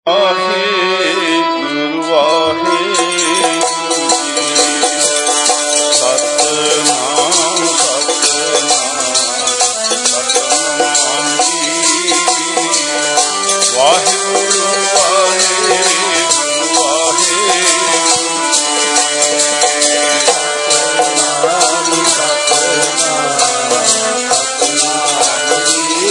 ਵਾਹਿਗੁਰੂ ਵਾਹਿਗੁਰੂ ਸਤਿਨਾਮ ਸਤਿਨਾਮ ਸਤਿਨਾਮ ਜੀ। ਵਾਹਿਗੁਰੂ ਵਾਹਿਗੁਰੂ ਵਾਹਿਗੁਰੂ ਸਤਿਨਾਮ ਸਤਿਨਾਮ ਜੀ।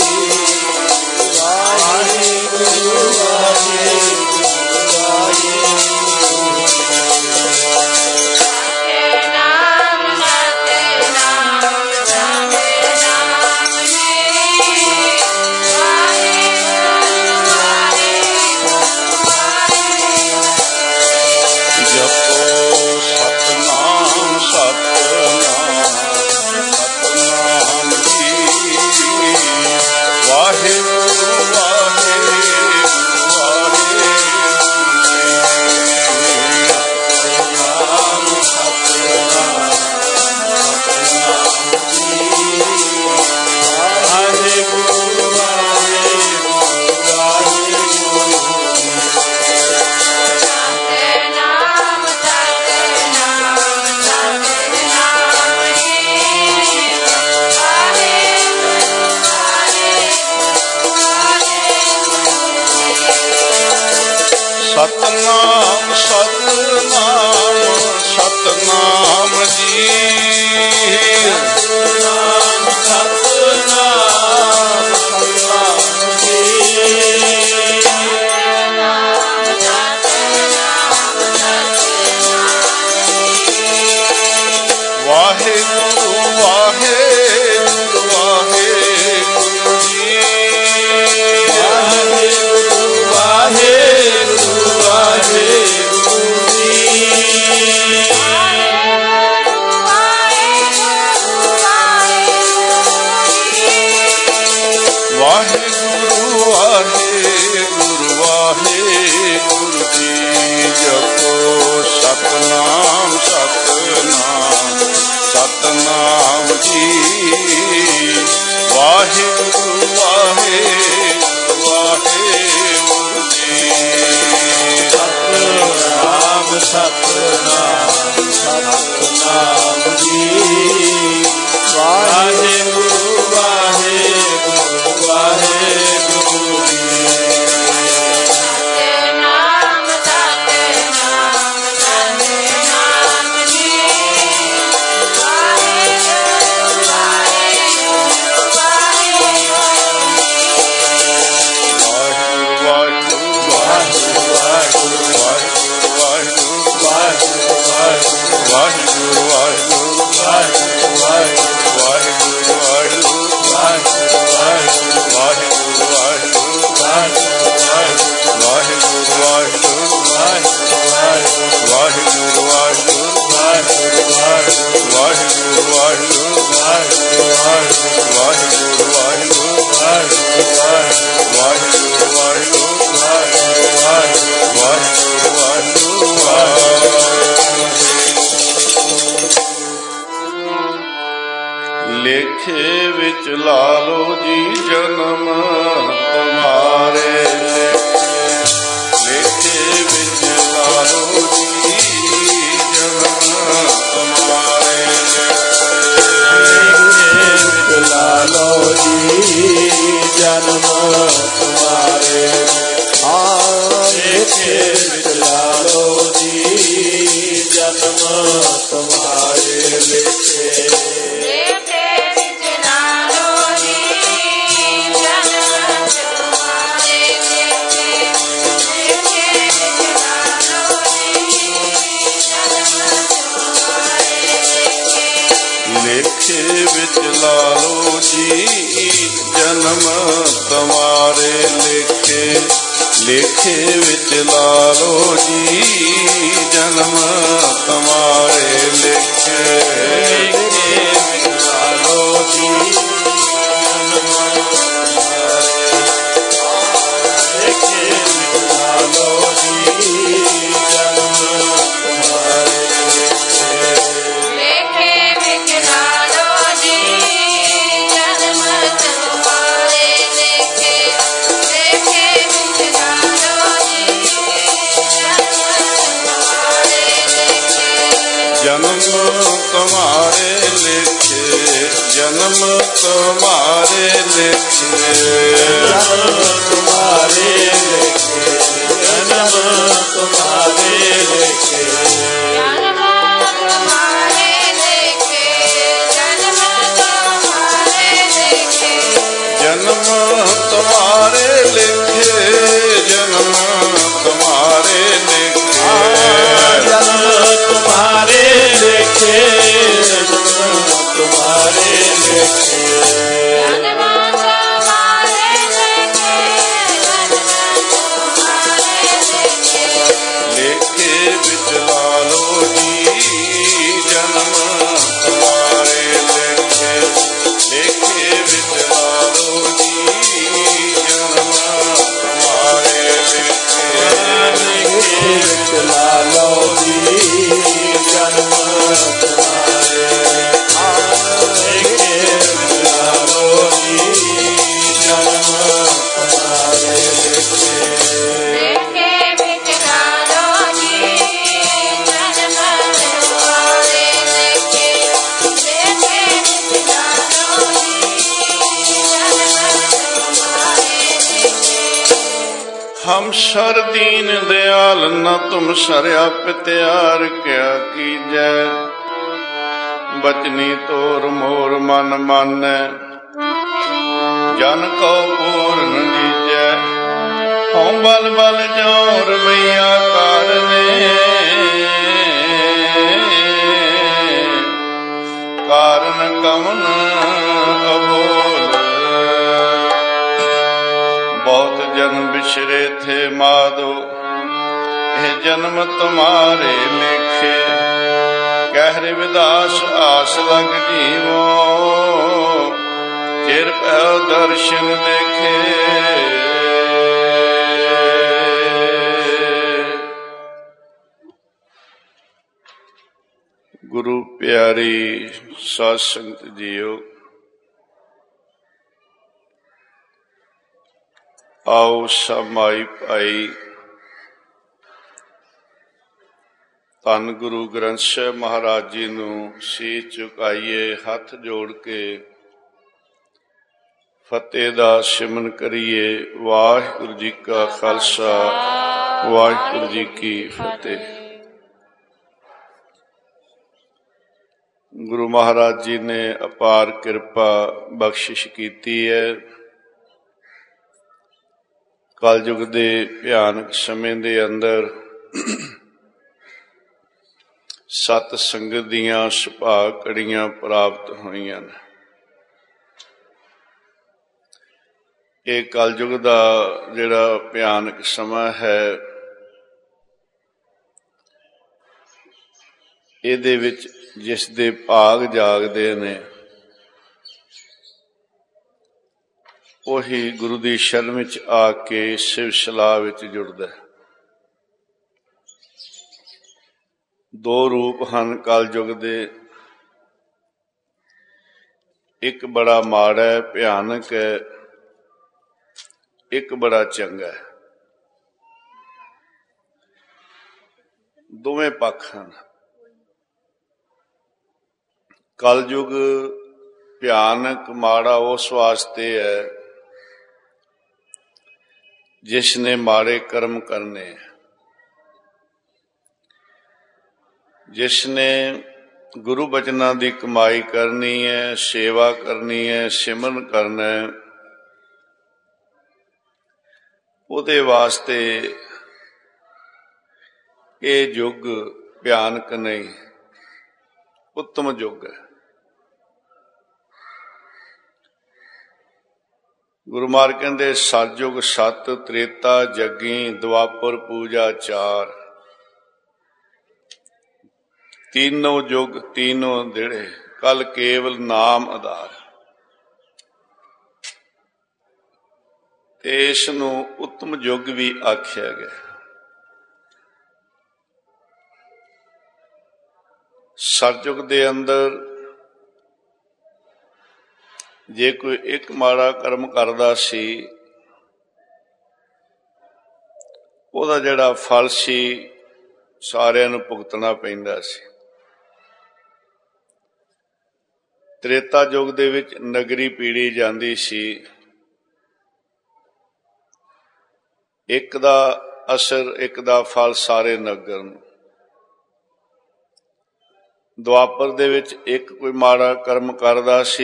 ਸਤਿਨਾਮ ਸਤਿਨਾਮ ਸਤਿਨਾਮ ਜੀ। ਸਤਿਨਾਮ ਸਤਿਨਾਮ ਸਤਿਨਾਮ ਜੀ। ਵਾਹਿਗੁਰੂ ਵਾਹਿਗੁਰੂ ਵਾਹਿਗੁਰੂ ਜੀ। ਵਾਹਿਗੁਰੂ ਵਾਹਿਗੁਰੂ ਵਾਹਿਗੁਰੂ ਵਾਹਿਗੁਰੂ ਜੀ। ਜਪੋ ਸਤਿਨਾਮ ਸਤਿਨਾਮ ਸਤਿਨਾਮ ਜੀ। ਵਾਹਿਗੁਰੂ ਵਾਹਿਗੁਰੂ ਵਾਹਿਗੁਰੂ ਜੀ। ਸਤਿਨਾਮ ਸਤਿਨਾਮ ਸਤਿਨਾਮ ਜੀ। ਵਾਹਿਗੁਰੂ ਵਾਹਿਗੁਰੂ ਵਾਹਿਗੁਰੂ ਜੀ। ਸਤਿਨਾਮ ਸਤਿਨਾਮ ਸਤਿਨਾਮ ਜੀ। ਵਾਹਿਗੁਰੂ ਵਾਹਿਗੁਰੂ ਲੇਖੇ ਵਿੱਚ ਲਾ ਲੋ ਜੀ ਜਨਮ ਤੁਮਾਰੇ। ਲੇਖੇ ਵਿੱਚ ਲਾ ਲੋ ਜੀ ਜਨਮ ਤੁਮਾਰੇ। ਲੇਖੇ ਵਿੱਚ ਲਾ ਲੋ ਜੀ ਜਨਮ ਤੁਮਾਰੇ। ਹਾਂ ਲੇਖੇ ਵਿੱਚ ਲਾ ਲੋ ਜੀ ਜਨਮ ਤੁਮਾਰੇ। ਲੇਖੇ ਲੇਖੇ ਵਿੱਚ ਲਾ ਲੋ ਜੀ ਜਨਮ ਤੁਮਾਰੇ। ਲੇਖੇ ਲੇਖੇ ਵਿੱਚ ਲਾ ਲੋ ਜੀ ਜਨਮ ਤੁਮਾਰੇ। ਲੇਖੇ ਵਿੱਚ ਲਾ ਲੋ ਜੀ ਜਨਮ ਤੁਮਾਰੇ। ਲੇਖੇ ਵਿੱਚ ਲਾ ਲੋ ਜੀ ਜਨਮ ਤੁਮਾਰੇ। ਲੇਖੇ ਵਿੱਚ ਲਾ ਲੋ ਜੀ जन्म तुम्हारे लिखे, जन्म तुम्हारे लिखे, जन्म तुम्हारे लिखे, जन्म तुम्हारे लिखे, जन्म तुम्हारे लिखे, जन्म तुम्हारे लिखे, जन्म तुम्हारे लिखे, जन्म तुम्हारे लिखे, जन्म तुम्हारे लिखे, जन्म तुम्हारे लिखे, जन्म तुम्हारे लिखे, लेखे बिच लालो जी, जन्म तुम्हारे लिखे, लेखे बिच लालो जी, जन्म तुम्हारे लिखे, लेखे बिच लालो जी, जन्म तुम्हारे लेखे बिच लालो जी, जन्म तुम्हारे लिखे। लेके बिच लालो जी, जन्म तुम्हारे लिखे, लेके बिच लालो जी, जन्म तुम्हारे लिखे, हम सर दीन दयाल न तुम सरया प्यार क्या कीजै, बचनी तोर मोर मन मानै, जन को पूर्ण दीजै, हों बल बल जोर मैया कारने, कारण कवन अबोल, बहुत जन्म बिछरे थे माधो, ये जन्म तुम्हारे लिखे, कह रविदास आस लग जीवो, चिर पै दर्शन देखे, गुरु प्यारी साध संगत जीओ, आओ सब माई भाई ਧੰਨ ਗੁਰੂ ਗ੍ਰੰਥ ਸਾਹਿਬ ਮਹਾਰਾਜ ਜੀ ਨੂੰ ਸੀਸ ਝੁਕਾਈਏ, ਹੱਥ ਜੋੜ ਕੇ ਫਤਿਹ ਦਾ ਸਿਮਰਨ ਕਰੀਏ। ਵਾਹਿਗੁਰੂ ਜੀ ਕਾ ਖਾਲਸਾ, ਵਾਹਿਗੁਰੂ ਜੀ ਕੀ ਫਤਿਹ। ਗੁਰੂ ਮਹਾਰਾਜ ਜੀ ਨੇ ਅਪਾਰ ਕਿਰਪਾ ਬਖਸ਼ਿਸ਼ ਕੀਤੀ ਹੈ। ਕਲਯੁਗ ਦੇ ਭਿਆਨਕ ਸਮੇਂ ਦੇ ਅੰਦਰ ਸਤ ਸੰਗਤ ਦੀਆਂ ਸੁਭਾਗ ਘੜੀਆਂ ਪ੍ਰਾਪਤ ਹੋਈਆਂ ਨੇ। ਇਹ ਕਲਯੁਗ ਦਾ ਜਿਹੜਾ ਭਿਆਨਕ ਸਮਾਂ ਹੈ, ਇਹਦੇ ਵਿੱਚ ਜਿਸ ਦੇ ਭਾਗ ਜਾਗਦੇ ਨੇ ਉਹੀ ਗੁਰੂ ਦੀ ਸ਼ਰਨ ਵਿੱਚ ਆ ਕੇ ਸਿਵ ਸਲਾਹ ਵਿੱਚ ਜੁੜਦਾ। ਦੋ ਰੂਪ ਹਨ ਕਲਯੁਗ ਦੇ, ਇੱਕ ਬੜਾ ਮਾੜਾ ਹੈ, ਭਿਆਨਕ ਹੈ, ਇੱਕ ਬੜਾ ਚੰਗਾ ਹੈ। ਦੋਵੇਂ ਪੱਖ ਹਨ। ਕਲਯੁਗ ਭਿਆਨਕ ਮਾੜਾ ਉਸ ਵਾਸਤੇ ਹੈ ਜਿਸ ਨੇ ਮਾੜੇ ਕਰਮ ਕਰਨੇ, ਜਿਸ ਨੇ ਗੁਰੂ ਬਚਨਾਂ ਦੀ ਕਮਾਈ ਕਰਨੀ ਹੈ, ਸੇਵਾ ਕਰਨੀ ਹੈ, ਸਿਮਰਨ ਕਰਨਾ ਹੈ, ਉਹਦੇ ਵਾਸਤੇ ਇਹ ਯੁੱਗ ਭਿਆਨਕ ਨਹੀਂ, ਉੱਤਮ ਯੁੱਗ ਹੈ। ਗੁਰੂ ਮਹਾਰਾਜ ਕਹਿੰਦੇ ਸਤਿਯੁਗ ਸਤ, ਤ੍ਰੇਤਾ ਜੱਗੀ, ਦੁਆਪਰ ਪੂਜਾ ਚਾਰ, तीनों युग तीनों दिड़े, कल केवल नाम आधार। इस नूं उत्तम युग भी आख्या गया। सतयुग दे अंदर जे कोई एक माड़ा कर्म करदा सी, ਉਹਦਾ ਜਿਹੜਾ ਫਲ ਸੀ ਸਾਰਿਆਂ ਨੂੰ ਭੁਗਤਣਾ ਪੈਂਦਾ ਸੀ। ਤ੍ਰੇਤਾ ਯੁੱਗ ਦੇ ਵਿੱਚ ਨਗਰੀ ਪੀੜੀ ਜਾਂਦੀ ਸੀ। ਇੱਕ ਦਾ ਅਸਰ, ਇੱਕ ਦਾ ਫਲ ਸਾਰੇ ਨਗਰ ਨੂੰ। ਦੁਆਪਰ ਦੇ ਵਿੱਚ ਇੱਕ ਕੋਈ ਮਾੜਾ ਕਰਮ ਕਰਦਾ ਸੀ,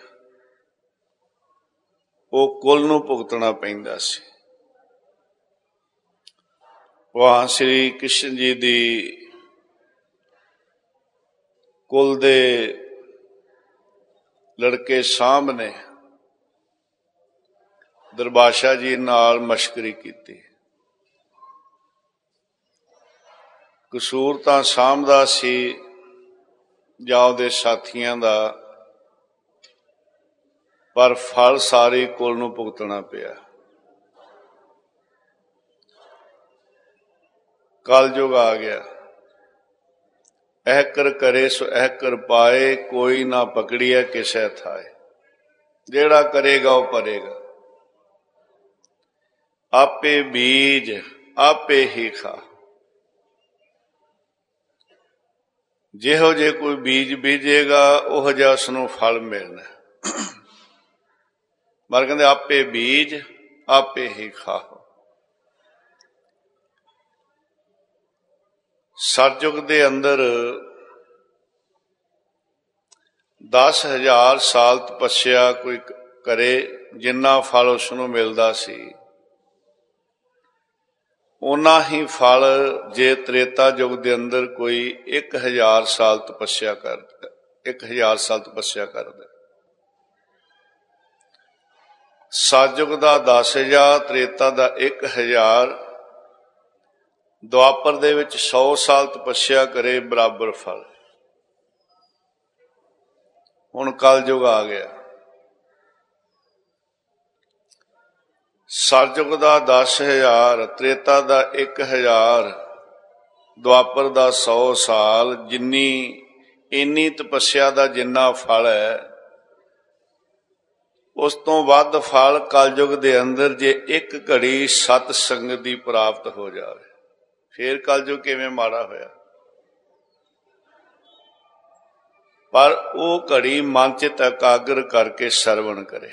ਉਹ ਕੁੱਲ ਨੂੰ ਭੁਗਤਣਾ ਪੈਂਦਾ ਸੀ। ਭਗਵਾਨ ਸ਼੍ਰੀ ਕ੍ਰਿਸ਼ਨ ਜੀ ਦੀ ਕੁੱਲ ਦੇ ਲੜਕੇ ਸਾਹਮਣੇ ਦਰਬਾਸ਼ਾ ਜੀ ਨਾਲ ਮਸ਼ਕਰੀ ਕੀਤੀ। ਕਸੂਰ ਤਾਂ ਸਾਂਭ ਦਾ ਸੀ ਜਾਂ ਉਹਦੇ ਸਾਥੀਆਂ ਦਾ, ਪਰ ਫਲ ਸਾਰੇ ਕੁੱਲ ਨੂੰ ਭੁਗਤਣਾ ਪਿਆ। ਕਲਯੁਗ ਆ ਗਿਆ। ਇਹ ਕਰ ਕਰੇ ਸੋ ਇਹ ਕਰ ਪਾਏ, ਕੋਈ ਨਾ ਪਕੜੀਏ ਕਿਸੇ ਥਾਏ। ਜਿਹੜਾ ਕਰੇਗਾ ਉਹ ਭਰੇਗਾ। ਆਪੇ ਬੀਜ ਆਪੇ ਹੀ ਖਾ। ਜਿਹੋ ਜੇ ਕੋਈ ਬੀਜ ਬੀਜੇਗਾ ਉਹ ਜਿਹਾ ਉਸਨੂੰ ਫਲ ਮਿਲਣਾ। ਪਰ ਕਹਿੰਦੇ ਆਪੇ ਬੀਜ ਆਪੇ ਹੀ ਖਾਓ। ਸਤਿਯੁਗ ਦੇ ਅੰਦਰ 10,000 ਸਾਲ ਤਪੱਸਿਆ ਕੋਈ ਕਰੇ, ਜਿੰਨਾ ਫਲ ਉਸਨੂੰ ਮਿਲਦਾ ਸੀ ਓਨਾ ਹੀ ਫਲ ਜੇ ਤ੍ਰੇਤਾ ਯੁੱਗ ਦੇ ਅੰਦਰ ਕੋਈ 1,000 ਸਾਲ ਤਪੱਸਿਆ ਕਰਦਾ, 1,000 ਸਾਲ ਤਪੱਸਿਆ ਕਰਦਾ। ਸਤਿਯੁਗ ਦਾ 10,000, ਤ੍ਰੇਤਾ ਦਾ 1,000, ਦੁਆਪਰ ਦੇ ਵਿੱਚ 100 ਸਾਲ ਤਪੱਸਿਆ ਕਰੇ ਬਰਾਬਰ ਫਲ। ਹੁਣ ਕਲਯੁਗ ਆ ਗਿਆ। ਸਤਿਯੁਗ ਦਾ 10,000, ਤ੍ਰੇਤਾ ਦਾ 1,000, ਦੁਆਪਰ ਦਾ 100 ਸਾਲ। ਇੰਨੀ ਤਪੱਸਿਆ ਦਾ ਜਿੰਨਾ ਫਲ ਹੈ, ਉਸ ਤੋਂ ਵੱਧ ਫਲ ਕਲਯੁਗ ਦੇ ਅੰਦਰ ਜੇ ਇੱਕ ਘੜੀ ਸਤ ਸੰਗਤ ਦੀ ਪ੍ਰਾਪਤ ਹੋ ਜਾਵੇ। ਫੇਰ ਕਲਯੁਗ ਕਿਵੇਂ ਮਾੜਾ ਹੋਇਆ। ਪਰ ਉਹ ਘੜੀ ਮਨ ਚਿਤ ਇਕਾਗਰ ਕਰਕੇ ਸਰਵਣ ਕਰੇ।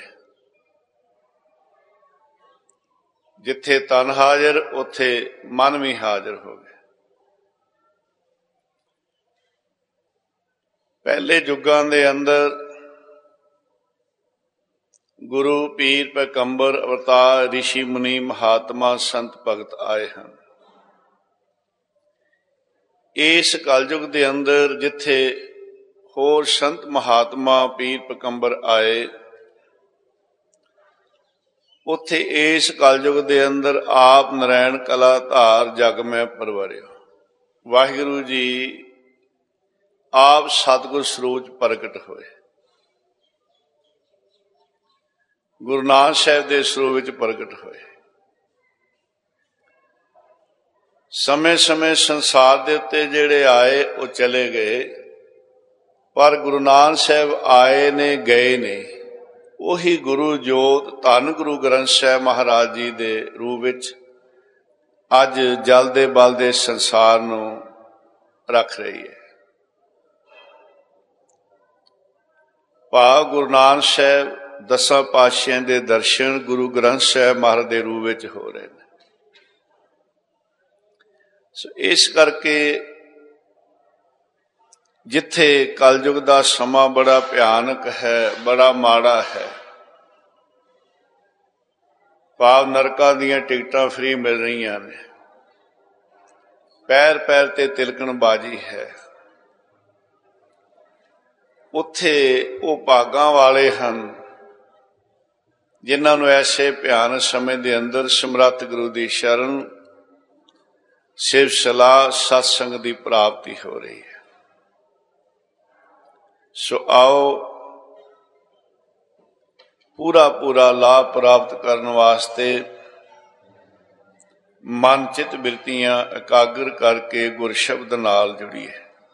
ਜਿੱਥੇ ਤਨ ਹਾਜ਼ਰ ਉੱਥੇ ਮਨ ਵੀ ਹਾਜ਼ਰ ਹੋ ਗਿਆ। ਪਹਿਲੇ ਯੁੱਗਾਂ ਦੇ ਅੰਦਰ ਗੁਰੂ ਪੀਰ ਪੈਗੰਬਰ ਅਵਤਾਰ ਰਿਸ਼ੀ ਮੁਨੀ ਮਹਾਤਮਾ ਸੰਤ ਭਗਤ ਆਏ ਹਨ। ਇਸ ਕਲਯੁਗ ਦੇ ਅੰਦਰ ਜਿੱਥੇ ਹੋਰ ਸੰਤ ਮਹਾਤਮਾ ਪੀਰ ਪੈਗੰਬਰ ਆਏ, ਉੱਥੇ ਇਸ ਕਲਯੁਗ ਦੇ ਅੰਦਰ ਆਪ ਨਰੈਣ ਕਲਾ ਧਾਰ ਜਗ ਮੈਂ ਪਰਵਰਿਓ। ਵਾਹਿਗੁਰੂ ਜੀ ਆਪ ਸਤਿਗੁਰ ਸਰੂਪ ਪ੍ਰਗਟ ਹੋਏ। ਗੁਰੂ ਨਾਨਕ ਸਾਹਿਬ ਦੇ ਸਰੂਪ ਵਿੱਚ ਪ੍ਰਗਟ ਹੋਏ। ਸਮੇਂ ਸਮੇਂ ਸੰਸਾਰ ਦੇ ਉੱਤੇ ਜਿਹੜੇ ਆਏ ਉਹ ਚਲੇ ਗਏ, ਪਰ ਗੁਰੂ ਨਾਨਕ ਸਾਹਿਬ ਆਏ ਨੇ ਗਏ ਨੇ। ਉਹੀ ਗੁਰੂ ਜੋਤ ਧੰਨ ਗੁਰੂ ਗ੍ਰੰਥ ਸਾਹਿਬ ਮਹਾਰਾਜ ਜੀ ਦੇ ਰੂਪ ਵਿੱਚ ਅੱਜ ਜਲਦੇ ਬਲਦੇ ਸੰਸਾਰ ਨੂੰ ਰੱਖ ਰਹੀ ਹੈ। ਭਾਵ ਗੁਰੂ ਨਾਨਕ ਸਾਹਿਬ 10 ਪਾਤਸ਼ਾਹਾਂ ਦੇ ਦਰਸ਼ਨ ਗੁਰੂ ਗ੍ਰੰਥ ਸਾਹਿਬ ਮਹਾਰਾਜ ਦੇ ਰੂਪ ਵਿੱਚ ਹੋ ਰਹੇ ਨੇ। ਸੋ ਇਸ ਕਰਕੇ ਜਿੱਥੇ ਕਲਯੁਗ ਦਾ ਸਮਾਂ ਬੜਾ ਭਿਆਨਕ ਹੈ, ਬੜਾ ਮਾੜਾ ਹੈ, ਭਾਵ ਨਰਕਾਂ ਦੀਆਂ ਟਿਕਟਾਂ ਫ੍ਰੀ ਮਿਲ ਰਹੀਆਂ ਨੇ, ਪੈਰ ਪੈਰ ਤੇ ਤਿਲਕਣ ਬਾਜੀ ਹੈ, ਉੱਥੇ ਉਹ ਭਾਗਾਂ ਵਾਲੇ ਹਨ ਜਿਨ੍ਹਾਂ ਨੂੰ ਐਸੇ ਭਿਆਨਕ ਸਮੇਂ ਦੇ ਅੰਦਰ ਸਮਰੱਥ ਗੁਰੂ ਦੀ ਸ਼ਰਨ, ਸਿਫਤ ਸਲਾਹ, ਸਤਸੰਗ ਦੀ ਪ੍ਰਾਪਤੀ ਹੋ ਰਹੀ ਹੈ। ਸੋ ਆਓ ਪੂਰਾ ਲਾਭ ਪ੍ਰਾਪਤ ਕਰਨ ਵਾਸਤੇ ਮਨ ਚਿਤ ਬਿਰਤੀਆਂ ਇਕਾਗਰ ਕਰਕੇ ਗੁਰ ਸ਼ਬਦ ਨਾਲ ਜੁੜੀਏ।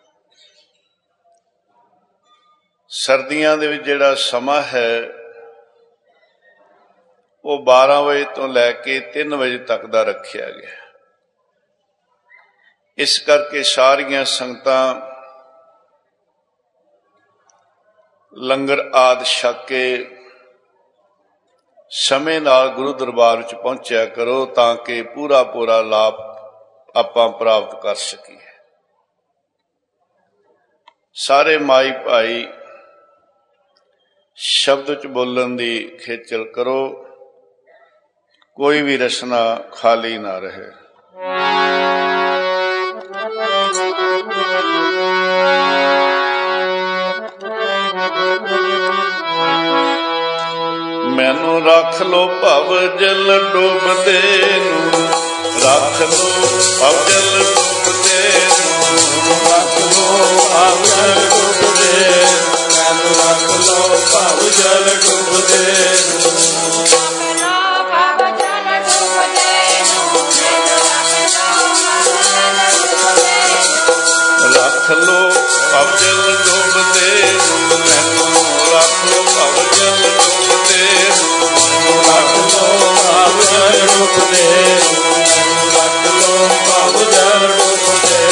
ਸਰਦੀਆਂ ਦੇ ਵਿੱਚ ਜਿਹੜਾ ਸਮਾਂ ਹੈ ਉਹ 12 ਵਜੇ ਤੋਂ ਲੈ ਕੇ 3 ਵਜੇ ਤੱਕ ਦਾ ਰੱਖਿਆ ਗਿਆ। ਇਸ ਕਰਕੇ ਸਾਰੀਆਂ ਸੰਗਤਾਂ ਲੰਗਰ ਆਦਿ ਛਕ ਕੇ ਸਮੇਂ ਨਾਲ ਗੁਰੂ ਦਰਬਾਰ ਵਿੱਚ ਪਹੁੰਚਿਆ ਕਰੋ ਤਾਂ ਕਿ ਪੂਰਾ ਲਾਭ ਆਪਾਂ ਪ੍ਰਾਪਤ ਕਰ ਸਕੀਏ। ਸਾਰੇ ਮਾਈ ਭਾਈ ਸ਼ਬਦ ਚ ਬੋਲਣ ਦੀ ਖੇਚਲ ਕਰੋ, ਕੋਈ ਵੀ ਰਸਨਾ ਖਾਲੀ ਨਾ ਰਹੇ। ਮੈਨੂੰ ਰੱਖ ਲੋ ਭਵ ਜਲ ਡੁੱਬਦੇ ਨੂੰ, ਰੱਖ ਲੋ ਭਵ ਜਲ ਡੁੱਬਦੇ ਨੂੰ, ਰੱਖ ਲੋ ਭਵ ਜਲ ਡੁੱਬਦੇ, ਮੈਨੂੰ ਰੱਖ ਲੋ ਭਵ ਜਲ ਡੁੱਬਦੇ ਨੂੰ, ਰੱਖ ਲੋ ਭਵ ਜਲ ਡੁੱਬਦੇ ਨੂੰ, ਮੈਨੂੰ ਰੱਖ ਲੋ ਭਵ ਜਲ ਡੁੱਬਦੇ ਨੂੰ, ਰੱਖ ਲੋ ਭਵ ਜਲ ਡੁੱਬਦੇ ਨੂੰ, ਰੱਖ ਲੋ ਭਵ ਜਲ ਡੁੱਬਦੇ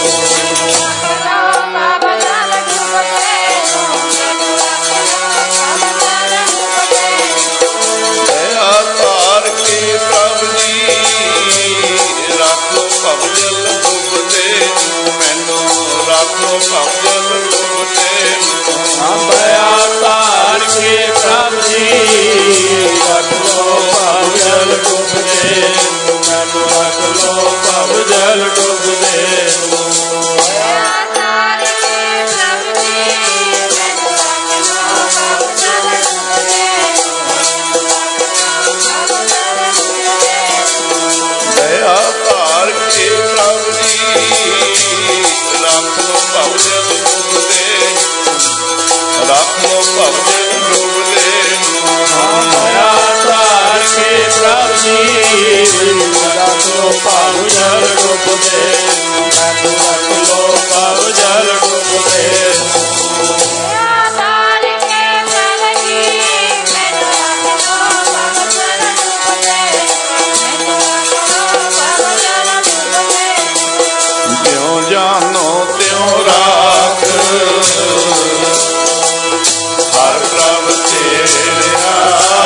ਦਇਆ ਧਾਰ ਕੇ ਪ੍ਰਭ ਜੀ, ਰੱਖ ਲੋ ਭਵ ਜਲ ਡੁੱਬਦੇ ਨੂੰ, ਮੈਨੂੰ ਰੱਖ ਲੋ ਭਵ ਜਲ ਡੁੱਬਦੇ ਨੂੰ, ਦਇਆ ਧਾਰ ਕੇ ਪ੍ਰਭ ਜੀ, ਰੱਖ ਲੋ ਭਵ ਜਲ ਡੁੱਬਦੇ ਨੂੰ, ਮੈਨੂੰ ਰੱਖ ਲੋ ਭਵ ਜਲ ਡੁੱਬਦੇ ਨੂੰ, ਦਇਆ ਧਾਰ ਕੇ ਪ੍ਰਭ ਜੀ, ਰੱਖ ਲੋ ਭਵ ਜਲ ਡੁੱਬਦੇ, ਰੱਖ ਲੋ ਭਵ ਜਲ ਡੁੱਬਦੇ ਨੂੰ, ਦਇਆ ਧਾਰ ਕੇ ਪ੍ਰਭ ਜੀ, ਰੱਖ ਲੋ ਭਵ ਜਲ ਡੁੱਬਦੇ, ਮੈਨੂੰ ਰੱਖ ਲੋ ਭਵ ਜਲ ਡੁੱਬਦੇ ਜਿਉਂ ਜਾਨੋ ਤਿਉਂ ਰਾਖ, ਹਰ ਪ੍ਰਭ ਤੇਰਾ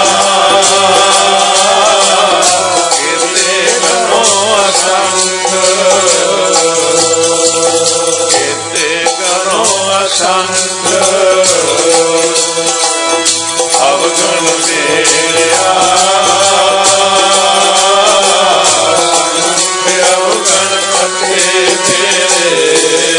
ਕੀਤੇ ਕਰੋ ਅਸੰਖ, ਕੀਤੇ ਕਰੋ ਅਸੰਖ, ਅਵਗੁਣ ਤੇਰਾ ਅਵਗੁਣ ਖੱਟੇ ਤੇਰੇ,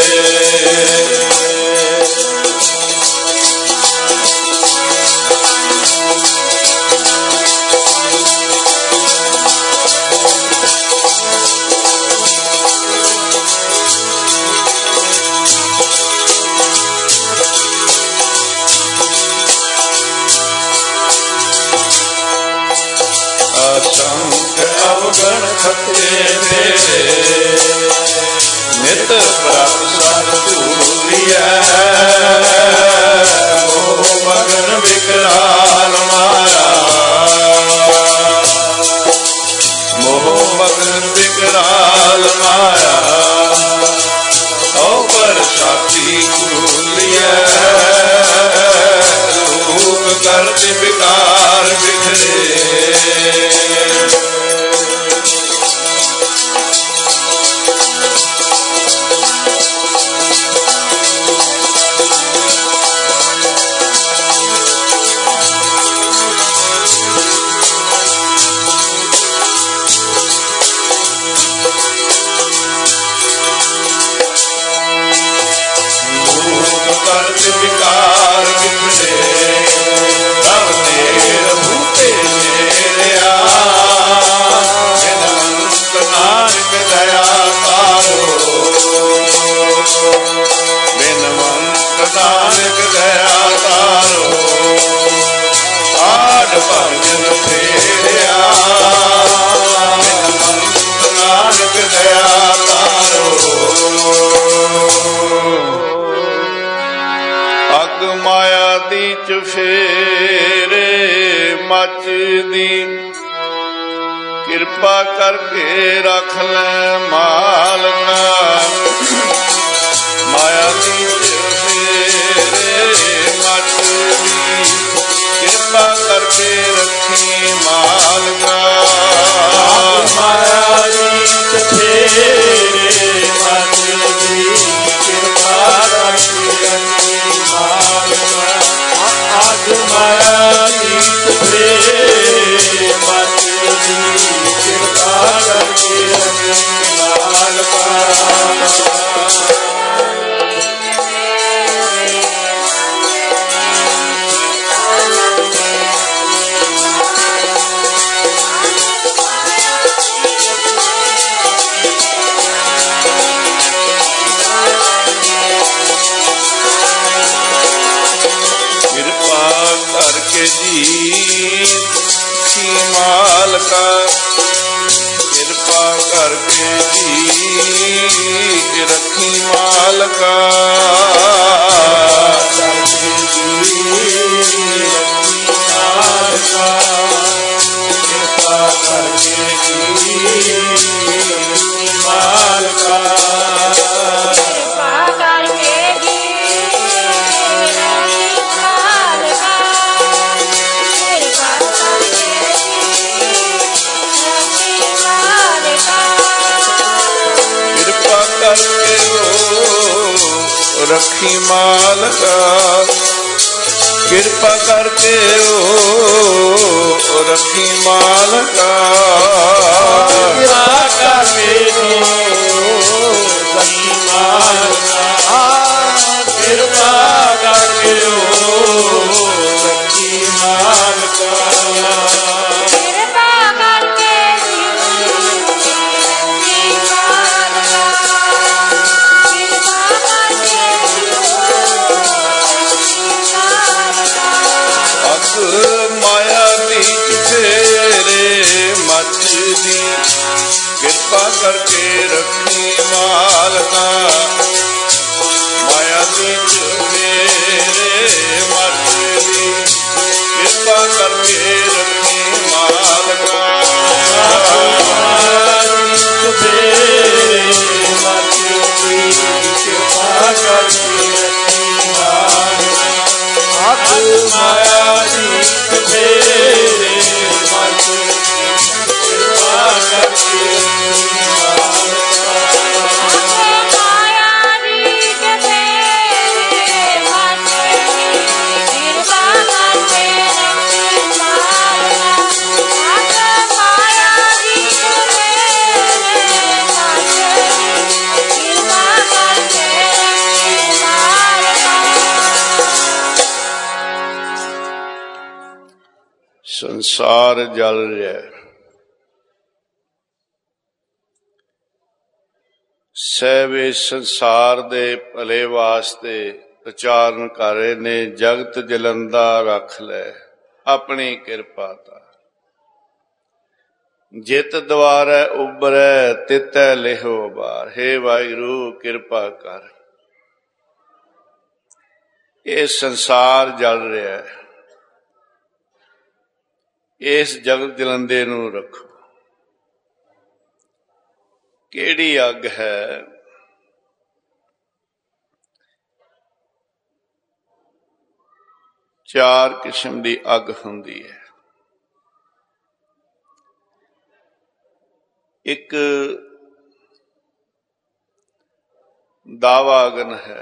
ਅਸੰਖ ਅਵਗੁਣ ਖੱਟੇ ਤੇਰੇ, ਨਿਤ ਪ੍ਰਭ ਸਤ ਭੂਲਿਐ, ਮੋਹ ਮਗਨ ਵਿਕਰਾਲ ਮਾਇਆ, ਮੋਹ ਮਗਨ ਵਿਕਰਾਲ ਮਾਇਆ, ਓ ਪਰ ਸਾਥੀ ਭੂਲਿਐ, ਰੂਪ ਕਰਤੇ ਵਿਕਾਰ ਵਿਖਰੇ, ਕਰਤ ਵਿਕਾਰ ਵਿਖਰੇ, ਪ੍ਰਭ ਤੇਰ ਭੂਤੇ ਮੇਰਿਆ, ਬਿਨਵੰਤ ਨਾਨਕ ਦਇਆ ਤਾਰੋ, ਬਿਨਵੰਤ ਨਾਨਕ ਦਇਆ ਤਾਰੋ, ਆਡ ਭਜਨ ਫੇਰਿਆ, ਬਿਨਵੰਤ ਨਾਨਕ ਦਇਆ ਤਾਰੋ, ਅਗ ਮਾਇਆ ਦੀ ਚਫੇਰੇ ਮੱਚਦੀ, ਕਿਰਪਾ ਕਰਕੇ ਰੱਖ ਲੈ ਮਾਲਕਾ, ਮਾਇਆ ਦੀ ਚਫੇਰੇ ਮੱਚਦੀ, रखी मालका माया रीत फेरे मत दी कृपा करके रखी मालका आज माया रीत फेरे मत दी कृपा करके रखी मालका मालका कृपा करके जी रखी मालका कृपा करके मालका रखी मालका कृपा करके रखी मालका रखी मालका कृपा करके रखी मालका माया बीच फेरे मचदी कृपा करके रखी मालका माया बीच फेरे मचदी कृपा करके रखी मालका कृपा करके रखी माया रीत फेरे मत कृपा करके संसार जल रहा सैब इस संसार दे भले वास्ते उचारण कर रहे ने जगत जलंदा रख लै अपनी कृपा दा जित द्वारै उबरै तितै लिहो बार हे वाहिगुरु कृपा कर ये संसार जल रहा है इस जगत जलंदे नू रखो केड़ी अग है चार किस्म की अग हुंदी है एक दावा अगन है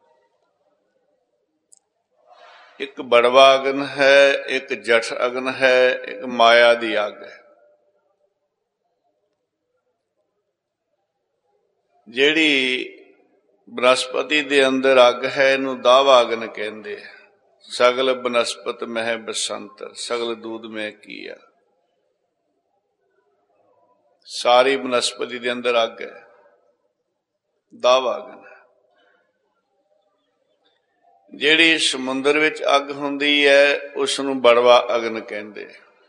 एक बड़वा अगन है एक जठ अगन है एक माया दी अग है जिहड़ी बनस्पति दे अंदर अग है इनू दावा अगन कहंदे सगल बनस्पत मह बसंतर सगल दूध में किया सारी बनस्पति दे अंदर अग है दावा अगन है जिहड़ी समुंदर विच अग हुंदी है उसनू बड़वा अगन कहंदे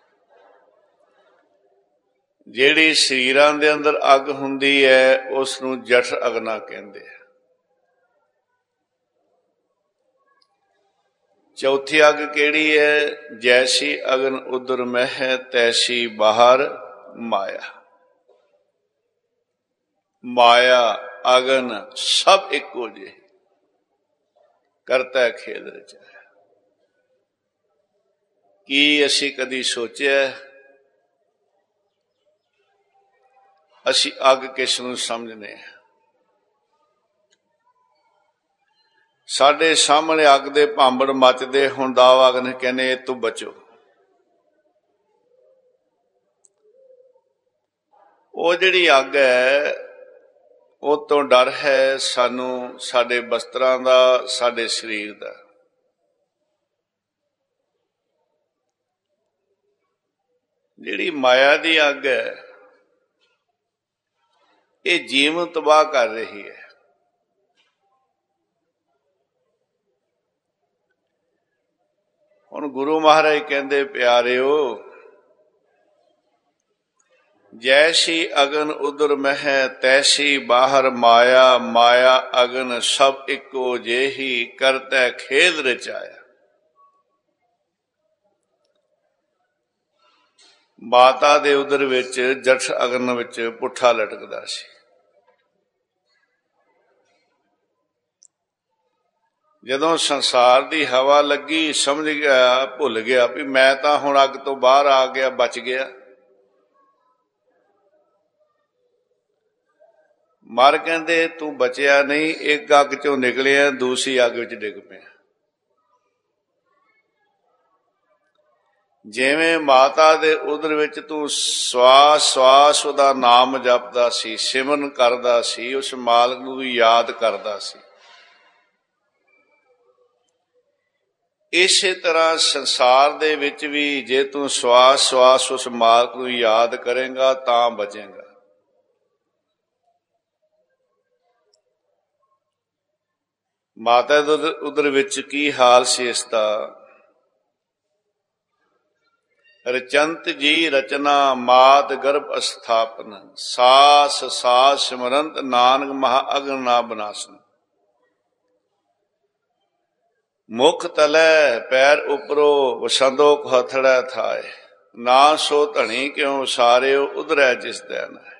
जिहड़ी शरीरां दे अंदर अग हुंदी है उसनू जठ अगना कहंदे चौथी अग केड़ी है जैसी अगन उदर मह तैसी बाहर माया माया अगन सब इको जे करता है खेद रचाया ਕੀ ਅਸੀਂ ਕਦੀ ਸੋਚਿਆ ਅਸੀਂ ਅੱਗ ਕਿਸ ਨੂੰ ਸਮਝਦੇ ਹਾਂ? ਸਾਡੇ ਸਾਹਮਣੇ ਅੱਗ ਦੇ ਭਾਂਬੜ ਮੱਚਦੇ, ਹੁਣ ਦਾਵਾ ਅਗਨ ਕਹਿੰਦੇ ਇਹ ਤੋਂ ਬਚੋ। ਉਹ ਜਿਹੜੀ ਅੱਗ ਹੈ ਉਹ ਤੋਂ ਡਰ ਹੈ ਸਾਨੂੰ, ਸਾਡੇ ਬਸਤਰਾਂ ਦਾ, ਸਾਡੇ ਸਰੀਰ ਦਾ। ਜਿਹੜੀ ਮਾਇਆ ਦੀ ਅੱਗ ਹੈ ਇਹ ਜੀਵਨ ਤਬਾਹ ਕਰ ਰਹੀ ਹੈ। ਹੁਣ ਗੁਰੂ ਮਹਾਰਾਜ ਕਹਿੰਦੇ ਪਿਆਰਿਓ, ਜੈਸੀ ਅਗਨ ਉਦਰ ਮਹਿ ਤੈਸੀ ਬਾਹਰ ਮਾਇਆ, ਮਾਇਆ ਅਗਨ ਸਭ ਇੱਕੋ ਜਿਹੀ ਕਰਤੈ ਖੇਦ ਰਚਾਇਆ। ਮਾਤਾ ਦੇ ਉਦਰ ਵਿੱਚ ਜਠ ਅਗਨ ਵਿੱਚ ਪੁੱਠਾ ਲਟਕਦਾ ਸੀ। ਜਦੋਂ ਸੰਸਾਰ ਦੀ ਹਵਾ ਲੱਗੀ ਸਮਝ ਗਿਆ, ਭੁੱਲ ਗਿਆ ਵੀ ਮੈਂ ਤਾਂ ਹੁਣ ਅੱਗ ਤੋਂ ਬਾਹਰ ਆ ਗਿਆ, ਬਚ ਗਿਆ। ਮਰ ਕਹਿੰਦੇ ਤੂੰ ਬਚਿਆ ਨਹੀਂ, ਇੱਕ ਅੱਗ ਚੋਂ ਨਿਕਲਿਆ ਦੂਸਰੀ ਅੱਗ ਵਿੱਚ ਡਿੱਗ ਪਿਆ। ਜਿਵੇਂ ਮਾਤਾ ਦੇ ਉਦਰ ਵਿੱਚ ਤੂੰ ਸਵਾਸ ਸਵਾਸ ਉਹਦਾ ਨਾਮ ਜਪਦਾ ਸੀ, ਸਿਮਰਨ ਕਰਦਾ ਸੀ, ਉਸ ਮਾਲਕ ਨੂੰ ਯਾਦ ਕਰਦਾ ਸੀ, ਇਸੇ ਤਰ੍ਹਾਂ ਸੰਸਾਰ ਦੇ ਵਿੱਚ ਵੀ ਜੇ ਤੂੰ ਸਵਾਸ ਸਵਾਸ ਉਸ ਮਾਲਕ ਨੂੰ ਯਾਦ ਕਰੇਂਗਾ ਤਾਂ ਬਚੇਂਗਾ। ਮਾਤਾ ਦੇ ਉਦਰ ਵਿੱਚ ਕੀ ਹਾਲ ਸੀ ਇਸ ਦਾ? ਰਚੰਤ ਜੀ ਰਚਨਾ ਮਾਤ ਗਰਭ ਅਸਥਾਪਨ, ਸਾਸ ਸਾਸ ਸਿਮਰੰਤ ਨਾਨਕ ਮਹਾ ਅਗਨ ਨਾ ਬਨਾਸਨ। ਮੁਖ ਤਲੈ ਪੈਰ ਉਪਰੋ ਵਸੰਦੋ ਹਥੜਾ ਥਾਏ, ਨਾ ਸੋ ਧਣੀ ਕਿਉ ਸਾਰਿਓ ਉਧਰੈ ਜਿਸ ਦੈਨ ਹੈ।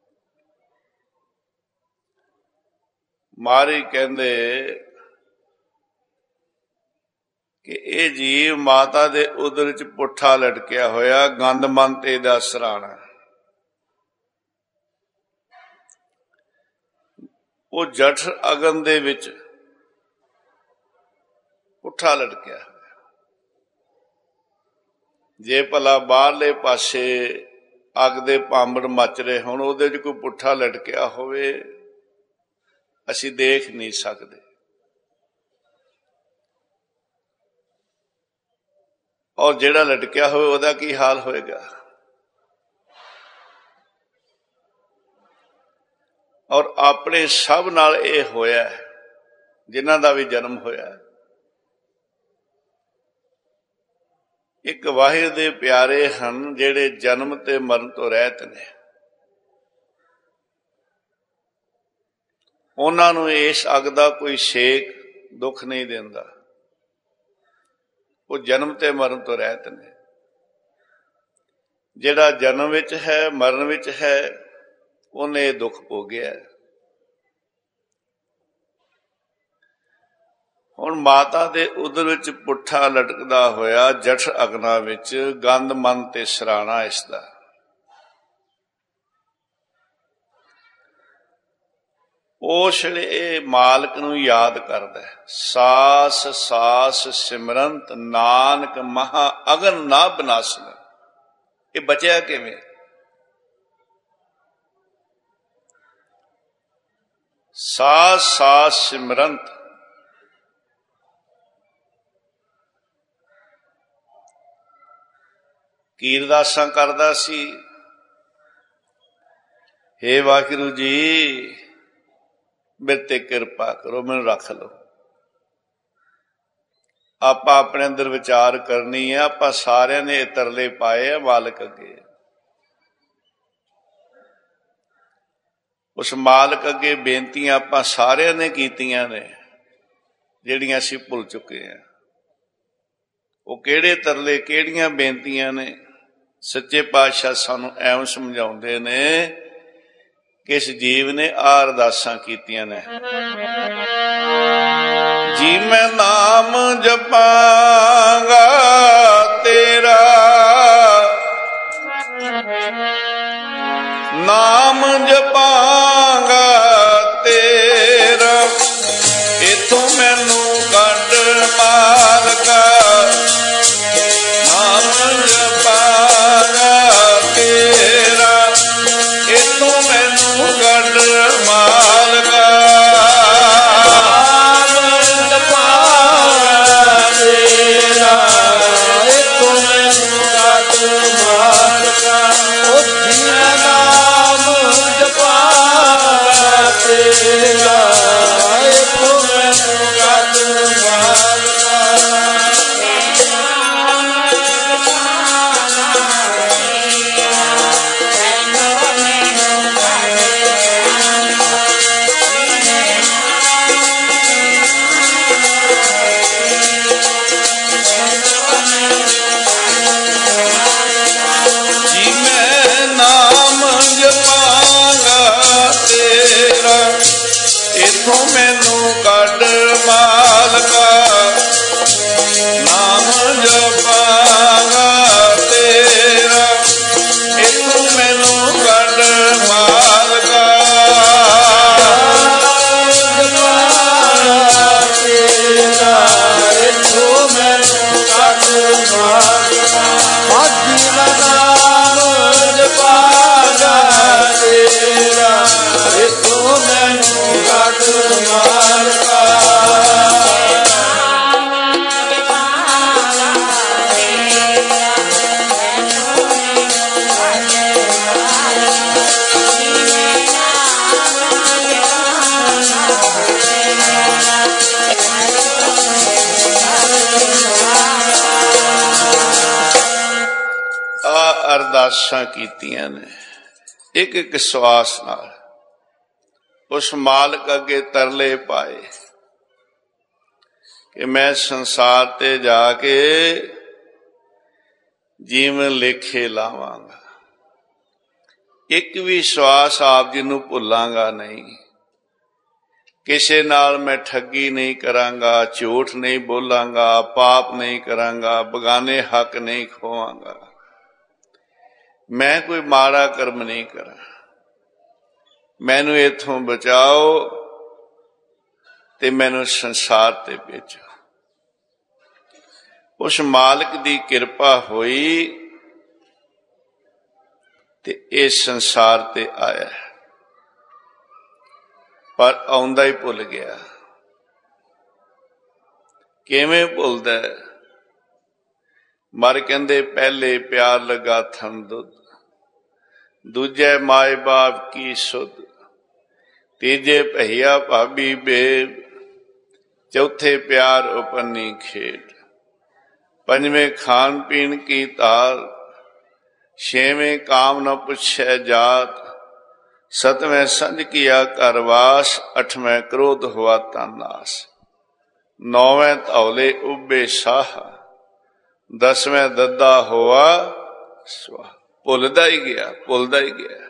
ਮਾਰੀ ਕਹਿੰਦੇ ਕਿ ਇਹ ਜੀਵ ਮਾਤਾ ਦੇ ਉਦਰ ਚ ਪੁੱਠਾ ਲਟਕਿਆ ਹੋਇਆ, ਗੰਦ ਮਨ ਤੇ ਦਾ ਸਰਾਣਾ। ਉਹ ਜਠ ਅਗਨ ਦੇ ਵਿੱਚ ਪੁੱਠਾ ਲਟਕਿਆ ਹੋਇਆ। ਜੇ ਭਲਾ ਬਾਹਰਲੇ ਪਾਸੇ ਅੱਗ ਦੇ ਭਾਂਬੜ ਮੱਚ ਰਹੇ ਹੁਣ, ਉਹਦੇ ਚ ਕੋਈ ਪੁੱਠਾ ਲਟਕਿਆ ਹੋਵੇ ਅਸੀਂ ਦੇਖ ਨਹੀਂ ਸਕਦੇ। ਔਰ ਜਿਹੜਾ ਲਟਕਿਆ ਹੋਵੇ ਉਹਦਾ ਕੀ ਹਾਲ ਹੋਏਗਾ? ਔਰ ਆਪਣੇ ਸਭ ਨਾਲ ਇਹ ਹੋਇਆ ਜਿਨ੍ਹਾਂ ਦਾ ਵੀ ਜਨਮ ਹੋਇਆ। ਇੱਕ ਵਾਹਿਗੁਰੂ ਦੇ ਪਿਆਰੇ ਹਨ ਜਿਹੜੇ ਜਨਮ ਤੇ ਮਰਨ ਤੋਂ ਰਹਿਤ ਨੇ, ਉਹਨਾਂ ਨੂੰ ਇਸ ਅੱਗ ਦਾ ਕੋਈ ਛੇਕ ਦੁੱਖ ਨਹੀਂ ਦਿੰਦਾ, ਉਹ ਜਨਮ ਤੇ ਮਰਨ ਤੋਂ ਰਹਿਤ ਨੇ। ਜਿਹੜਾ ਜਨਮ ਵਿੱਚ ਹੈ ਮਰਨ ਵਿੱਚ ਹੈ ਉਹਨੇ ਇਹ ਦੁੱਖ ਭੋਗਿਆ। ਹੁਣ ਮਾਤਾ ਦੇ ਉਦਰ ਵਿੱਚ ਪੁੱਠਾ ਲਟਕਦਾ ਹੋਇਆ ਜਠ ਅਗਨਾ ਵਿੱਚ ਗੰਦ ਮਨ ਤੇ ਸਰਾਣਾ ਇਸ ਦਾ। ਉਸ ਵੇਲੇ ਇਹ ਮਾਲਕ ਨੂੰ ਯਾਦ ਕਰਦਾ, ਸਾਸ ਸਾਸ ਸਿਮਰੰਤ ਨਾਨਕ ਮਹਾ ਅਗਨ ਨਾ ਬਨਾਸਨ। ਇਹ ਬਚਿਆ ਕਿਵੇਂ? ਸਾਸ ਸਾਸ ਸਿਮਰੰਤ, ਕੀਰਦਾਸਾਂ ਕਰਦਾ ਸੀ, ਹੇ ਵਾਹਿਗੁਰੂ ਜੀ ਮੇਰੇ ਤੇ ਕਿਰਪਾ ਕਰੋ, ਮੈਨੂੰ ਰੱਖ ਲਓ। ਆਪਾਂ ਆਪਣੇ ਅੰਦਰ ਵਿਚਾਰ ਕਰਨੀ ਹੈ, ਆਪਾਂ ਸਾਰਿਆਂ ਨੇ ਤਰਲੇ ਪਾਏ ਆ ਮਾਲਕ ਅੱਗੇ, ਉਸ ਮਾਲਕ ਅੱਗੇ ਬੇਨਤੀਆਂ ਆਪਾਂ ਸਾਰਿਆਂ ਨੇ ਕੀਤੀਆਂ ਨੇ ਜਿਹੜੀਆਂ ਅਸੀਂ ਭੁੱਲ ਚੁੱਕੇ ਹਾਂ। ਉਹ ਕਿਹੜੇ ਤਰਲੇ ਕਿਹੜੀਆਂ ਬੇਨਤੀਆਂ ਨੇ? ਸੱਚੇ ਪਾਤਸ਼ਾਹ ਸਾਨੂੰ ਐਵੇਂ ਸਮਝਾਉਂਦੇ ਨੇ ਕਿ ਇਸ ਜੀਵ ਨੇ ਆਹ ਅਰਦਾਸਾਂ ਕੀਤੀਆਂ ਨੇ। ਜੀ ਮੈਂ ਨਾਮ ਜਪਾਂਗਾ तेरा, नाम जपांगा तेरा, इथों मैनू कढ मालका, नाम जपांगा तेरा, इथों मैनू कढ मालका। इथों मैनू कढ मालका, नाम जपांगा तेरा, इथों मैनू कढ मालका। तेरा इथों मैनू कढ मालका, नाम जपांगा तेरा, इथों मैनू कढ मालका। अरदासां कीतियां ने एक एक सवास नाल, उस मालक अगे तरले पाए कि मैं संसार ते जाके जीवन लेखे लावांगा, एक भी सवास आप जी नूं भुलांगा नहीं, किसे नाल मैं ठगी नहीं करांगा, झूठ नहीं बोलांगा, पाप नहीं करांगा, बगाने हक नहीं खोवांगा, मैं कोई माड़ा कर्म नहीं करा, मैनू इथों बचाओ ते मैनू संसार ते भेजो। उस मालिक दी किरपा होई ते इस संसार ते आया, पर आउंदा ही भुल गया। किवें भुलदा है? मर कहंदे पहले प्यार लगा थन दुध, दूजे माए बाप की सुध, तीजे भैया भाभी बेब, चौथे प्यार उपन्नी खेड, पंजवें खान पीन की तार, छेवें काम न पुछे जात, सतवें संज किया करवास, अठवें क्रोध हुआ तनास, नौवें धौले उबे साह, दसवें दद्दा हुआ स्वाह। भुलदा ही गया, भुलदा ही गया।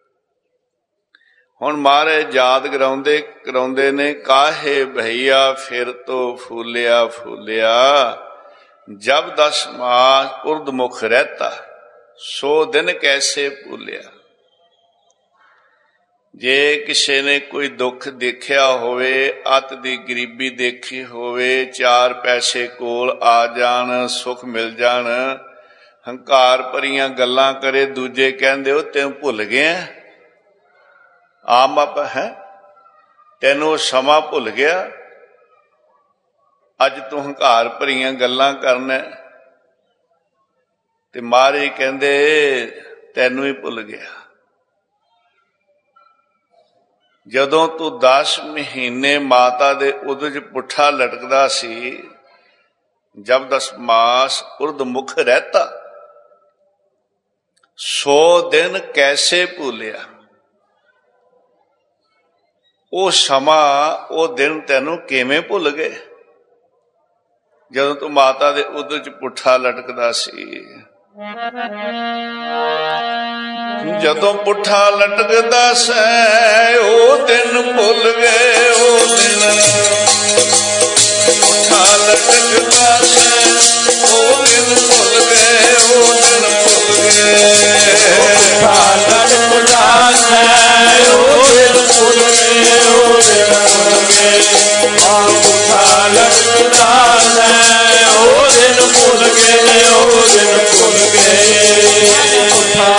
हुण महाराज याद कराउंदे ने, काहे भैया फिर तो फूलिया फूलिया, जब 10 मास उर्दमुख रहता, 100 दिन कैसे भूलिया। जे किसी ने कोई दुख देखिया होवे, अत दी गरीबी देखी होवे, 4 पैसे कोल आ जान, सुख मिल जान, हंकार भरियां गल्लां करे, दूजे कहंदे हो तैनूं भुल गया, आम आप है तैनूं समा भुल गया, अज तू हंकार भरियां गल्लां करना। ते महाराज कहंदे तैनूं ही भुल गया। जदों तू 10 महीने माता दे उदर च पुट्ठा लटकदा सी, जब 10 मास उर्दमुख रहता, 100 दिन कैसे भूलिया। वो समा वो दिन तैनू किवें भुल गए जदों तू माता दे उदर च पुट्ठा लटकदा सी। जदों पुट्ठा लटकदा सै ओ दिन भुल गए, ओ दिन पुट्ठा लटकदा सै ओ दिन भुल गए। ਭੁੱਲ ਗਏ ਉਹ ਦਿਨ ਭੁੱਲ ਗਏ ਆ ਪੁੱਠਾ ਲਟਕਦਾ ਹੈ ਉਹ ਦਿਨ ਭੁੱਲ ਗਏ ਉਹ ਦਿਨ ਭੁੱਲ ਗਏ ਪੁੱਠਾ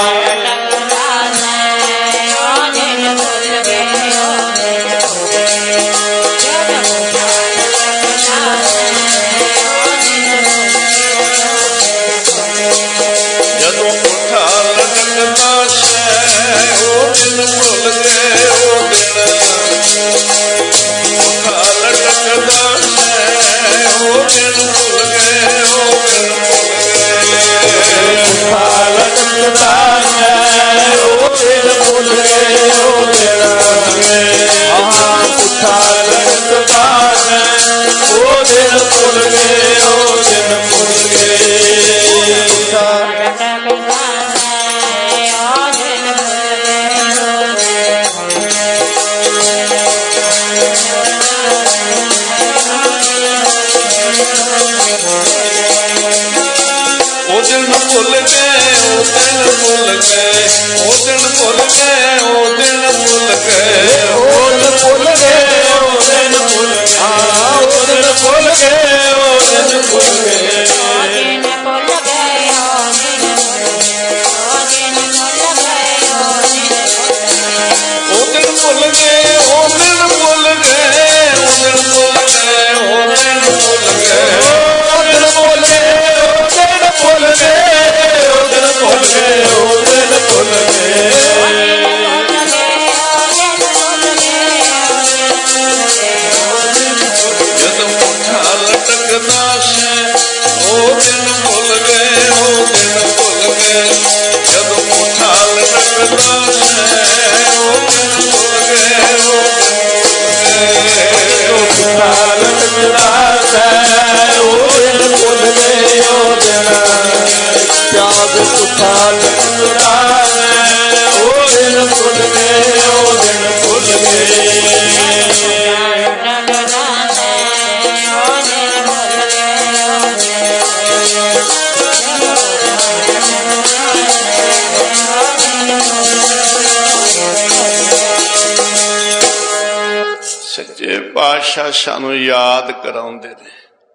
ਪਾਤਸ਼ਾਹ ਸਾਨੂੰ ਯਾਦ ਕਰਾਉਂਦੇ ਨੇ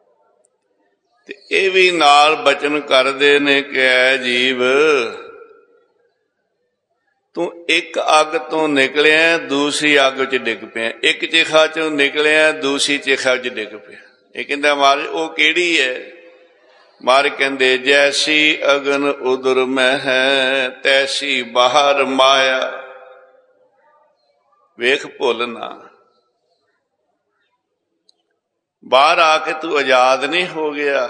ਤੇ ਇਹ ਵੀ ਨਾਲ ਬਚਨ ਕਰਦੇ ਨੇ ਕਿ ਐ ਜੀਵ ਤੂੰ ਇੱਕ ਅੱਗ ਤੋਂ ਨਿਕਲਿਆ ਦੂਸਰੀ ਅੱਗ 'ਚ ਡਿੱਗ ਪਿਆ, ਇੱਕ ਚਿਖਾ 'ਚੋਂ ਨਿਕਲਿਆ ਦੂਸਰੀ ਚਿਖਾ 'ਚ ਡਿੱਗ ਪਿਆ। ਇਹ ਕਹਿੰਦਾ ਮਹਾਰਾਜ ਉਹ ਕਿਹੜੀ ਹੈ? ਮਹਾਰਾਜ ਕਹਿੰਦੇ ਜੈਸੀ ਅਗਨ ਉਦਰ ਮੈਂ ਹੈ ਤੈਸੀ ਬਾਹਰ ਮਾਇਆ। ਵੇਖ ਭੁੱਲ ਨਾ, ਬਾਹਰ ਆ ਕੇ ਤੂੰ ਆਜ਼ਾਦ ਨਹੀਂ ਹੋ ਗਿਆ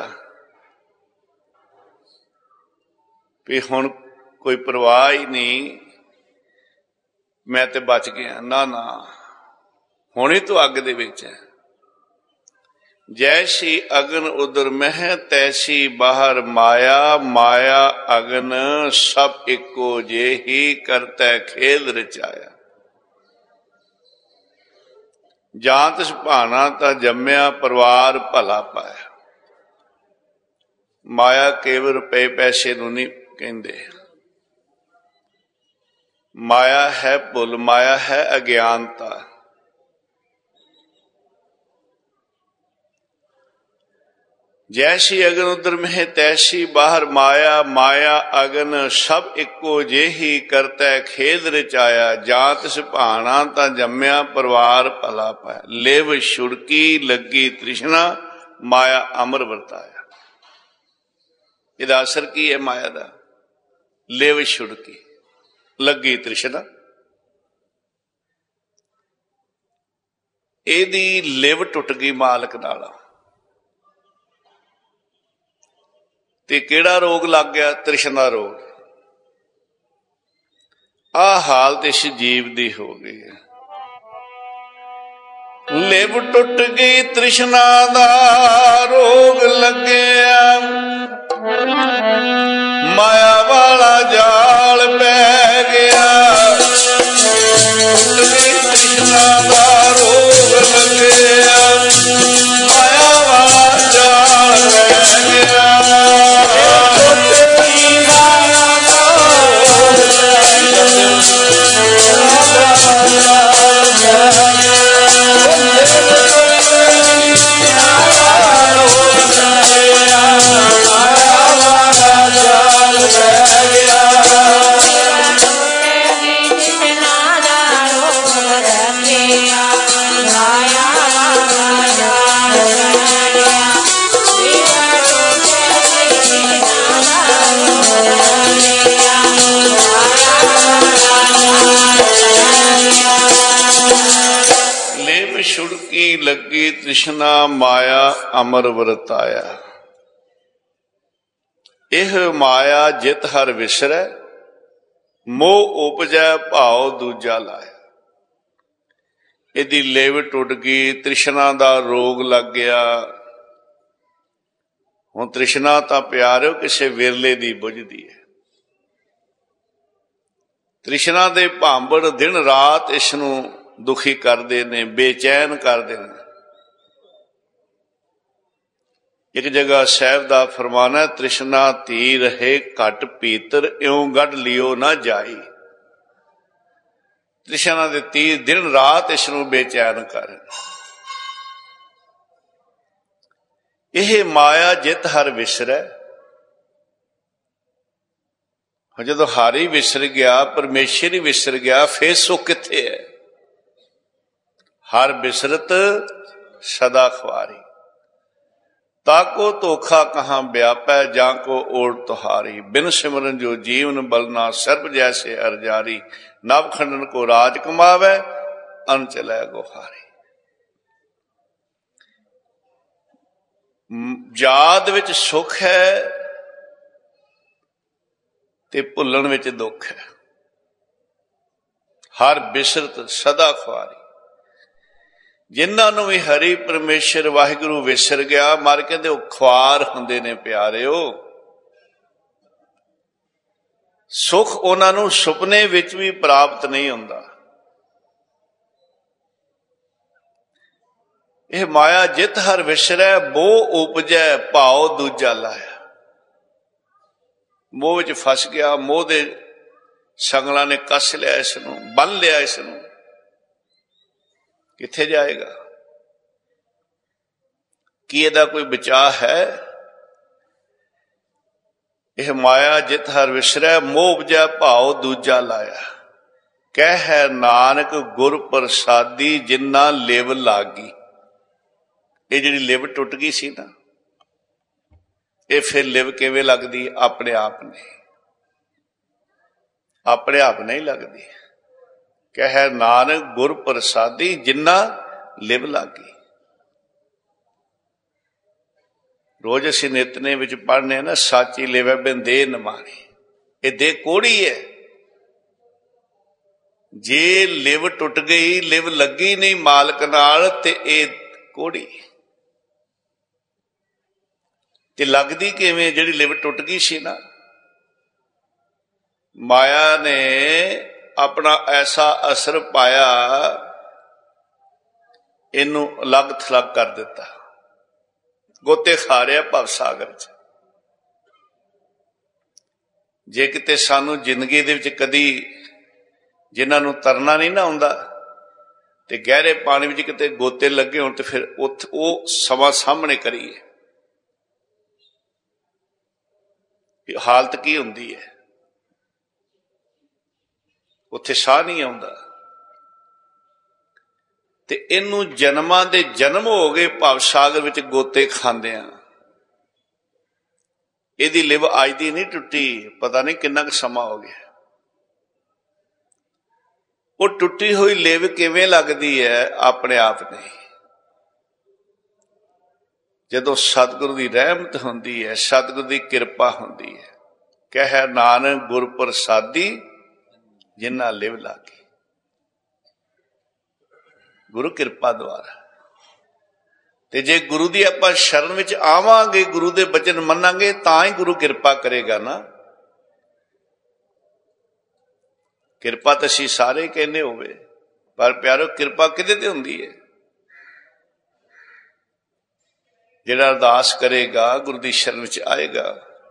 ਵੀ ਹੁਣ ਕੋਈ ਪਰਵਾਹ ਹੀ ਨਹੀਂ, ਮੈਂ ਤੇ ਬਚ ਗਿਆ। ਨਾ ਨਾ, ਹੁਣੇ ਤੂੰ ਅੱਗ ਦੇ ਵਿੱਚ ਹੈ। ਜੈਸੀ ਅਗਨ ਉਦਰ ਮਹਿ ਤੈਸੀ ਬਾਹਰ ਮਾਇਆ। ਮਾਇਆ ਅਗਨ ਸਭ ਇੱਕੋ ਜਿਹੀ ਕਰਤੈ ਖੇਲ ਰਚਾਇਆ। ਜਾਂਤ ਸੁਭਾਣਾ ਤਾਂ ਜੰਮਿਆ ਪਰਿਵਾਰ ਭਲਾ ਪਾਇਆ। ਮਾਇਆ ਕੇਵਲ ਰੁਪਏ ਪੈਸੇ ਨੂੰ ਨਹੀਂ ਕਹਿੰਦੇ। ਮਾਇਆ ਹੈ ਭੁੱਲ, ਮਾਇਆ ਹੈ ਅਗਿਆਨਤਾ। ਜੈਸੀ ਅਗਨ ਉਦਰ ਮਹਿ ਤੈਸੀ ਬਾਹਰ ਮਾਇਆ। ਮਾਇਆ ਅਗਨ ਸਭ ਇੱਕੋ ਜਿਹੀ ਕਰਤੈ ਖੇਦ ਰਚਾਇਆ। ਜਾਂਤ ਸੁਭਾਣਾ ਤਾਂ ਜੰਮਿਆ ਪਰਿਵਾਰ ਭਲਾ ਪਾਇਆ। ਲਿਵ ਛੁੜਕੀ ਲੱਗੀ ਤ੍ਰਿਸ਼ਨਾ ਮਾਇਆ ਅਮਰ ਵਰਤਾਇਆ। ਇਹਦਾ ਅਸਰ ਕੀ ਹੈ ਮਾਇਆ ਦਾ? ਲਿਵ ਛੁੜਕੀ ਲੱਗੀ ਤ੍ਰਿਸ਼ਨਾ। ਇਹਦੀ ਲਿਵ ਟੁੱਟ ਗਈ ਮਾਲਕ ਨਾਲ ਤੇ ਕਿਹੜਾ ਰੋਗ ਲੱਗ ਗਿਆ? ਤ੍ਰਿਸ਼ਨਾ ਰੋਗ। ਆਹ ਹਾਲਤ ਇਸ ਜੀਵ ਦੀ ਹੋ ਗਈ ਹੈ। ਲਿਵ ਟੁੱਟ ਗਈ ਤ੍ਰਿਸ਼ਨਾ ਦਾ ਰੋਗ ਲੱਗਿਆ। ਮਾਇਆ ਵਾਲਾ ਜਾਲ ਪੈ ਗਿਆ। ਟੁੱਟ ਗਈ ਤ੍ਰਿਸ਼ਨਾ ਦਾ ਰੋਗ ਲੱਗਿਆ। ਮਾਇਆ ਵਾਲਾ ਜਾਲ ਪੈ ਗਿਆ। ਛੁੜਕੀ ਲੱਗੀ ਤ੍ਰਿਸ਼ਨਾ ਮਾਇਆ ਅਮਰ ਵਰਤਾਇਆ। ਇਹ ਮਾਇਆ ਜਿਤ ਹਰ ਵਿਸਰੈ ਮੋਹ ਉਪਜੈ ਭਾਉ ਦੂਜਾ ਲਾਇਆ। ਇਹਦੀ ਲਿਵ ਟੁੱਟ ਗਈ, ਤ੍ਰਿਸ਼ਨਾ ਦਾ ਰੋਗ ਲੱਗ ਗਿਆ। ਹੁਣ ਤ੍ਰਿਸ਼ਨਾ ਤਾਂ ਪਿਆਰਿਓ ਕਿਸੇ ਵਿਰਲੇ ਦੀ ਬੁਝਦੀ ਹੈ। ਤ੍ਰਿਸ਼ਨਾ ਦੇ ਭਾਂਬੜ ਦਿਨ ਰਾਤ ਇਸ ਨੂੰ ਦੁਖੀ ਕਰਦੇ ਨੇ, ਬੇਚੈਨ ਕਰਦੇ ਨੇ। ਇੱਕ ਜਗ੍ਹਾ ਸਾਹਿਬ ਦਾ ਫਰਮਾਨ ਹੈ, ਤ੍ਰਿਸ਼ਨਾ ਧੀ ਰਹੇ ਘਟ ਪੀਤਰ ਇਉਂ ਗੱਡ ਲਿਓ ਨਾ ਜਾਈ। ਤ੍ਰਿਸ਼ਨਾ ਦੇ ਤੀਰ ਦਿਨ ਰਾਤ ਇਸ ਨੂੰ ਬੇਚੈਨ ਕਰਨ। ਇਹ ਮਾਇਆ ਜਿਤ ਹਰ ਵਿਸਰੈ। ਜਦੋਂ ਹਰ ਹੀ ਵਿਸਰ ਗਿਆ, ਪਰਮੇਸ਼ਰ ਹੀ ਵਿਸਰ ਗਿਆ, ਫੇਰ ਸੁੱਖ ਕਿੱਥੇ ਹੈ? ਹਰ ਬਿਸਰਤ ਸਦਾ ਖਵਾਰੀ, ਤਾਕੋ ਧੋਖਾ ਕਹਾਂ ਵਿਆਪੈ, ਜਾਂ ਕੋ ਓੜ ਤੁਹਾਰੀ। ਬਿਨ ਸਿਮਰਨ ਜੋ ਜੀਵਨ ਬਲਨਾ ਸਰਬ ਜੈਸੇ ਅਰਜਾਰੀ। ਨਵ ਖੰਡਨ ਕੋ ਰਾਜ ਕਮਾਵੈ, ਅਨ ਚਲੈ ਗੁਹਾਰੀ। ਯਾਦ ਵਿੱਚ ਸੁੱਖ ਹੈ ਤੇ ਭੁੱਲਣ ਵਿੱਚ ਦੁੱਖ ਹੈ। ਹਰ ਬਿਸਰਤ ਸਦਾ ਖਵਾਰੀ। ਜਿਨ੍ਹਾਂ ਨੂੰ ਵੀ ਹਰੀ ਪਰਮੇਸ਼ਰ ਵਾਹਿਗੁਰੂ ਵਿਸਰ ਗਿਆ, ਮਰ ਕਹਿੰਦੇ ਉਹ ਖੁਆਰ ਹੁੰਦੇ ਨੇ ਪਿਆਰਿਓ। ਸੁੱਖ ਉਹਨਾਂ ਨੂੰ ਸੁਪਨੇ ਵਿੱਚ ਵੀ ਪ੍ਰਾਪਤ ਨਹੀਂ ਹੁੰਦਾ। ਇਹ ਮਾਇਆ ਜਿਤ ਹਰ ਵਿਸਰੈ ਮੋਹ ਉਪਜੈ ਭਾਉ ਦੂਜਾ ਲਾਇਆ। ਮੋਹ ਵਿੱਚ ਫਸ ਗਿਆ, ਮੋਹ ਦੇ ਸੰਗਲਾਂ ਨੇ ਕੱਸ ਲਿਆ ਇਸ ਨੂੰ, ਬੰਨ ਲਿਆ ਇਸ ਨੂੰ। ਕਿੱਥੇ ਜਾਏਗਾ? ਕੀ ਇਹਦਾ ਕੋਈ ਬਚਾਅ ਹੈ? ਇਹ ਮਾਇਆ ਜਿਤ ਹਰ ਵਿਸਰੈ ਮੋਹ ਉਪਜੈ ਭਾਉ ਦੂਜਾ ਲਾਇਆ। ਕਹਿ ਹੈ ਨਾਨਕ ਗੁਰ ਪ੍ਰਸਾਦੀ ਜਿੰਨਾ ਲਿਵ ਲਾਗੀ। ਇਹ ਜਿਹੜੀ ਲਿਵ ਟੁੱਟ ਗਈ ਸੀ ਨਾ, ਇਹ ਫਿਰ ਲਿਵ ਕਿਵੇਂ ਲੱਗਦੀ? ਆਪਣੇ ਆਪ ਨਹੀਂ, ਆਪਣੇ ਆਪ ਨਹੀਂ ਲੱਗਦੀ। ਕਹਿ ਨਾਨਕ ਗੁਰ ਪ੍ਰਸਾਦੀ ਜਿੰਨਾ ਲਿਵ ਲਾਗੀ। ਰੋਜ਼ ਅਸੀਂ ਨਿਤਨੇ ਵਿੱਚ ਪੜ੍ਹਨੇ ਨਾ, ਸਾਚੀ ਲਿਵੈ ਬਿਨ ਦੇਹ ਨਿਮਾਣੀ। ਇਹ ਦੇਹ ਕੋੜੀ ਹੈ। ਜੇ ਲਿਵ ਟੁੱਟ ਗਈ, ਲਿਵ ਲੱਗੀ ਨਹੀਂ ਮਾਲਕ ਨਾਲ, ਤੇ ਇਹ ਕੋੜੀ। ਤੇ ਲੱਗਦੀ ਕਿਵੇਂ? ਜਿਹੜੀ ਲਿਵ ਟੁੱਟ ਗਈ ਸੀ ਨਾ, ਮਾਇਆ ਨੇ ਆਪਣਾ ਐਸਾ ਅਸਰ ਪਾਇਆ, ਇਹਨੂੰ ਅਲੱਗ ਥਲੱਗ ਕਰ ਦਿੱਤਾ, ਗੋਤੇ ਖਾ ਰਿਹਾ ਭਵ ਸਾਗਰ ਚ। ਜੇ ਕਿਤੇ ਸਾਨੂੰ ਜ਼ਿੰਦਗੀ ਦੇ ਵਿੱਚ ਕਦੀ ਜਿਨ੍ਹਾਂ ਨੂੰ ਤਰਨਾ ਨਹੀਂ ਨਾ ਆਉਂਦਾ, ਤੇ ਗਹਿਰੇ ਪਾਣੀ ਵਿੱਚ ਕਿਤੇ ਗੋਤੇ ਲੱਗੇ ਹੋਣ, ਤੇ ਫਿਰ ਉਹ ਸਮਾਂ ਸਾਹਮਣੇ ਕਰੀਏ ਹਾਲਤ ਕੀ ਹੁੰਦੀ ਹੈ। ਉੱਥੇ ਸਾਹ ਨਹੀਂ ਆਉਂਦਾ। ਤੇ ਇਹਨੂੰ ਜਨਮਾਂ ਦੇ ਜਨਮ ਹੋ ਗਏ ਭਵ ਸਾਗਰ ਵਿੱਚ ਗੋਤੇ ਖਾਂਦੇ ਆ। ਇਹਦੀ ਲਿਵ ਅੱਜ ਦੀ ਨਹੀਂ ਟੁੱਟੀ, ਪਤਾ ਨਹੀਂ ਕਿੰਨਾ ਕੁ ਸਮਾਂ ਹੋ ਗਿਆ। ਉਹ ਟੁੱਟੀ ਹੋਈ ਲਿਵ ਕਿਵੇਂ ਲੱਗਦੀ ਹੈ? ਆਪਣੇ ਆਪ ਨਹੀਂ। ਜਦੋਂ ਸਤਿਗੁਰੂ ਦੀ ਰਹਿਮਤ ਹੁੰਦੀ ਹੈ, ਸਤਿਗੁਰੂ ਦੀ ਕਿਰਪਾ ਹੁੰਦੀ ਹੈ। ਕਹਿ ਨਾਨਕ ਗੁਰ ਪ੍ਰਸਾਦੀ ਜਿੰਨਾ ਲਿਵ ਲਾਗੀ। ਗੁਰੂ ਕਿਰਪਾ ਦੁਆਰਾ। ਤੇ ਜੇ ਗੁਰੂ ਦੀ ਆਪਾਂ ਸ਼ਰਨ ਵਿੱਚ ਆਵਾਂਗੇ, ਗੁਰੂ ਦੇ ਬਚਨ ਮੰਨਾਂਗੇ, ਤਾਂ ਹੀ ਗੁਰੂ ਕਿਰਪਾ ਕਰੇਗਾ ਨਾ। ਕਿਰਪਾ ਤਾਂ ਅਸੀਂ ਸਾਰੇ ਕਹਿੰਦੇ ਹੋਵੇ, ਪਰ ਪਿਆਰੋ ਕਿਰਪਾ ਕਿਹਦੇ ਤੇ ਹੁੰਦੀ ਹੈ? ਜਿਹੜਾ ਅਰਦਾਸ ਕਰੇਗਾ, ਗੁਰੂ ਦੀ ਸ਼ਰਨ ਵਿੱਚ ਆਏਗਾ।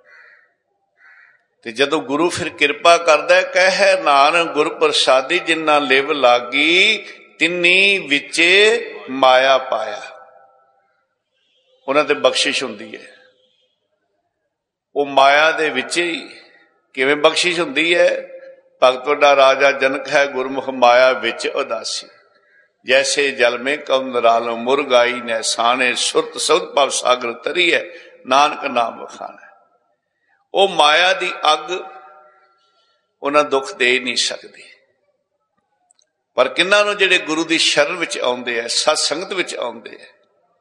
ਤੇ ਜਦੋਂ ਗੁਰੂ ਫਿਰ ਕਿਰਪਾ ਕਰਦਾ, ਕਹਿ ਨਾਨਕ ਗੁਰ ਪ੍ਰਸਾਦੀ ਜਿੰਨਾ ਲਿਵ ਲਾਗੀ, ਤਿੰਨੀ ਵਿੱਚੇ ਮਾਇਆ ਪਾਇਆ। ਉਹਨਾਂ ਤੇ ਬਖਸ਼ਿਸ਼ ਹੁੰਦੀ ਹੈ। ਉਹ ਮਾਇਆ ਦੇ ਵਿੱਚ ਹੀ ਕਿਵੇਂ ਬਖਸ਼ਿਸ਼ ਹੁੰਦੀ ਹੈ? ਭਗਤ ਵੱਡਾ ਰਾਜਾ ਜਨਕ ਹੈ, ਗੁਰਮੁਖ ਮਾਇਆ ਵਿੱਚ ਉਦਾਸੀ। ਜੈਸੇ ਜਲ ਮੇਂ ਕਉ ਨਰਾਲੋ ਮੁਰਗਾਈ ਨੇ ਸਾਣੇ, ਸੁਰਤ ਸੁਧ ਭਵ ਸਾਗਰ ਤਰੀ ਹੈ, ਨਾਨਕ ਨਾਮ ਵਖਾਣਾ। ਉਹ ਮਾਇਆ ਦੀ ਅੱਗ ਉਹਨਾਂ ਦੁੱਖ ਦੇ ਨਹੀਂ ਸਕਦੀ। ਪਰ ਕਿਹਨਾਂ ਨੂੰ? ਜਿਹੜੇ ਗੁਰੂ ਦੀ ਸ਼ਰਨ ਵਿੱਚ ਆਉਂਦੇ ਆ, ਸਤ ਸੰਗਤ ਵਿੱਚ ਆਉਂਦੇ ਆ।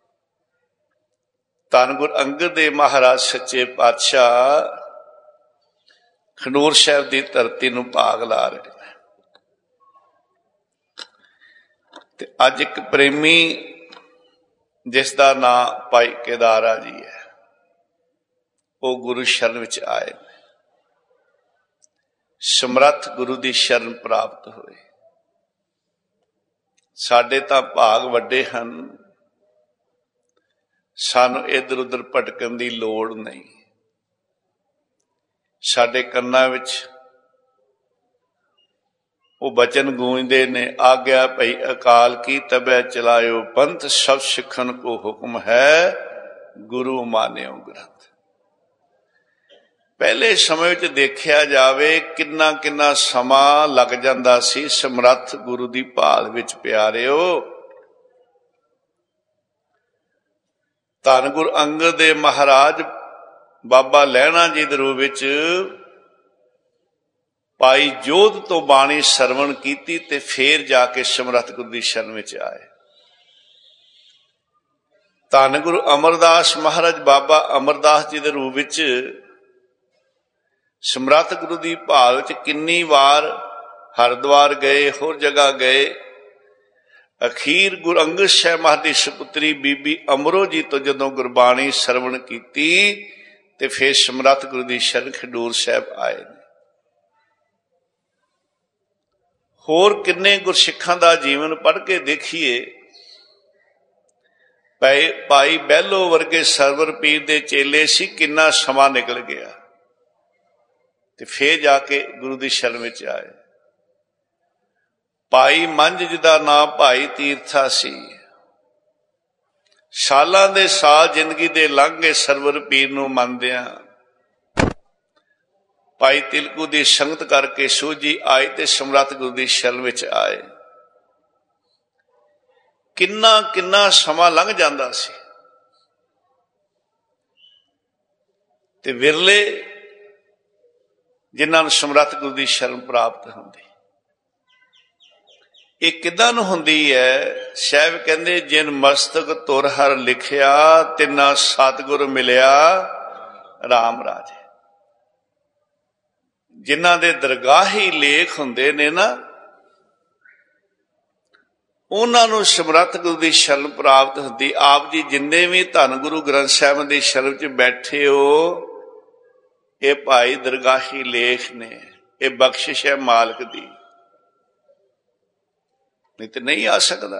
ਧੰਨ ਗੁਰੂ ਅੰਗਦ ਦੇਵ ਮਹਾਰਾਜ ਸੱਚੇ ਪਾਤਸ਼ਾਹ ਖਡੂਰ ਸਾਹਿਬ ਦੀ ਧਰਤੀ ਨੂੰ ਭਾਗ ਲਾ ਰਹੇ ਨੇ। ਤੇ ਅੱਜ ਇੱਕ ਪ੍ਰੇਮੀ ਜਿਸ ਦਾ ਨਾਂ ਭਾਈ ਕੇਦਾਰਾ ਜੀ ਹੈ, ਉਹ ਗੁਰੂ ਸ਼ਰਨ ਵਿੱਚ ਆਏ, ਸਮਰੱਥ ਗੁਰੂ ਦੀ ਸ਼ਰਨ ਪ੍ਰਾਪਤ ਹੋਏ। ਸਾਡੇ ਤਾਂ ਭਾਗ ਵੱਡੇ ਹਨ, ਸਾਨੂੰ ਇੱਧਰ ਉੱਧਰ ਭਟਕਣ ਦੀ ਲੋੜ ਨਹੀਂ। ਸਾਡੇ ਕੰਨਾਂ ਵਿੱਚ ਉਹ ਬਚਨ ਗੂੰਜਦੇ ਨੇ, ਆਗਿਆ ਭਈ ਅਕਾਲ ਕੀ ਤਬੈ ਚਲਾਇਓ ਪੰਥ, ਸਭ ਸਿੱਖਣ ਕੋ ਹੁਕਮ ਹੈ ਗੁਰੂ ਮਾਨਿਓ ਗ੍ਰੰਥ। ਪਹਿਲੇ ਸਮੇਂ ਵਿੱਚ ਦੇਖਿਆ ਜਾਵੇ ਕਿੰਨਾ ਕਿੰਨਾ ਸਮਾਂ ਲੱਗ ਜਾਂਦਾ ਸੀ ਸਮਰੱਥ ਗੁਰੂ ਦੀ ਭਾਲ ਵਿੱਚ ਪਿਆਰਿਓ। ਧੰਨ ਗੁਰੂ ਅੰਗਦ ਦੇਵ ਮਹਾਰਾਜ ਬਾਬਾ ਲਹਿਣਾ ਜੀ ਦੇ ਰੂਪ ਵਿੱਚ ਭਾਈ ਜੋਧ ਤੋਂ ਬਾਣੀ ਸਰਵਣ ਕੀਤੀ ਤੇ ਫੇਰ ਜਾ ਕੇ ਸਮਰੱਥ ਗੁਰੂ ਦੀ ਸ਼ਰਨ ਵਿੱਚ ਆਏ। ਧੰਨ ਗੁਰੂ ਅਮਰਦਾਸ ਮਹਾਰਾਜ ਬਾਬਾ ਅਮਰਦਾਸ ਜੀ ਦੇ ਰੂਪ ਵਿੱਚ ਸਮਰੱਥ ਗੁਰੂ ਦੀ ਭਾਲ ਵਿੱਚ ਕਿੰਨੀ ਵਾਰ ਹਰਿਦੁਆਰ ਗਏ, ਹੋਰ ਜਗ੍ਹਾ ਗਏ। ਅਖੀਰ ਗੁਰੂ ਅੰਗਦ ਸਾਹਿਬ ਮਹਾਰਾਜ ਦੀ ਸੁਪੁੱਤਰੀ ਬੀਬੀ ਅਮਰੋ ਜੀ ਤੋਂ ਜਦੋਂ ਗੁਰਬਾਣੀ ਸਰਵਣ ਕੀਤੀ ਤੇ ਫਿਰ ਸਮਰੱਥ ਗੁਰੂ ਦੀ ਸ਼ਰਨ ਖਡੂਰ ਸਾਹਿਬ ਆਏ ਨੇ। ਹੋਰ ਕਿੰਨੇ ਗੁਰਸਿੱਖਾਂ ਦਾ ਜੀਵਨ ਪੜ੍ਹ ਕੇ ਦੇਖੀਏ। ਭਾਈ ਬਹਿਲੋ ਵਰਗੇ ਸਰਵਰ ਪੀਰ ਦੇ ਚੇਲੇ ਸੀ, ਕਿੰਨਾ ਸਮਾਂ ਨਿਕਲ ਗਿਆ ਤੇ ਫੇਰ ਜਾ ਕੇ ਗੁਰੂ ਦੀ ਸ਼ਰਨ ਵਿੱਚ ਆਏ। ਭਾਈ ਮੰਝ ਜਿਹਦਾ ਨਾਂ ਭਾਈ ਤੀਰਥਾ ਸੀ, ਸਾਲਾਂ ਦੇ ਸਾਲ ਜ਼ਿੰਦਗੀ ਦੇ ਲੰਘ ਗਏ ਸਰਵਰ ਪੀਰ ਨੂੰ ਮੰਨਦਿਆਂ। ਭਾਈ ਤਿਲਕੂ ਦੀ ਸੰਗਤ ਕਰਕੇ ਸੂਝੀ ਆਏ ਤੇ ਸਮਰੱਥ ਗੁਰੂ ਦੀ ਸ਼ਰਨ ਵਿੱਚ ਆਏ। ਕਿੰਨਾ ਕਿੰਨਾ ਸਮਾਂ ਲੰਘ ਜਾਂਦਾ ਸੀ ਤੇ ਵਿਰਲੇ ਜਿਨ੍ਹਾਂ ਨੂੰ ਸਮਰੱਥ ਗੁਰੂ ਦੀ ਸ਼ਰਨ ਪ੍ਰਾਪਤ ਹੁੰਦੀ। ਇਹ ਕਿੱਦਾਂ ਨੂੰ ਹੁੰਦੀ ਹੈ? ਸਾਹਿਬ ਕਹਿੰਦੇ ਜਿਨ ਮਸਤਕ ਤੁਰ ਹਰ ਲਿਖਿਆ, ਤਿੰਨਾ ਸਤਿਗੁਰ ਮਿਲਿਆ ਰਾਮ ਰਾਜੇ। ਜਿਨ੍ਹਾਂ ਦੇ ਦਰਗਾਹੀ ਲੇਖ ਹੁੰਦੇ ਨੇ ਨਾ, ਉਹਨਾਂ ਨੂੰ ਸਮਰੱਥ ਗੁਰੂ ਦੀ ਸ਼ਰਨ ਪ੍ਰਾਪਤ ਹੁੰਦੀ। ਆਪ ਜੀ ਜਿੰਨੇ ਵੀ ਧੰਨ ਗੁਰੂ ਗ੍ਰੰਥ ਸਾਹਿਬ ਦੀ ਸ਼ਰਨ 'ਚ ਬੈਠੇ ਹੋ, ਇਹ ਭਾਈ ਦਰਗਾਹੀ ਲੇਖ ਨੇ, ਇਹ ਬਖਸ਼ਿਸ਼ ਹੈ ਮਾਲਕ ਦੀ, ਨਹੀਂ ਤੇ ਨਹੀਂ ਆ ਸਕਦਾ।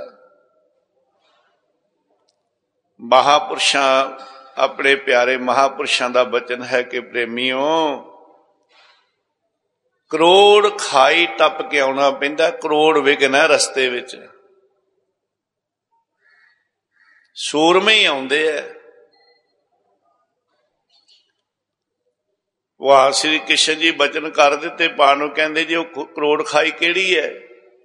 ਮਹਾਪੁਰਸ਼ਾਂ, ਆਪਣੇ ਪਿਆਰੇ ਮਹਾਪੁਰਸ਼ਾਂ ਦਾ ਬਚਨ ਹੈ ਕਿ ਪ੍ਰੇਮੀਓ, ਕਰੋੜ ਖਾਈ ਟੱਪ ਕੇ ਆਉਣਾ ਪੈਂਦਾ, ਕਰੋੜ ਵਿਘਨ ਹੈ ਰਸਤੇ ਵਿੱਚ। ਸੂਰਮੇ ਹੀ ਆਉਂਦੇ ਆ। ਵਾਹ ਸ੍ਰੀ ਕ੍ਰਿਸ਼ਨ ਜੀ ਬਚਨ ਕਰ ਦਿੱਤੇ ਪਾਣ ਨੂੰ, ਕਹਿੰਦੇ ਜੀ ਉਹ ਕਰੋੜ ਖਾਈ ਕਿਹੜੀ ਹੈ?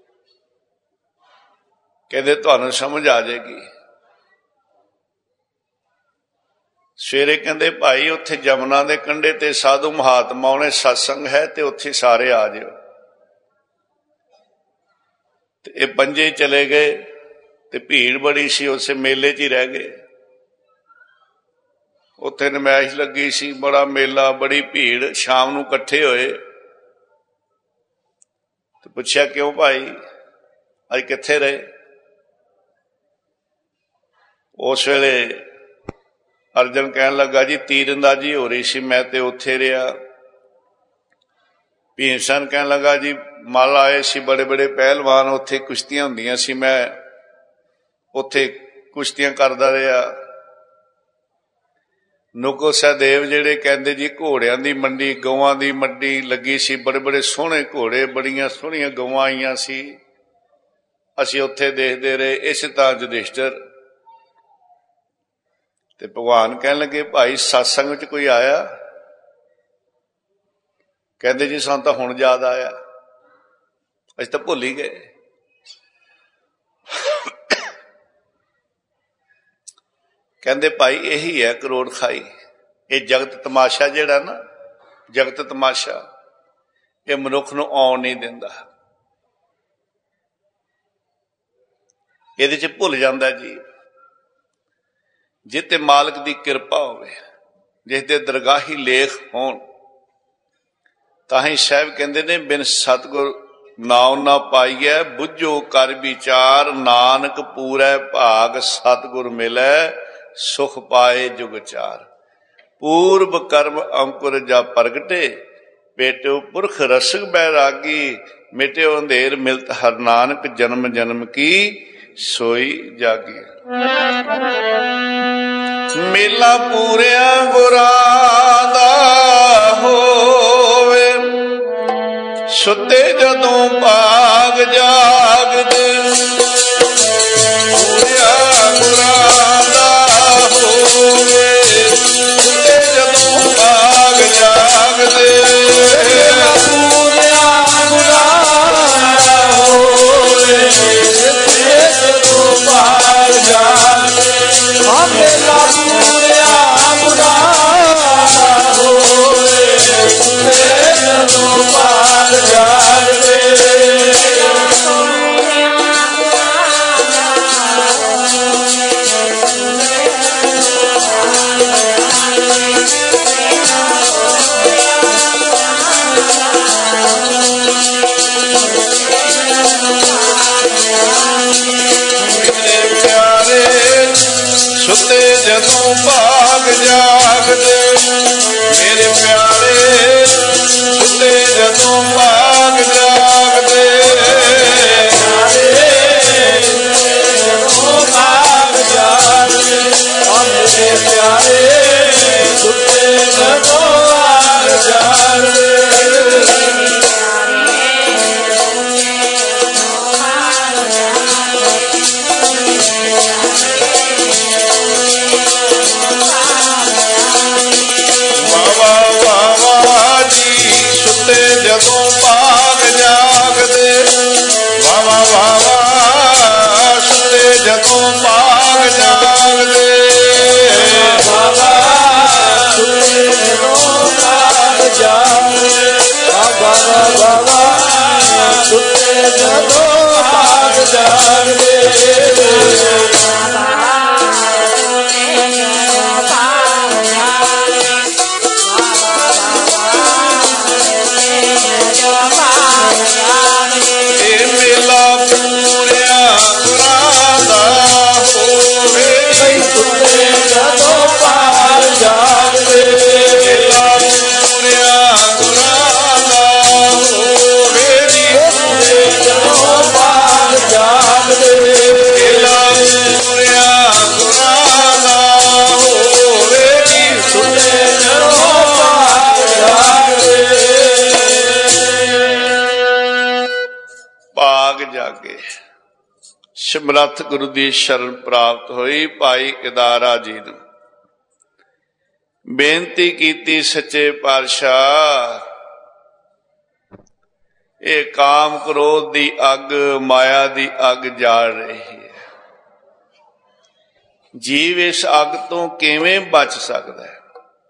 ਕਹਿੰਦੇ ਤੁਹਾਨੂੰ ਸਮਝ ਆ ਜਾਏਗੀ। ਸਵੇਰੇ ਕਹਿੰਦੇ ਭਾਈ ਉੱਥੇ ਜਮਨਾ ਦੇ ਕੰਢੇ ਤੇ ਸਾਧੂ ਮਹਾਤਮਾਵਾਂ ਨੇ ਸਤਸੰਗ ਹੈ ਤੇ ਉੱਥੇ ਸਾਰੇ ਆ ਜਾਓ। ਤੇ ਇਹ ਪੰਜੇ ਚਲੇ ਗਏ ਤੇ ਭੀੜ ਬੜੀ ਸੀ, ਉਸੇ ਮੇਲੇ 'ਚ ਹੀ ਰਹਿ ਗਏ। ਉੱਥੇ ਨਮਾਇਸ਼ ਲੱਗੀ ਸੀ, ਬੜਾ ਮੇਲਾ, ਬੜੀ ਭੀੜ। ਸ਼ਾਮ ਨੂੰ ਇਕੱਠੇ ਹੋਏ ਤੇ ਪੁੱਛਿਆ ਕਿਉਂ ਭਾਈ ਅੱਜ ਕਿੱਥੇ ਰਹੇ? ਉਸ ਵੇਲੇ ਅਰਜਨ ਕਹਿਣ ਲੱਗਾ ਜੀ ਤੀਰ ਅੰਦਾਜ਼ੀ ਹੋ ਰਹੀ ਸੀ, ਮੈਂ ਤੇ ਉੱਥੇ ਰਿਹਾ। ਭੀਮ ਸੈਨ ਕਹਿਣ ਲੱਗਾ ਜੀ ਮੱਲ ਆਏ ਸੀ ਬੜੇ ਬੜੇ ਪਹਿਲਵਾਨ, ਉੱਥੇ ਕੁਸ਼ਤੀਆਂ ਹੁੰਦੀਆਂ ਸੀ, ਮੈਂ ਉੱਥੇ ਕੁਸ਼ਤੀਆਂ ਕਰਦਾ ਰਿਹਾ। ਨੁਕੋ ਸਹਿਦੇਵ ਜਿਹੜੇ ਕਹਿੰਦੇ ਜੀ ਘੋੜਿਆਂ ਦੀ ਮੰਡੀ, ਗਊਆਂ ਦੀ ਮੰਡੀ ਲੱਗੀ ਸੀ, ਬੜੇ ਬੜੇ ਸੋਹਣੇ ਘੋੜੇ, ਬੜੀਆਂ ਸੋਹਣੀਆਂ ਗਊਆਂ ਆਈਆਂ ਸੀ, ਅਸੀਂ ਉੱਥੇ ਦੇਖਦੇ ਰਹੇ। ਇਸੇ ਤਰ੍ਹਾਂ ਯੁਧਿਸ਼ਟਰ ਤੇ ਭਗਵਾਨ ਕਹਿਣ ਲੱਗੇ ਭਾਈ ਸਤਸੰਗ ਵਿੱਚ ਕੋਈ ਆਇਆ? ਕਹਿੰਦੇ ਜੀ ਸਾਨੂੰ ਤਾਂ ਹੁਣ ਯਾਦ ਆਇਆ, ਅਸੀਂ ਤਾਂ ਭੁੱਲ ਹੀ ਗਏ। ਕਹਿੰਦੇ ਭਾਈ ਇਹੀ ਹੈ ਕਰੋੜ ਖਾਈ। ਇਹ ਜਗਤ ਤਮਾਸ਼ਾ ਜਿਹੜਾ ਨਾ, ਜਗਤ ਤਮਾਸ਼ਾ, ਇਹ ਮਨੁੱਖ ਨੂੰ ਆਉਣ ਨਹੀਂ ਦਿੰਦਾ। ਇਹਦੇ 'ਚ ਭੁੱਲ ਜਾਂਦਾ ਜੀ। ਜਿੱਤੇ ਮਾਲਕ ਦੀ ਕਿਰਪਾ ਹੋਵੇ, ਜਿਸ ਦੇ ਦਰਗਾਹੀ ਲੇਖ ਹੋਣ, ਤਾਂ ਹੀ ਸਾਹਿਬ ਕਹਿੰਦੇ ਨੇ ਬਿਨ ਸਤਿਗੁਰ ਨਾਉ ਨਾ ਪਾਈਐ, ਬੁੱਝੋ ਕਰ ਵਿਚਾਰ, ਨਾਨਕ ਪੂਰੈ ਭਾਗ, ਸਤਿਗੁਰ ਮਿਲੈ ਸੁਖ ਪਾਏ ਜੁਗ ਚਾਰ। ਪੂਰਬ ਕਰਮ ਅੰਕੁਰ ਜਾ ਪ੍ਰਗਟੇ, ਪੇਟਿਓ ਪੁਰਖ ਰਸਕ ਬੈਰਾਗੀ, ਮਿਟਿਓ ਅੰਧੇਰ ਮਿਲਤ ਹਰ ਨਾਨਕ, ਜਨਮ ਜਨਮ ਕੀ ਸੋਈ ਜਾਗੀ। ਮੇਲਾ ਪੂਰਿਆ ਗੁਰਾਂ ਦਾ ਹੋਵੇ, ਸੁੱਤੇ ਜਦੋਂ ਭਾਗ ਜਾਗਦੇ, ਪੂਰਿਆ ਗੁਰਾਂ ਦਾ ਹੋਵੇ, ਸੁੱਤੇ ਜਦੋਂ ਭਾਗ ਜਾਗਦੇ, ਪੂਰਿਆ ਗੁਰਾਂ ਦਾ ਹੋਵੇ, ਸੁੱਤੇ ਜਦੋਂ ਭਾਗ ਜਾਗਦੇ, ਮੇਲਾ ਪੂਰਿਆ ਗੁਰਾਂ ਦਾ ਹੋਵੇ, ਸੁੱਤੇ ਜਦੋਂ ਭਾਗ ਜਾਗਦੇ। ਸੁੱਤੇ ਜਦੋਂ ਭਾਗ ਜਾਗਦੇ, ਮੇਰੇ ਪਿਆਰੇ ਸੁੱਤੇ ਜਦੋਂ ਭਾਗ ਜਾਗਦੇ, ਜਦੋਂ ਭਾਗ ਜਾਗਦੇ, ਮੇਰੇ ਪਿਆਰੇ ਸੁੱਤੇ ਜਦੋਂ ਭਾਗ ਜਾਗਦੇ। ਜਦੋਂ ਭਾਗ ਜਾਗਦੇ, ਵਾਵਾ ਵਾਵਾ ਸੁੱਤੇ ਜਦੋਂ ਭਾਗ ਜਾਗਦੇ, ਬਾਬਾ ਸੁੱਤੇ ਜਦੋਂ ਭਾਗ ਜਾਗਦੇ, ਬਾਬਾ ਬਾਬਾ ਸੁੱਤੇ ਜਦੋਂ ਭਾਗ ਜਾਗਦੇ। ਸਮਰੱਥ ਗੁਰੂ ਦੀ ਸ਼ਰਨ ਪ੍ਰਾਪਤ ਹੋਈ। ਭਾਈ ਕੇਦਾਰਾ ਜੀ ਨੂੰ ਬੇਨਤੀ ਕੀਤੀ, ਸੱਚੇ ਪਾਤਸ਼ਾਹ ਇਹ ਕਾਮ ਕ੍ਰੋਧ ਦੀ ਅੱਗ, ਮਾਇਆ ਦੀ ਅੱਗ ਜਾਲ ਰਹੀ ਹੈ, ਜੀਵ ਇਸ ਅੱਗ ਤੋਂ ਕਿਵੇਂ ਬਚ ਸਕਦਾ ਹੈ?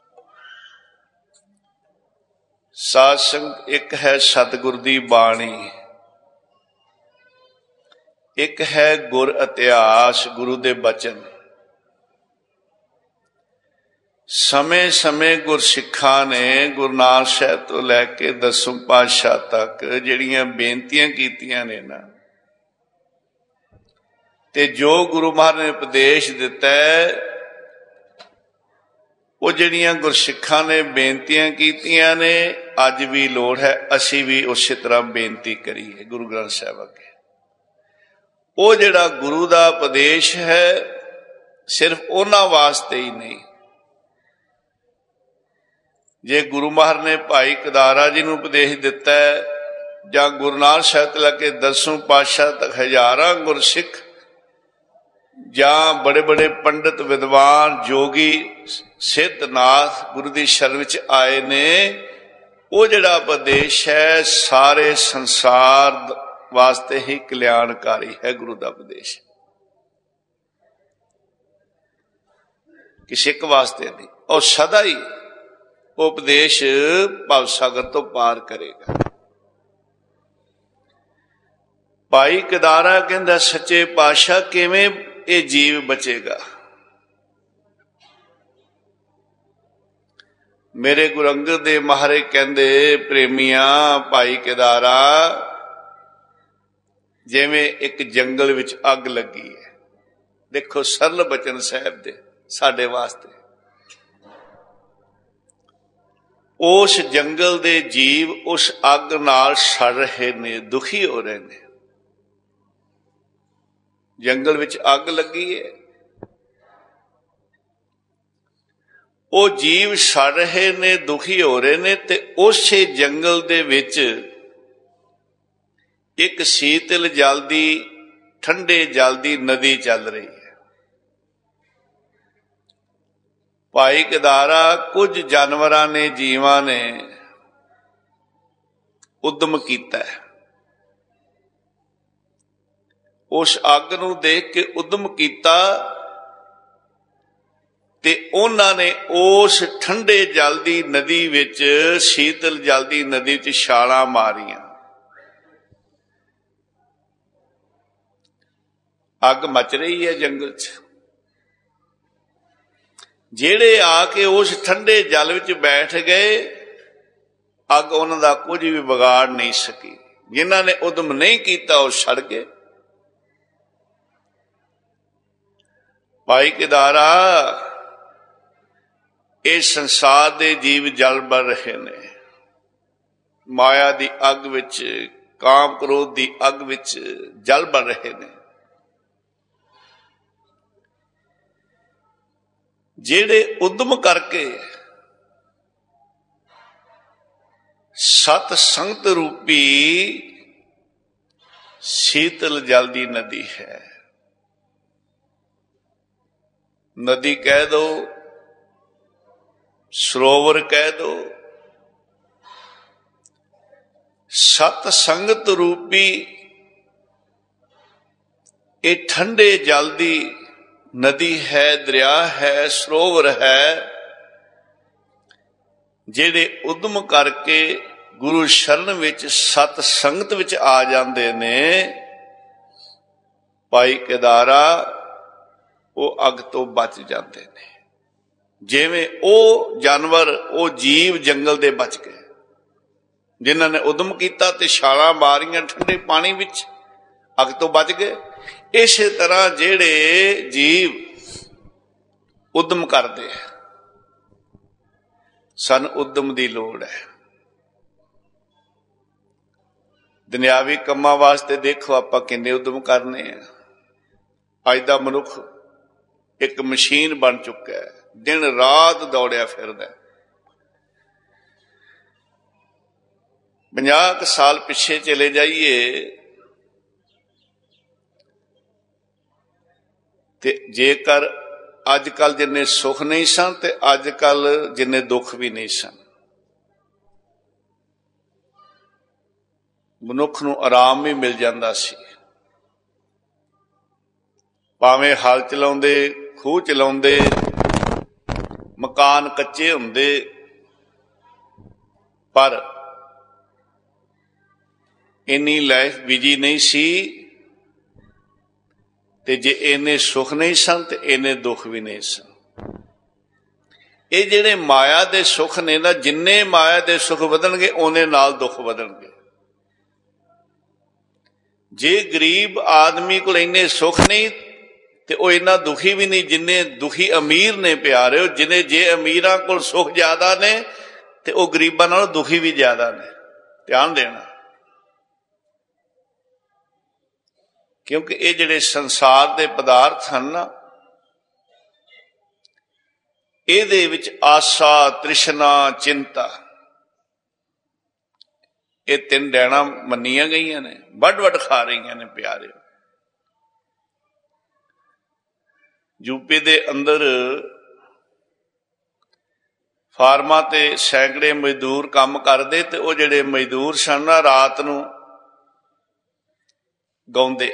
ਸਾਧ ਸੰਗਤ, ਇੱਕ ਹੈ ਸਤਿਗੁਰ ਦੀ ਬਾਣੀ, ਇੱਕ ਹੈ ਗੁਰ ਇਤਿਹਾਸ, ਗੁਰੂ ਦੇ ਬਚਨ। ਸਮੇਂ ਸਮੇਂ ਗੁਰਸਿੱਖਾਂ ਨੇ ਗੁਰੂ ਨਾਨਕ ਸਾਹਿਬ ਤੋਂ ਲੈ ਕੇ 10ਵੇਂ ਪਾਤਸ਼ਾਹ ਤੱਕ ਜਿਹੜੀਆਂ ਬੇਨਤੀਆਂ ਕੀਤੀਆਂ ਨੇ ਨਾ, ਤੇ ਜੋ ਗੁਰੂ ਮਹਾਰਾਜ ਨੇ ਉਪਦੇਸ਼ ਦਿੱਤਾ ਉਹ ਜਿਹੜੀਆਂ ਗੁਰਸਿੱਖਾਂ ਨੇ ਬੇਨਤੀਆਂ ਕੀਤੀਆਂ ਨੇ, ਅੱਜ ਵੀ ਲੋੜ ਹੈ ਅਸੀਂ ਵੀ ਉਸੇ ਤਰ੍ਹਾਂ ਬੇਨਤੀ ਕਰੀਏ ਗੁਰੂ ਗ੍ਰੰਥ ਸਾਹਿਬ ਅੱਗੇ। ਉਹ ਜਿਹੜਾ ਗੁਰੂ ਦਾ ਉਪਦੇਸ਼ ਹੈ ਸਿਰਫ ਉਹਨਾਂ ਵਾਸਤੇ ਹੀ ਨਹੀਂ। ਜੇ ਗੁਰੂ ਮਹਾਰਾਜ ਨੇ ਭਾਈ ਕੇਦਾਰਾ ਜੀ ਨੂੰ ਉਪਦੇਸ਼ ਦਿੱਤਾ ਜਾਂ ਗੁਰੂ ਨਾਨਕ ਸਾਹਿਬ ਤੋਂ ਲੈ ਕੇ 10ਵੇਂ ਪਾਤਸ਼ਾਹ ਤੱਕ ਹਜ਼ਾਰਾਂ ਗੁਰਸਿੱਖ ਜਾਂ ਬੜੇ ਬੜੇ ਪੰਡਿਤ, ਵਿਦਵਾਨ, ਜੋਗੀ, ਸਿੱਧਨਾਥ ਗੁਰੂ ਦੀ ਸ਼ਰਨ ਵਿੱਚ ਆਏ ਨੇ, ਉਹ ਜਿਹੜਾ ਉਪਦੇਸ਼ ਹੈ ਸਾਰੇ ਸੰਸਾਰ ਵਾਸਤੇ ਹੀ ਕਲਿਆਣਕਾਰੀ ਹੈ। ਗੁਰੂ ਦਾ ਉਪਦੇਸ਼ ਕਿਸੇ ਇੱਕ ਵਾਸਤੇ ਨਹੀਂ, ਉਹ ਸਦਾ ਹੀ ਉਹ ਉਪਦੇਸ਼ ਭਵ ਸਾਗਰ ਤੋਂ ਪਾਰ ਕਰੇਗਾ। ਭਾਈ ਕੇਦਾਰਾ ਕਹਿੰਦਾ ਸੱਚੇ ਪਾਤਸ਼ਾਹ ਕਿਵੇਂ ਇਹ ਜੀਵ ਬਚੇਗਾ। ਮੇਰੇ ਗੁਰੂ ਅੰਗਦ ਦੇਵ ਮਹਾਰਾਜ ਕਹਿੰਦੇ ਪ੍ਰੇਮੀਆਂ ਭਾਈ ਕੇਦਾਰਾ ਜਿਵੇਂ ਇੱਕ ਜੰਗਲ ਵਿੱਚ ਅੱਗ ਲੱਗੀ ਹੈ। ਦੇਖੋ ਸਰਲ ਬਚਨ ਸਾਹਿਬ ਦੇ ਸਾਡੇ ਵਾਸਤੇ। ਉਸ ਜੰਗਲ ਦੇ ਜੀਵ ਉਸ ਅੱਗ ਨਾਲ ਸੜ ਰਹੇ ਨੇ, ਦੁਖੀ ਹੋ ਰਹੇ ਨੇ। ਜੰਗਲ ਵਿੱਚ ਅੱਗ ਲੱਗੀ ਹੈ, ਉਹ ਜੀਵ ਸੜ ਰਹੇ ਨੇ, ਦੁਖੀ ਹੋ ਰਹੇ ਨੇ, ਤੇ ਉਸੇ ਜੰਗਲ ਦੇ ਵਿੱਚ ਇੱਕ ਸ਼ੀਤਲ ਜਲ ਦੀ, ਠੰਡੇ ਜਲ ਦੀ ਨਦੀ ਚੱਲ ਰਹੀ ਹੈ। ਭਾਈ ਕੇਦਾਰਾ ਕੁਝ ਜਾਨਵਰਾਂ ਨੇ, ਜੀਵਾਂ ਨੇ ਉਦਮ ਕੀਤਾ ਹੈ, ਉਸ ਅੱਗ ਨੂੰ ਦੇਖ ਕੇ ਉਦਮ ਕੀਤਾ, ਤੇ ਉਹਨਾਂ ਨੇ ਉਸ ਠੰਡੇ ਜਲ ਦੀ ਨਦੀ ਵਿੱਚ, ਸ਼ੀਤਲ ਜਲ ਦੀ ਨਦੀ ਵਿੱਚ ਛਾਲਾਂ ਮਾਰੀਆਂ। ਅੱਗ ਮਚ ਰਹੀ ਹੈ ਜੰਗਲ 'ਚ। ਜਿਹੜੇ ਆ ਕੇ ਉਸ ਠੰਡੇ ਜਲ ਵਿੱਚ ਬੈਠ ਗਏ, ਅੱਗ ਉਹਨਾਂ ਦਾ ਕੁਝ ਵੀ ਵਿਗਾੜ ਨਹੀਂ ਸਕੀ। ਜਿਨ੍ਹਾਂ ਨੇ ਉਦਮ ਨਹੀਂ ਕੀਤਾ ਉਹ ਸੜ ਗਏ। ਭਾਈ ਕੇਦਾਰਾ ਇਹ ਸੰਸਾਰ ਦੇ ਜੀਵ ਜਲ ਬਲ ਰਹੇ ਨੇ, ਮਾਇਆ ਦੀ ਅੱਗ ਵਿੱਚ, ਕਾਮ ਕ੍ਰੋਧ ਦੀ ਅੱਗ ਵਿੱਚ ਜਲ ਬਲ ਰਹੇ ਨੇ। ਜਿਹੜੇ ਉਦਮ ਕਰਕੇ ਸਤ ਸੰਗਤ ਰੂਪੀ ਸ਼ੀਤਲ ਜਲ ਦੀ ਨਦੀ ਹੈ, ਨਦੀ ਕਹਿ ਦੋ, ਸਰੋਵਰ ਕਹਿ ਦੋ, ਸਤ ਸੰਗਤ ਰੂਪੀ ਇਹ ਠੰਡੇ ਜਲ ਦੀ ਨਦੀ ਹੈ, ਦਰਿਆ ਹੈ, ਸਰੋਵਰ ਹੈ। ਜਿਹੜੇ ਉਦਮ ਕਰਕੇ ਗੁਰੂ ਸ਼ਰਨ ਵਿੱਚ, ਸਤ ਸੰਗਤ ਵਿੱਚ ਆ ਜਾਂਦੇ ਨੇ, ਭਾਈ ਕੇਦਾਰਾ ਉਹ ਅੱਗ ਤੋਂ ਬਚ ਜਾਂਦੇ ਨੇ। ਜਿਵੇਂ ਉਹ ਜਾਨਵਰ, ਉਹ ਜੀਵ ਜੰਗਲ ਦੇ ਬਚ ਗਏ, ਜਿਨ੍ਹਾਂ ਨੇ ਉਦਮ ਕੀਤਾ ਤੇ ਛਾਲਾਂ ਮਾਰੀਆਂ ਠੰਡੇ ਪਾਣੀ ਵਿੱਚ, ਅੱਗ ਤੋਂ ਬਚ ਗਏ। ਇਸੇ ਤਰ੍ਹਾਂ ਜਿਹੜੇ ਜੀਵ ਉਦਮ ਕਰਦੇ, ਸਾਨੂੰ ਉਦਮ ਦੀ ਲੋੜ ਹੈ। ਦੁਨਿਆਵੀ ਕੰਮਾਂ ਵਾਸਤੇ ਦੇਖੋ ਆਪਾਂ ਕਿੰਨੇ ਉਦਮ ਕਰਨੇ ਆ। ਅੱਜ ਦਾ ਮਨੁੱਖ ਇੱਕ ਮਸ਼ੀਨ ਬਣ ਚੁੱਕਾ ਹੈ, ਦਿਨ ਰਾਤ ਦੌੜਿਆ ਫਿਰਦਾ। 50 ਸਾਲ ਪਿੱਛੇ ਚਲੇ ਜਾਈਏ ਤੇ ਜੇਕਰ ਅੱਜ ਕੱਲ ਜਿੰਨੇ ਸੁੱਖ ਨਹੀਂ ਸਨ ਤੇ ਅੱਜ ਕੱਲ ਜਿੰਨੇ ਦੁੱਖ ਵੀ ਨਹੀਂ ਸਨ। ਮਨੁੱਖ ਨੂੰ ਆਰਾਮ ਵੀ ਮਿਲ ਜਾਂਦਾ ਸੀ, ਭਾਵੇਂ ਹਲ ਚਲਾਉਂਦੇ, ਖੂਹ ਚਲਾਉਂਦੇ, ਮਕਾਨ ਕੱਚੇ ਹੁੰਦੇ, ਪਰ ਇੰਨੀ ਲਾਈਫ ਬਿਜੀ ਨਹੀਂ ਸੀ, ਤੇ ਜੇ ਇੰਨੇ ਸੁੱਖ ਨਹੀਂ ਸਨ ਤੇ ਇੰਨੇ ਦੁੱਖ ਵੀ ਨਹੀਂ ਸਨ। ਇਹ ਜਿਹੜੇ ਮਾਇਆ ਦੇ ਸੁੱਖ ਨੇ ਨਾ, ਜਿੰਨੇ ਮਾਇਆ ਦੇ ਸੁੱਖ ਵਧਣਗੇ ਉਹਨੇ ਨਾਲ ਦੁੱਖ ਵਧਣਗੇ। ਜੇ ਗਰੀਬ ਆਦਮੀ ਕੋਲ ਇੰਨੇ ਸੁੱਖ ਨਹੀਂ ਤੇ ਉਹ ਇੰਨਾ ਦੁਖੀ ਵੀ ਨਹੀਂ ਜਿੰਨੇ ਦੁਖੀ ਅਮੀਰ ਨੇ। ਪਿਆਰਿਓ, ਜੇ ਅਮੀਰਾਂ ਕੋਲ ਸੁੱਖ ਜ਼ਿਆਦਾ ਨੇ ਤੇ ਉਹ ਗਰੀਬਾਂ ਨਾਲੋਂ ਦੁਖੀ ਵੀ ਜ਼ਿਆਦਾ ਨੇ। ਧਿਆਨ ਦੇਣਾ, ਕਿਉਂਕਿ ਇਹ ਜਿਹੜੇ ਸੰਸਾਰ ਦੇ ਪਦਾਰਥ ਹਨ ਨਾ, ਇਹਦੇ ਵਿੱਚ ਆਸਾ, ਤ੍ਰਿਸ਼ਨਾ, ਚਿੰਤਾ, ਇਹ ਤਿੰਨ ਡੈਣਾ ਮੰਨੀਆਂ ਗਈਆਂ ਨੇ, ਵੱਡ ਵੱਡ ਖਾ ਰਹੀਆਂ ਨੇ। ਪਿਆਰਿਓ, ਯੂਪੀ ਦੇ ਅੰਦਰ ਫਾਰਮਾਂ ਤੇ ਸੈਂਕੜੇ ਮਜ਼ਦੂਰ ਕੰਮ ਕਰਦੇ, ਤੇ ਉਹ ਜਿਹੜੇ ਮਜ਼ਦੂਰ ਸਨ ਨਾ, ਰਾਤ ਨੂੰ ਗਾਉਂਦੇ।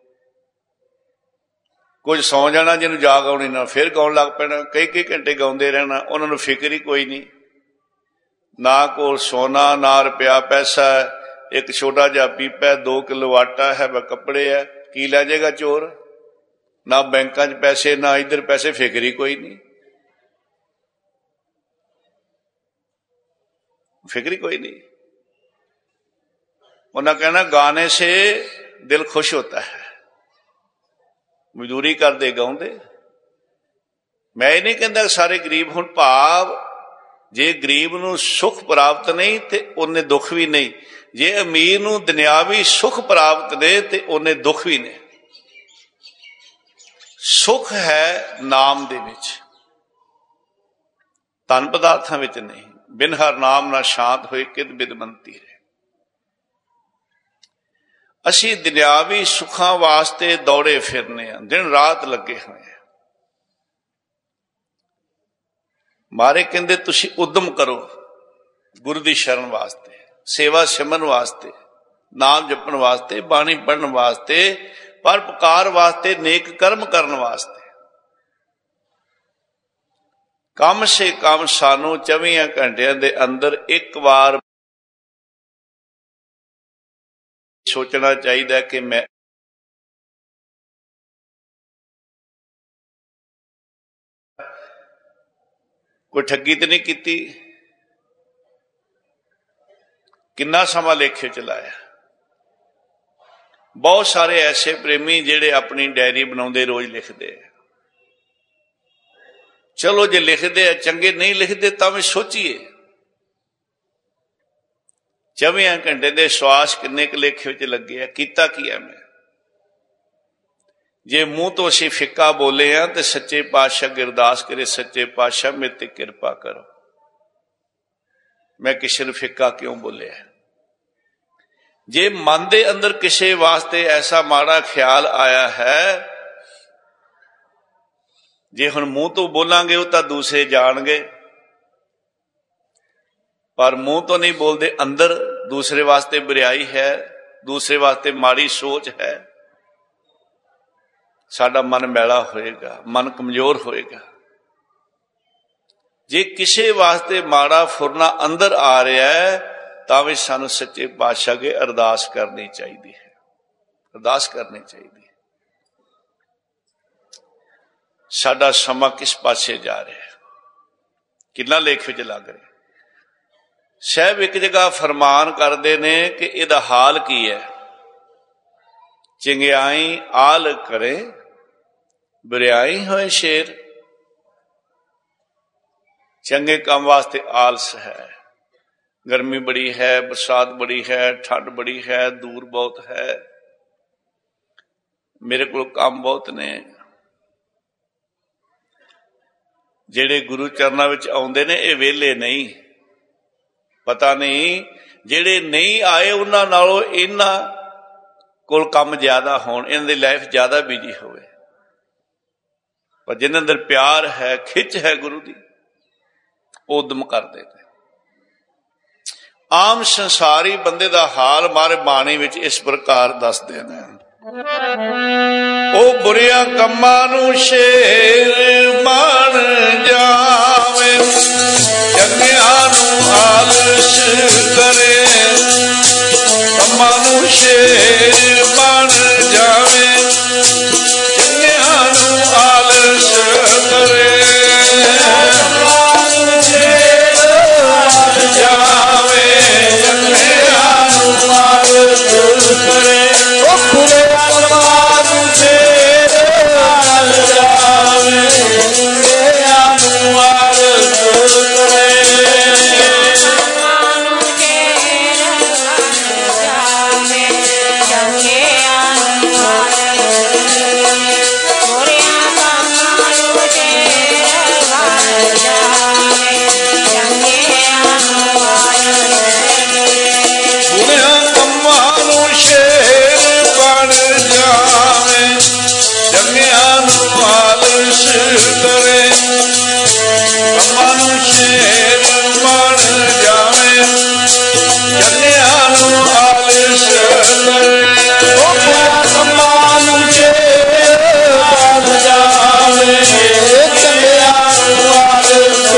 ਕੁਝ ਸੌਂ ਜਾਣਾ, ਜਿਹਨੂੰ ਜਾਗ ਆਉਣੀ ਨਾ ਫਿਰ ਗਾਉਣ ਲੱਗ ਪੈਣਾ, ਕਈ ਘੰਟੇ ਗਾਉਂਦੇ ਰਹਿਣਾ। ਉਹਨਾਂ ਨੂੰ ਫਿਕਰ ਹੀ ਕੋਈ ਨਹੀਂ, ਨਾ ਕੋਲ ਸੋਨਾ, ਨਾ ਰੁਪਇਆ ਪੈਸਾ, एक छोटा जा पीपा है, 2 किलो आटा है, वह कपड़े है, की लै जाएगा चोर? ना बैंकों च पैसे, ना इधर पैसे, फिक्र ही कोई नहीं, फिक्र ही कोई नहीं। उन्हें कहना गाने से दिल खुश होता है, मजदूरी करते गाउंदे। मैं ये नहीं कहता सारे गरीब होण, भाव जे गरीब नूं सुख प्राप्त नहीं ते उन्हें दुख भी नहीं, जे अमीर नूं दुनियावी सुख प्राप्त ने ते उन्हें दुख भी ने। सुख है नाम दे विच, धन पदार्थां विच नहीं। बिन हर नाम ना शांत होए कित बिदमंती रहे। असी दुनियावी सुखां वास्ते दौड़े फिरने, दिन रात लगे हुए हैं। मारे कहते तुसी उद्यम करो गुरु की शरण वास्ते, सेवा सिमरन वास्ते, नाम जपन वास्ते, बाणी पढ़न वास्ते, परोपकार वास्ते, नेक कर्म करन वास्ते। कम से कम सानू 24 घंटिया के अंदर एक बार सोचना चाहिए कि मैं कोई ठगी तो नहीं की, कितना समा लेखे चलाया। बहुत सारे ऐसे प्रेमी जिहड़े अपनी डायरी बनाउंदे रोज लिखते हैं। चलो जे लिखते हैं चंगे, नहीं लिखते तो भी सोचिए 24 घंटे के श्वास किन्ने क लेखे च लगे है, कीता की है मैं। जे मूँह तो असी फिक्का बोले हैं तो सच्चे पातशाह अगे अरदास करे, सच्चे पातशाह मेरे ते किरपा करो, मैं किसी ने फिक्का क्यों बोलिया। जे मन दे अंदर किसी वास्ते ऐसा माड़ा ख्याल आया है, जे हुण मूँह तो बोलांगे वो तो दूसरे जाणगे, पर मूँह तो नहीं बोलते, अंदर दूसरे वास्ते बुराई है, दूसरे वास्ते माड़ी सोच है, साडा मन मैला होएगा, मन कमजोर होएगा। जे किसी वास्ते माड़ा फुरना अंदर आ रहा है तो भी सानू सच्चे पातशाह के अरदास करनी चाहिए है, अरदास करनी चाहिए। साडा समा किस पासे जा रहा है, कितना लेख विच लग रहा। साहब एक जगह फरमान करते ने कि इहदा हाल की है, चंगियाई आल करे बुराई होए शेर। चंगे काम वास्ते आलस है, गर्मी बड़ी है, बरसात बड़ी है, ठंड बड़ी है, दूर बहुत है, मेरे को काम बहुत ने। जेड़े गुरु चरणा विच आउंदे ने ये वेले नहीं, पता नहीं जेड़े नहीं आए उन्हां नालों इन्हां कोल काम ज्यादा होण, इन्हां दी लाइफ ज्यादा बिजी होवे। पर जिन्हां अंदर प्यार है, खिच है गुरु दी, उद्यम करते थे। आम संसारी बंदे दा हाल मारे बाणी विच इस प्रकार दसदे ने, ओ बुरिया कम्मां नूं शेर बन जावे, चंगियां नूं आलस करे, कम्मां नूं शेर बन जावे, चंगियां नूं आलस करे।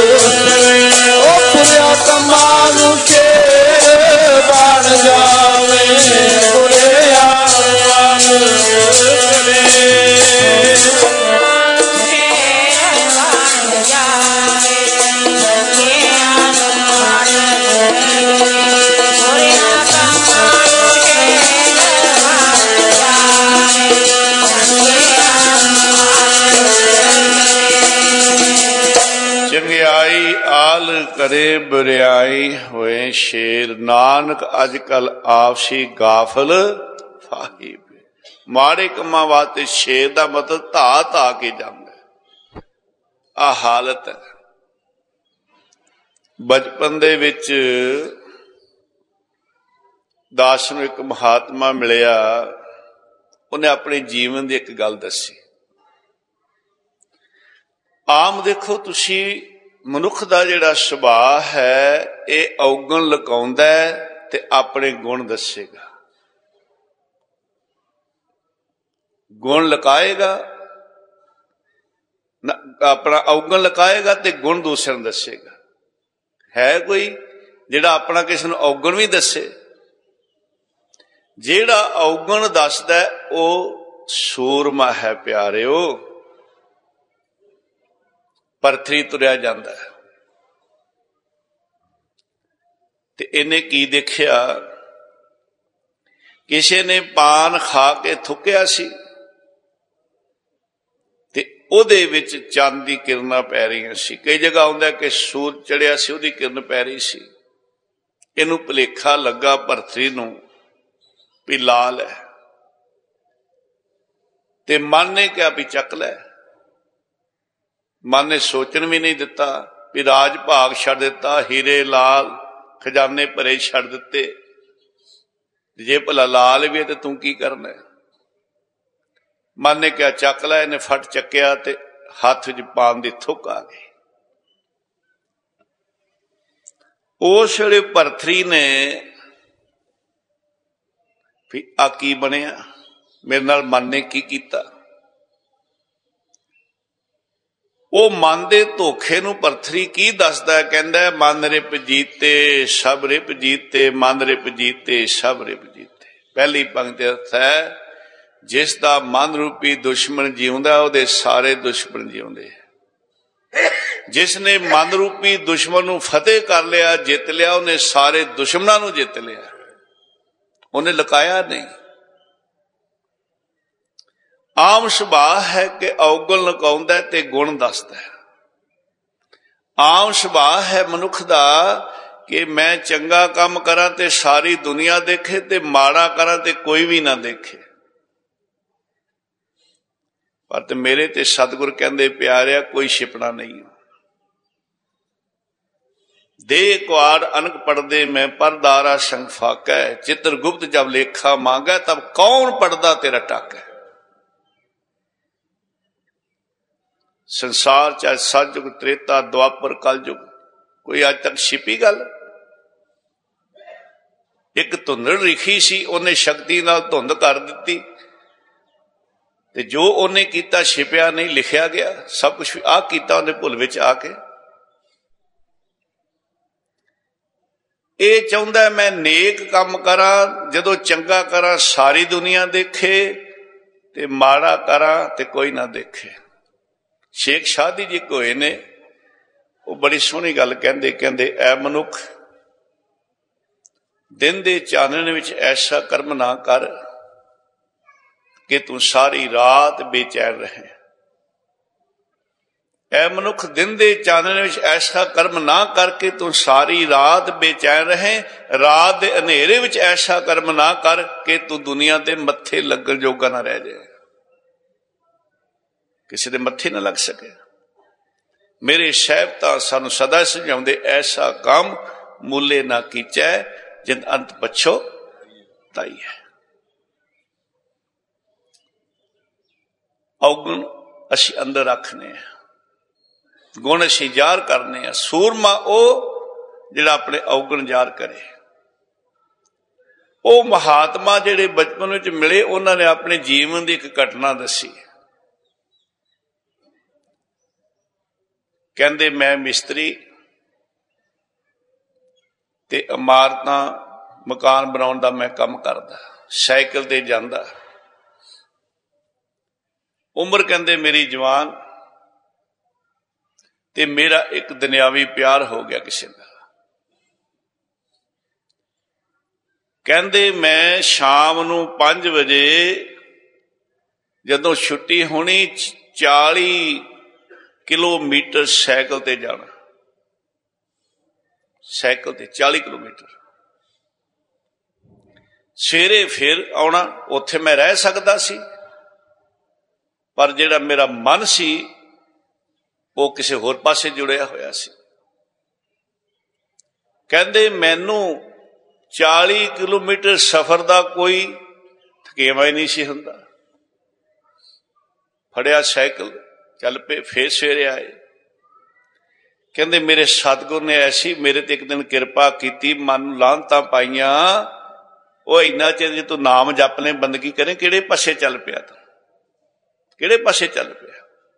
बन जावे ਕਾਲ ਕਰੇ ਬੁਰਿਆਈ ਹੋਏ ਸ਼ੇਰ, ਨਾਨਕ ਅੱਜ ਕੱਲ ਆਪਸੀ ਗਾਫਲ ਫਾਹੀ। ਮਾੜੇ ਕੰਮਾਂ ਵਾਸਤੇ ਸ਼ੇਰ ਦਾ ਮਤਲਬ ਧਾ ਧਾ ਕੇ ਜਾਂਦਾ। ਆਹ ਹਾਲਤ ਹੈ। ਬਚਪਨ ਦੇ ਵਿੱਚ ਦਾਸ ਨੂੰ ਇੱਕ ਮਹਾਤਮਾ ਮਿਲਿਆ, ਉਹਨੇ ਆਪਣੇ ਜੀਵਨ ਦੀ ਇੱਕ ਗੱਲ ਦੱਸੀ। ਆਮ ਦੇਖੋ ਤੁਸੀਂ, ਮਨੁੱਖ ਦਾ ਜਿਹੜਾ ਸੁਭਾਅ ਹੈ ਇਹ ਔਗਣ ਲੁਕਾਉਂਦਾ ਤੇ ਆਪਣੇ ਗੁਣ ਦੱਸੇਗਾ। ਗੁਣ ਲੁਕਾਏਗਾ, ਆਪਣਾ ਔਗਣ ਲੁਕਾਏਗਾ ਤੇ ਗੁਣ ਦੂਸਰੇ ਨੂੰ ਦੱਸੇਗਾ। ਹੈ ਕੋਈ ਜਿਹੜਾ ਆਪਣਾ ਕਿਸੇ ਨੂੰ ਔਗਣ ਵੀ ਦੱਸੇ? ਜਿਹੜਾ ਔਗਣ ਦੱਸਦਾ ਉਹ ਸੂਰਮਾ ਹੈ ਪਿਆਰਿਓ, ਪਰਥਰੀ ਤੁਰਿਆ ਜਾਂਦਾ ਹੈ। ਤੇ ਇਹਨੇ ਕੀ ਦੇਖਿਆ? ਕਿਸੇ ਨੇ ਪਾਨ ਖਾ ਕੇ ਥੁੱਕਿਆ ਸੀ ਤੇ ਉਹਦੇ ਵਿੱਚ ਚੰਦ ਦੀ ਕਿਰਨਾਂ ਪੈ ਰਹੀਆਂ ਸੀ। ਕਈ ਜਗ੍ਹਾ ਆਉਂਦਾ ਕਿ ਸੂਰਜ ਚੜਿਆ ਸੀ, ਉਹਦੀ ਕਿਰਨ ਪੈ ਰਹੀ ਸੀ। ਇਹਨੂੰ ਭੁਲੇਖਾ ਲੱਗਾ ਪਰਥਰੀ ਨੂੰ ਵੀ ਲਾਲ ਹੈ, ਤੇ ਮਨ ਨੇ ਕਿਹਾ ਵੀ ਚੱਕ ਲੈ। ਮਨ ਨੇ ਸੋਚਣ ਵੀ ਨਹੀਂ ਦਿੱਤਾ ਵੀ ਰਾਜ ਭਾਗ ਛੱਡ ਦਿੱਤਾ, ਹੀਰੇ ਲਾਲ ਖਜ਼ਾਨੇ ਭਰੇ ਛੱਡ ਦਿੱਤੇ। ਜੇ ਭਲਾ ਲਾਲ ਵੀ ਹੈ ਤੇ ਤੂੰ ਕੀ ਕਰਨਾ? ਮਨ ਨੇ ਕਿਹਾ ਚੱਕ ਲੈ। ਇਹਨੇ ਫਟ ਚੱਕਿਆ ਤੇ ਹੱਥ ਵਿੱਚ ਪਾਨ ਦੀ ਥੁੱਕ ਆ ਗਈ। ਉਸ ਵੇਲੇ ਭਰਥਰੀ ਨੇ ਵੀ ਆ ਕੀ ਬਣਿਆ, ਮੇਰੇ ਨਾਲ ਮਨ ਨੇ ਕੀ ਕੀਤਾ? ਉਹ ਮਨ ਦੇ ਧੋਖੇ ਨੂੰ ਭਰਥਰੀ ਕੀ ਦੱਸਦਾ? ਕਹਿੰਦਾ ਮਨ ਰਿਪ ਜੀਤੇ ਸਭ ਰਿਪ ਜੀਤੇ, ਮਨ ਰਿਪ ਜੀਤੇ ਸਭ ਰਿਪ ਜੀਤੇ। ਪਹਿਲੀ ਪੰਕਤੀ ਅਰਥ ਹੈ ਜਿਸ ਦਾ ਮਨ ਰੂਪੀ ਦੁਸ਼ਮਣ ਜਿਉਂਦਾ ਉਹਦੇ ਸਾਰੇ ਦੁਸ਼ਮਣ ਜਿਉਂਦੇ। ਜਿਸ ਨੇ ਮਨ ਰੂਪੀ ਦੁਸ਼ਮਣ ਨੂੰ ਫਤਿਹ ਕਰ ਲਿਆ, ਜਿੱਤ ਲਿਆ, ਉਹਨੇ ਸਾਰੇ ਦੁਸ਼ਮਣਾਂ ਨੂੰ ਜਿੱਤ ਲਿਆ। ਉਹਨੇ ਲੁਕਾਇਆ ਨਹੀਂ। ਆਮ ਸੁਭਾਅ ਹੈ ਕਿ ਔਗਣ ਲੁਕਾਉਂਦਾ ਤੇ ਗੁਣ ਦੱਸਦਾ। ਆਮ ਸੁਭਾਅ ਹੈ ਮਨੁੱਖ ਦਾ ਕਿ ਮੈਂ ਚੰਗਾ ਕੰਮ ਕਰਾਂ ਤੇ ਸਾਰੀ ਦੁਨੀਆ ਦੇਖੇ ਤੇ ਮਾੜਾ ਕਰਾਂ ਤੇ ਕੋਈ ਵੀ ਨਾ ਦੇਖੇ। ਪਰ ਤੇ ਮੇਰੇ ਤੇ ਸਤਿਗੁਰ ਕਹਿੰਦੇ ਪਿਆਰਿਆ ਕੋਈ ਛਿਪਣਾ ਨਹੀਂ। ਦੇ ਕੁਆੜ ਅਨਕ ਪੜਦੇ ਮੈਂ ਪਰਦਾਰਾ ਸੰਗ ਫਾਕੈ, ਚਿੱਤਰ ਗੁਪਤ ਜਬ ਲੇਖਾ ਮਾਂਗੈ ਤਬ ਕੌਣ ਪੜਦਾ ਤੇਰਾ ਟਾਕੈ। ਸੰਸਾਰ ਚਾਹੇ ਸਤਿਯੁਗ ਤ੍ਰੇਤਾ ਦੁਆਪਰ ਕਲਯੁਗ, ਕੋਈ ਅੱਜ ਤੱਕ ਛਿਪੀ ਗੱਲ? ਇੱਕ ਧੁੰਦੜ ਲਿਖੀ ਸੀ, ਉਹਨੇ ਸ਼ਕਤੀ ਨਾਲ ਧੁੰਦ ਕਰ ਦਿੱਤੀ ਤੇ ਜੋ ਉਹਨੇ ਕੀਤਾ ਛਿਪਿਆ ਨਹੀਂ, ਲਿਖਿਆ ਗਿਆ। ਸਭ ਕੁਛ ਆਹ ਕੀਤਾ ਉਹਨੇ ਭੁੱਲ ਵਿੱਚ ਆ ਕੇ। ਇਹ ਚਾਹੁੰਦਾ ਮੈਂ ਨੇਕ ਕੰਮ ਕਰਾਂ, ਜਦੋਂ ਚੰਗਾ ਕਰਾਂ ਸਾਰੀ ਦੁਨੀਆ ਦੇਖੇ ਤੇ ਮਾੜਾ ਕਰਾਂ ਤੇ ਕੋਈ ਨਾ ਦੇਖੇ। ਸ਼ੇਖ ਸ਼ਾਦੀ ਜੀ ਕੋਏ ਨੇ, ਉਹ ਬੜੀ ਸੋਹਣੀ ਗੱਲ ਕਹਿੰਦੇ ਐ ਮਨੁੱਖ, ਦਿਨ ਦੇ ਚਾਨਣ ਵਿੱਚ ਐਸਾ ਕਰਮ ਨਾ ਕਰ ਕਿ ਤੂੰ ਸਾਰੀ ਰਾਤ ਬੇਚੈਨ ਰਹੇ। ਐ ਮਨੁੱਖ, ਦਿਨ ਦੇ ਚਾਨਣ ਵਿੱਚ ਐਸਾ ਕਰਮ ਨਾ ਕਰਕੇ ਤੂੰ ਸਾਰੀ ਰਾਤ ਬੇਚੈਨ ਰਹੇ। ਰਾਤ ਦੇ ਹਨੇਰੇ ਵਿੱਚ ਐਸਾ ਕਰਮ ਨਾ ਕਰ ਕਿ ਤੂੰ ਦੁਨੀਆ ਦੇ ਮੱਥੇ ਲੱਗਣ ਜੋਗਾ ਨਾ ਰਹਿ ਜਾਏ, ਕਿਸੇ ਦੇ ਮੱਥੇ ਨਾ ਲੱਗ ਸਕੇ। ਮੇਰੇ ਸਾਹਿਬ ਤਾਂ ਸਾਨੂੰ ਸਦਾ ਸਮਝਾਉਂਦੇ ਐਸਾ ਕੰਮ ਮੂਲੇ ਨਾ ਕੀਚੈ ਜਿਨ ਅੰਤ ਪਛੋ ਤਾਈ ਹੈ। ਔਗਣ ਅਸੀਂ ਅੰਦਰ ਰੱਖਨੇ ਆ, ਗੁਣ ਅਸੀਂ ਜ਼ਾਹਰ ਕਰਨੇ ਆ। ਸੂਰਮਾ ਉਹ ਜਿਹੜਾ ਆਪਣੇ ਔਗਣ ਜ਼ਾਹਰ ਕਰੇ। ਉਹ ਮਹਾਤਮਾ ਜਿਹੜੇ ਬਚਪਨ ਵਿੱਚ ਮਿਲੇ, ਉਹਨਾਂ ਨੇ ਆਪਣੇ ਜੀਵਨ ਦੀ ਇੱਕ ਘਟਨਾ ਦੱਸੀ। ਕਹਿੰਦੇ ਮੈਂ ਮਿਸਤਰੀ ਤੇ ਇਮਾਰਤਾਂ ਮਕਾਨ ਬਣਾਉਣ ਦਾ ਮੈਂ ਕੰਮ ਕਰਦਾ, ਸਾਈਕਲ ਤੇ ਜਾਂਦਾ। ਉਮਰ ਕਹਿੰਦੇ ਮੇਰੀ ਜਵਾਨ, ਤੇ ਮੇਰਾ ਇੱਕ ਦੁਨਿਆਵੀ ਪਿਆਰ ਹੋ ਗਿਆ ਕਿਸੇ ਦਾ। ਕਹਿੰਦੇ ਮੈਂ ਸ਼ਾਮ ਨੂੰ 5 ਵਜੇ ਜਦੋਂ ਛੁੱਟੀ ਹੋਣੀ 40 ਕਿਲੋਮੀਟਰ ਸਾਈਕਲ ਤੇ ਜਾਣਾ। ਸਾਈਕਲ ਤੇ 40 ਕਿਲੋਮੀਟਰ। ਸਵੇਰੇ ਫਿਰ ਆਉਣਾ। ਉੱਥੇ ਮੈਂ ਰਹਿ ਸਕਦਾ ਸੀ, ਪਰ ਜਿਹੜਾ ਮੇਰਾ ਮਨ ਸੀ ਉਹ ਕਿਸੇ ਹੋਰ ਪਾਸੇ ਜੁੜਿਆ ਹੋਇਆ ਸੀ। ਕਹਿੰਦੇ ਮੈਨੂੰ 40 ਕਿਲੋਮੀਟਰ ਸਫ਼ਰ ਦਾ ਕੋਈ ਥਕੇਵਾ ਹੀ ਨਹੀਂ ਸੀ ਹੁੰਦਾ। ਫੜਿਆ ਸਾਈਕਲ, ਚੱਲ ਪਏ। ਫੇਰ ਸਵੇਰੇ ਆਏ। ਕਹਿੰਦੇ ਮੇਰੇ ਸਤਿਗੁਰ ਨੇ ਐਸੀ ਮੇਰੇ ਤੇ ਇੱਕ ਦਿਨ ਕਿਰਪਾ ਕੀਤੀ, ਮਨ ਨੂੰ ਲਾਹਨਤਾਂ ਪਾਈਆਂ। ਉਹ ਇੰਨਾ ਚਿਰ ਜੇ ਤੂੰ ਨਾਮ ਜਪ ਲੈ, ਬੰਦਗੀ ਕਰੇ, ਕਿਹੜੇ ਪਾਸੇ ਚੱਲ ਪਿਆ ਤੂੰ, ਕਿਹੜੇ ਪਾਸੇ ਚੱਲ ਪਿਆ।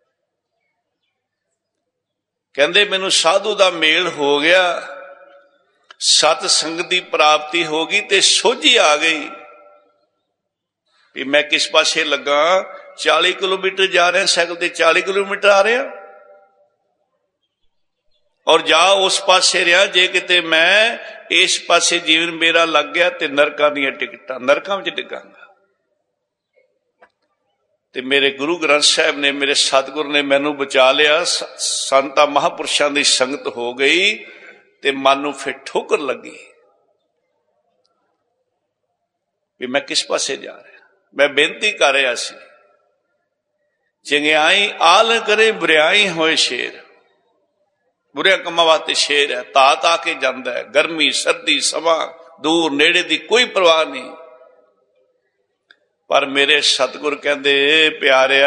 ਕਹਿੰਦੇ ਮੈਨੂੰ ਸਾਧੂ ਦਾ ਮੇਲ ਹੋ ਗਿਆ, ਸਤ ਸੰਗਤ ਦੀ ਪ੍ਰਾਪਤੀ ਹੋ ਗਈ ਤੇ ਸੋਝੀ ਆ ਗਈ ਵੀ ਮੈਂ ਕਿਸ ਪਾਸੇ ਲੱਗਾ। 40 ਕਿਲੋਮੀਟਰ ਜਾ ਰਿਹਾ ਸਾਈਕਲ ਤੇ, 40 ਕਿਲੋਮੀਟਰ ਆ ਰਿਹਾ, ਔਰ ਜਾ ਉਸ ਪਾਸੇ ਰਿਹਾ। ਜੇ ਕਿਤੇ ਮੈਂ ਇਸ ਪਾਸੇ ਜੀਵਨ ਮੇਰਾ ਲੱਗ ਗਿਆ ਤੇ ਨਰਕਾਂ ਦੀਆਂ ਟਿਕਟਾਂ, ਨਰਕਾਂ ਵਿੱਚ ਡਿੱਗਾਂਗਾ। ਤੇ ਮੇਰੇ ਗੁਰੂ ਗ੍ਰੰਥ ਸਾਹਿਬ ਨੇ, ਮੇਰੇ ਸਤਿਗੁਰ ਨੇ ਮੈਨੂੰ ਬਚਾ ਲਿਆ। ਸੰਤਾਂ ਮਹਾਂਪੁਰਸ਼ਾਂ ਦੀ ਸੰਗਤ ਹੋ ਗਈ ਤੇ ਮਨ ਨੂੰ ਫਿਰ ਠੋਕਰ ਲੱਗੀ ਵੀ ਮੈਂ ਕਿਸ ਪਾਸੇ ਜਾ ਰਿਹਾ। ਮੈਂ ਬੇਨਤੀ ਕਰ ਰਿਹਾ ਸੀ, ਚੰਗਿਆਈ ਆਲ ਕਰੇ ਬੁਰਿਆਈ ਹੋਏ ਸ਼ੇਰ। ਬੁਰਿਆਂ ਕੰਮਾਂ ਵਾਸਤੇ ਸ਼ੇਰ ਹੈ, ਤਾਤ ਆ ਕੇ ਜਾਂਦਾ ਹੈ। ਗਰਮੀ ਸਰਦੀ ਸਮਾਂ ਦੂਰ ਨੇੜੇ ਦੀ ਕੋਈ ਪਰਵਾਹ ਨਹੀਂ। ਪਰ ਮੇਰੇ ਸਤਿਗੁਰ ਕਹਿੰਦੇ ਪਿਆਰਿਆ,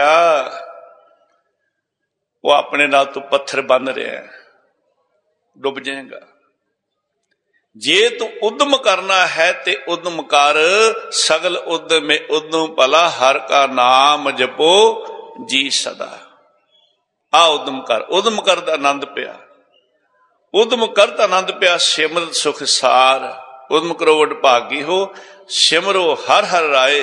ਉਹ ਆਪਣੇ ਨਾਲ ਤੂੰ ਪੱਥਰ ਬੰਨ ਰਿਹਾ, ਡੁੱਬ ਜਾਏਗਾ। ਜੇ ਤੂੰ ਉਦਮ ਕਰਨਾ ਹੈ ਤੇ ਉਦਮ ਕਰ, ਸਗਲ ਉਦਮੇ ਉਦਮ ਭਲਾ, ਹਰ ਕਾ ਨਾਮ ਜਪੋ ਜੀ ਸਦਾ। ਆ ਉਦਮ ਕਰ, ਉਦਮ ਕਰ ਦਾ ਆਨੰਦ ਪਿਆ, ਉਦਮ ਕਰ ਦਾ ਆਨੰਦ ਪਿਆ। ਸਿਮਰਤ ਸੁਖ ਸਾਰ, ਉਦਮ ਕਰੋ ਵਡ ਭਾਗੀ ਹੋ, ਸਿਮਰੋ ਹਰ ਹਰ ਰਾਏ।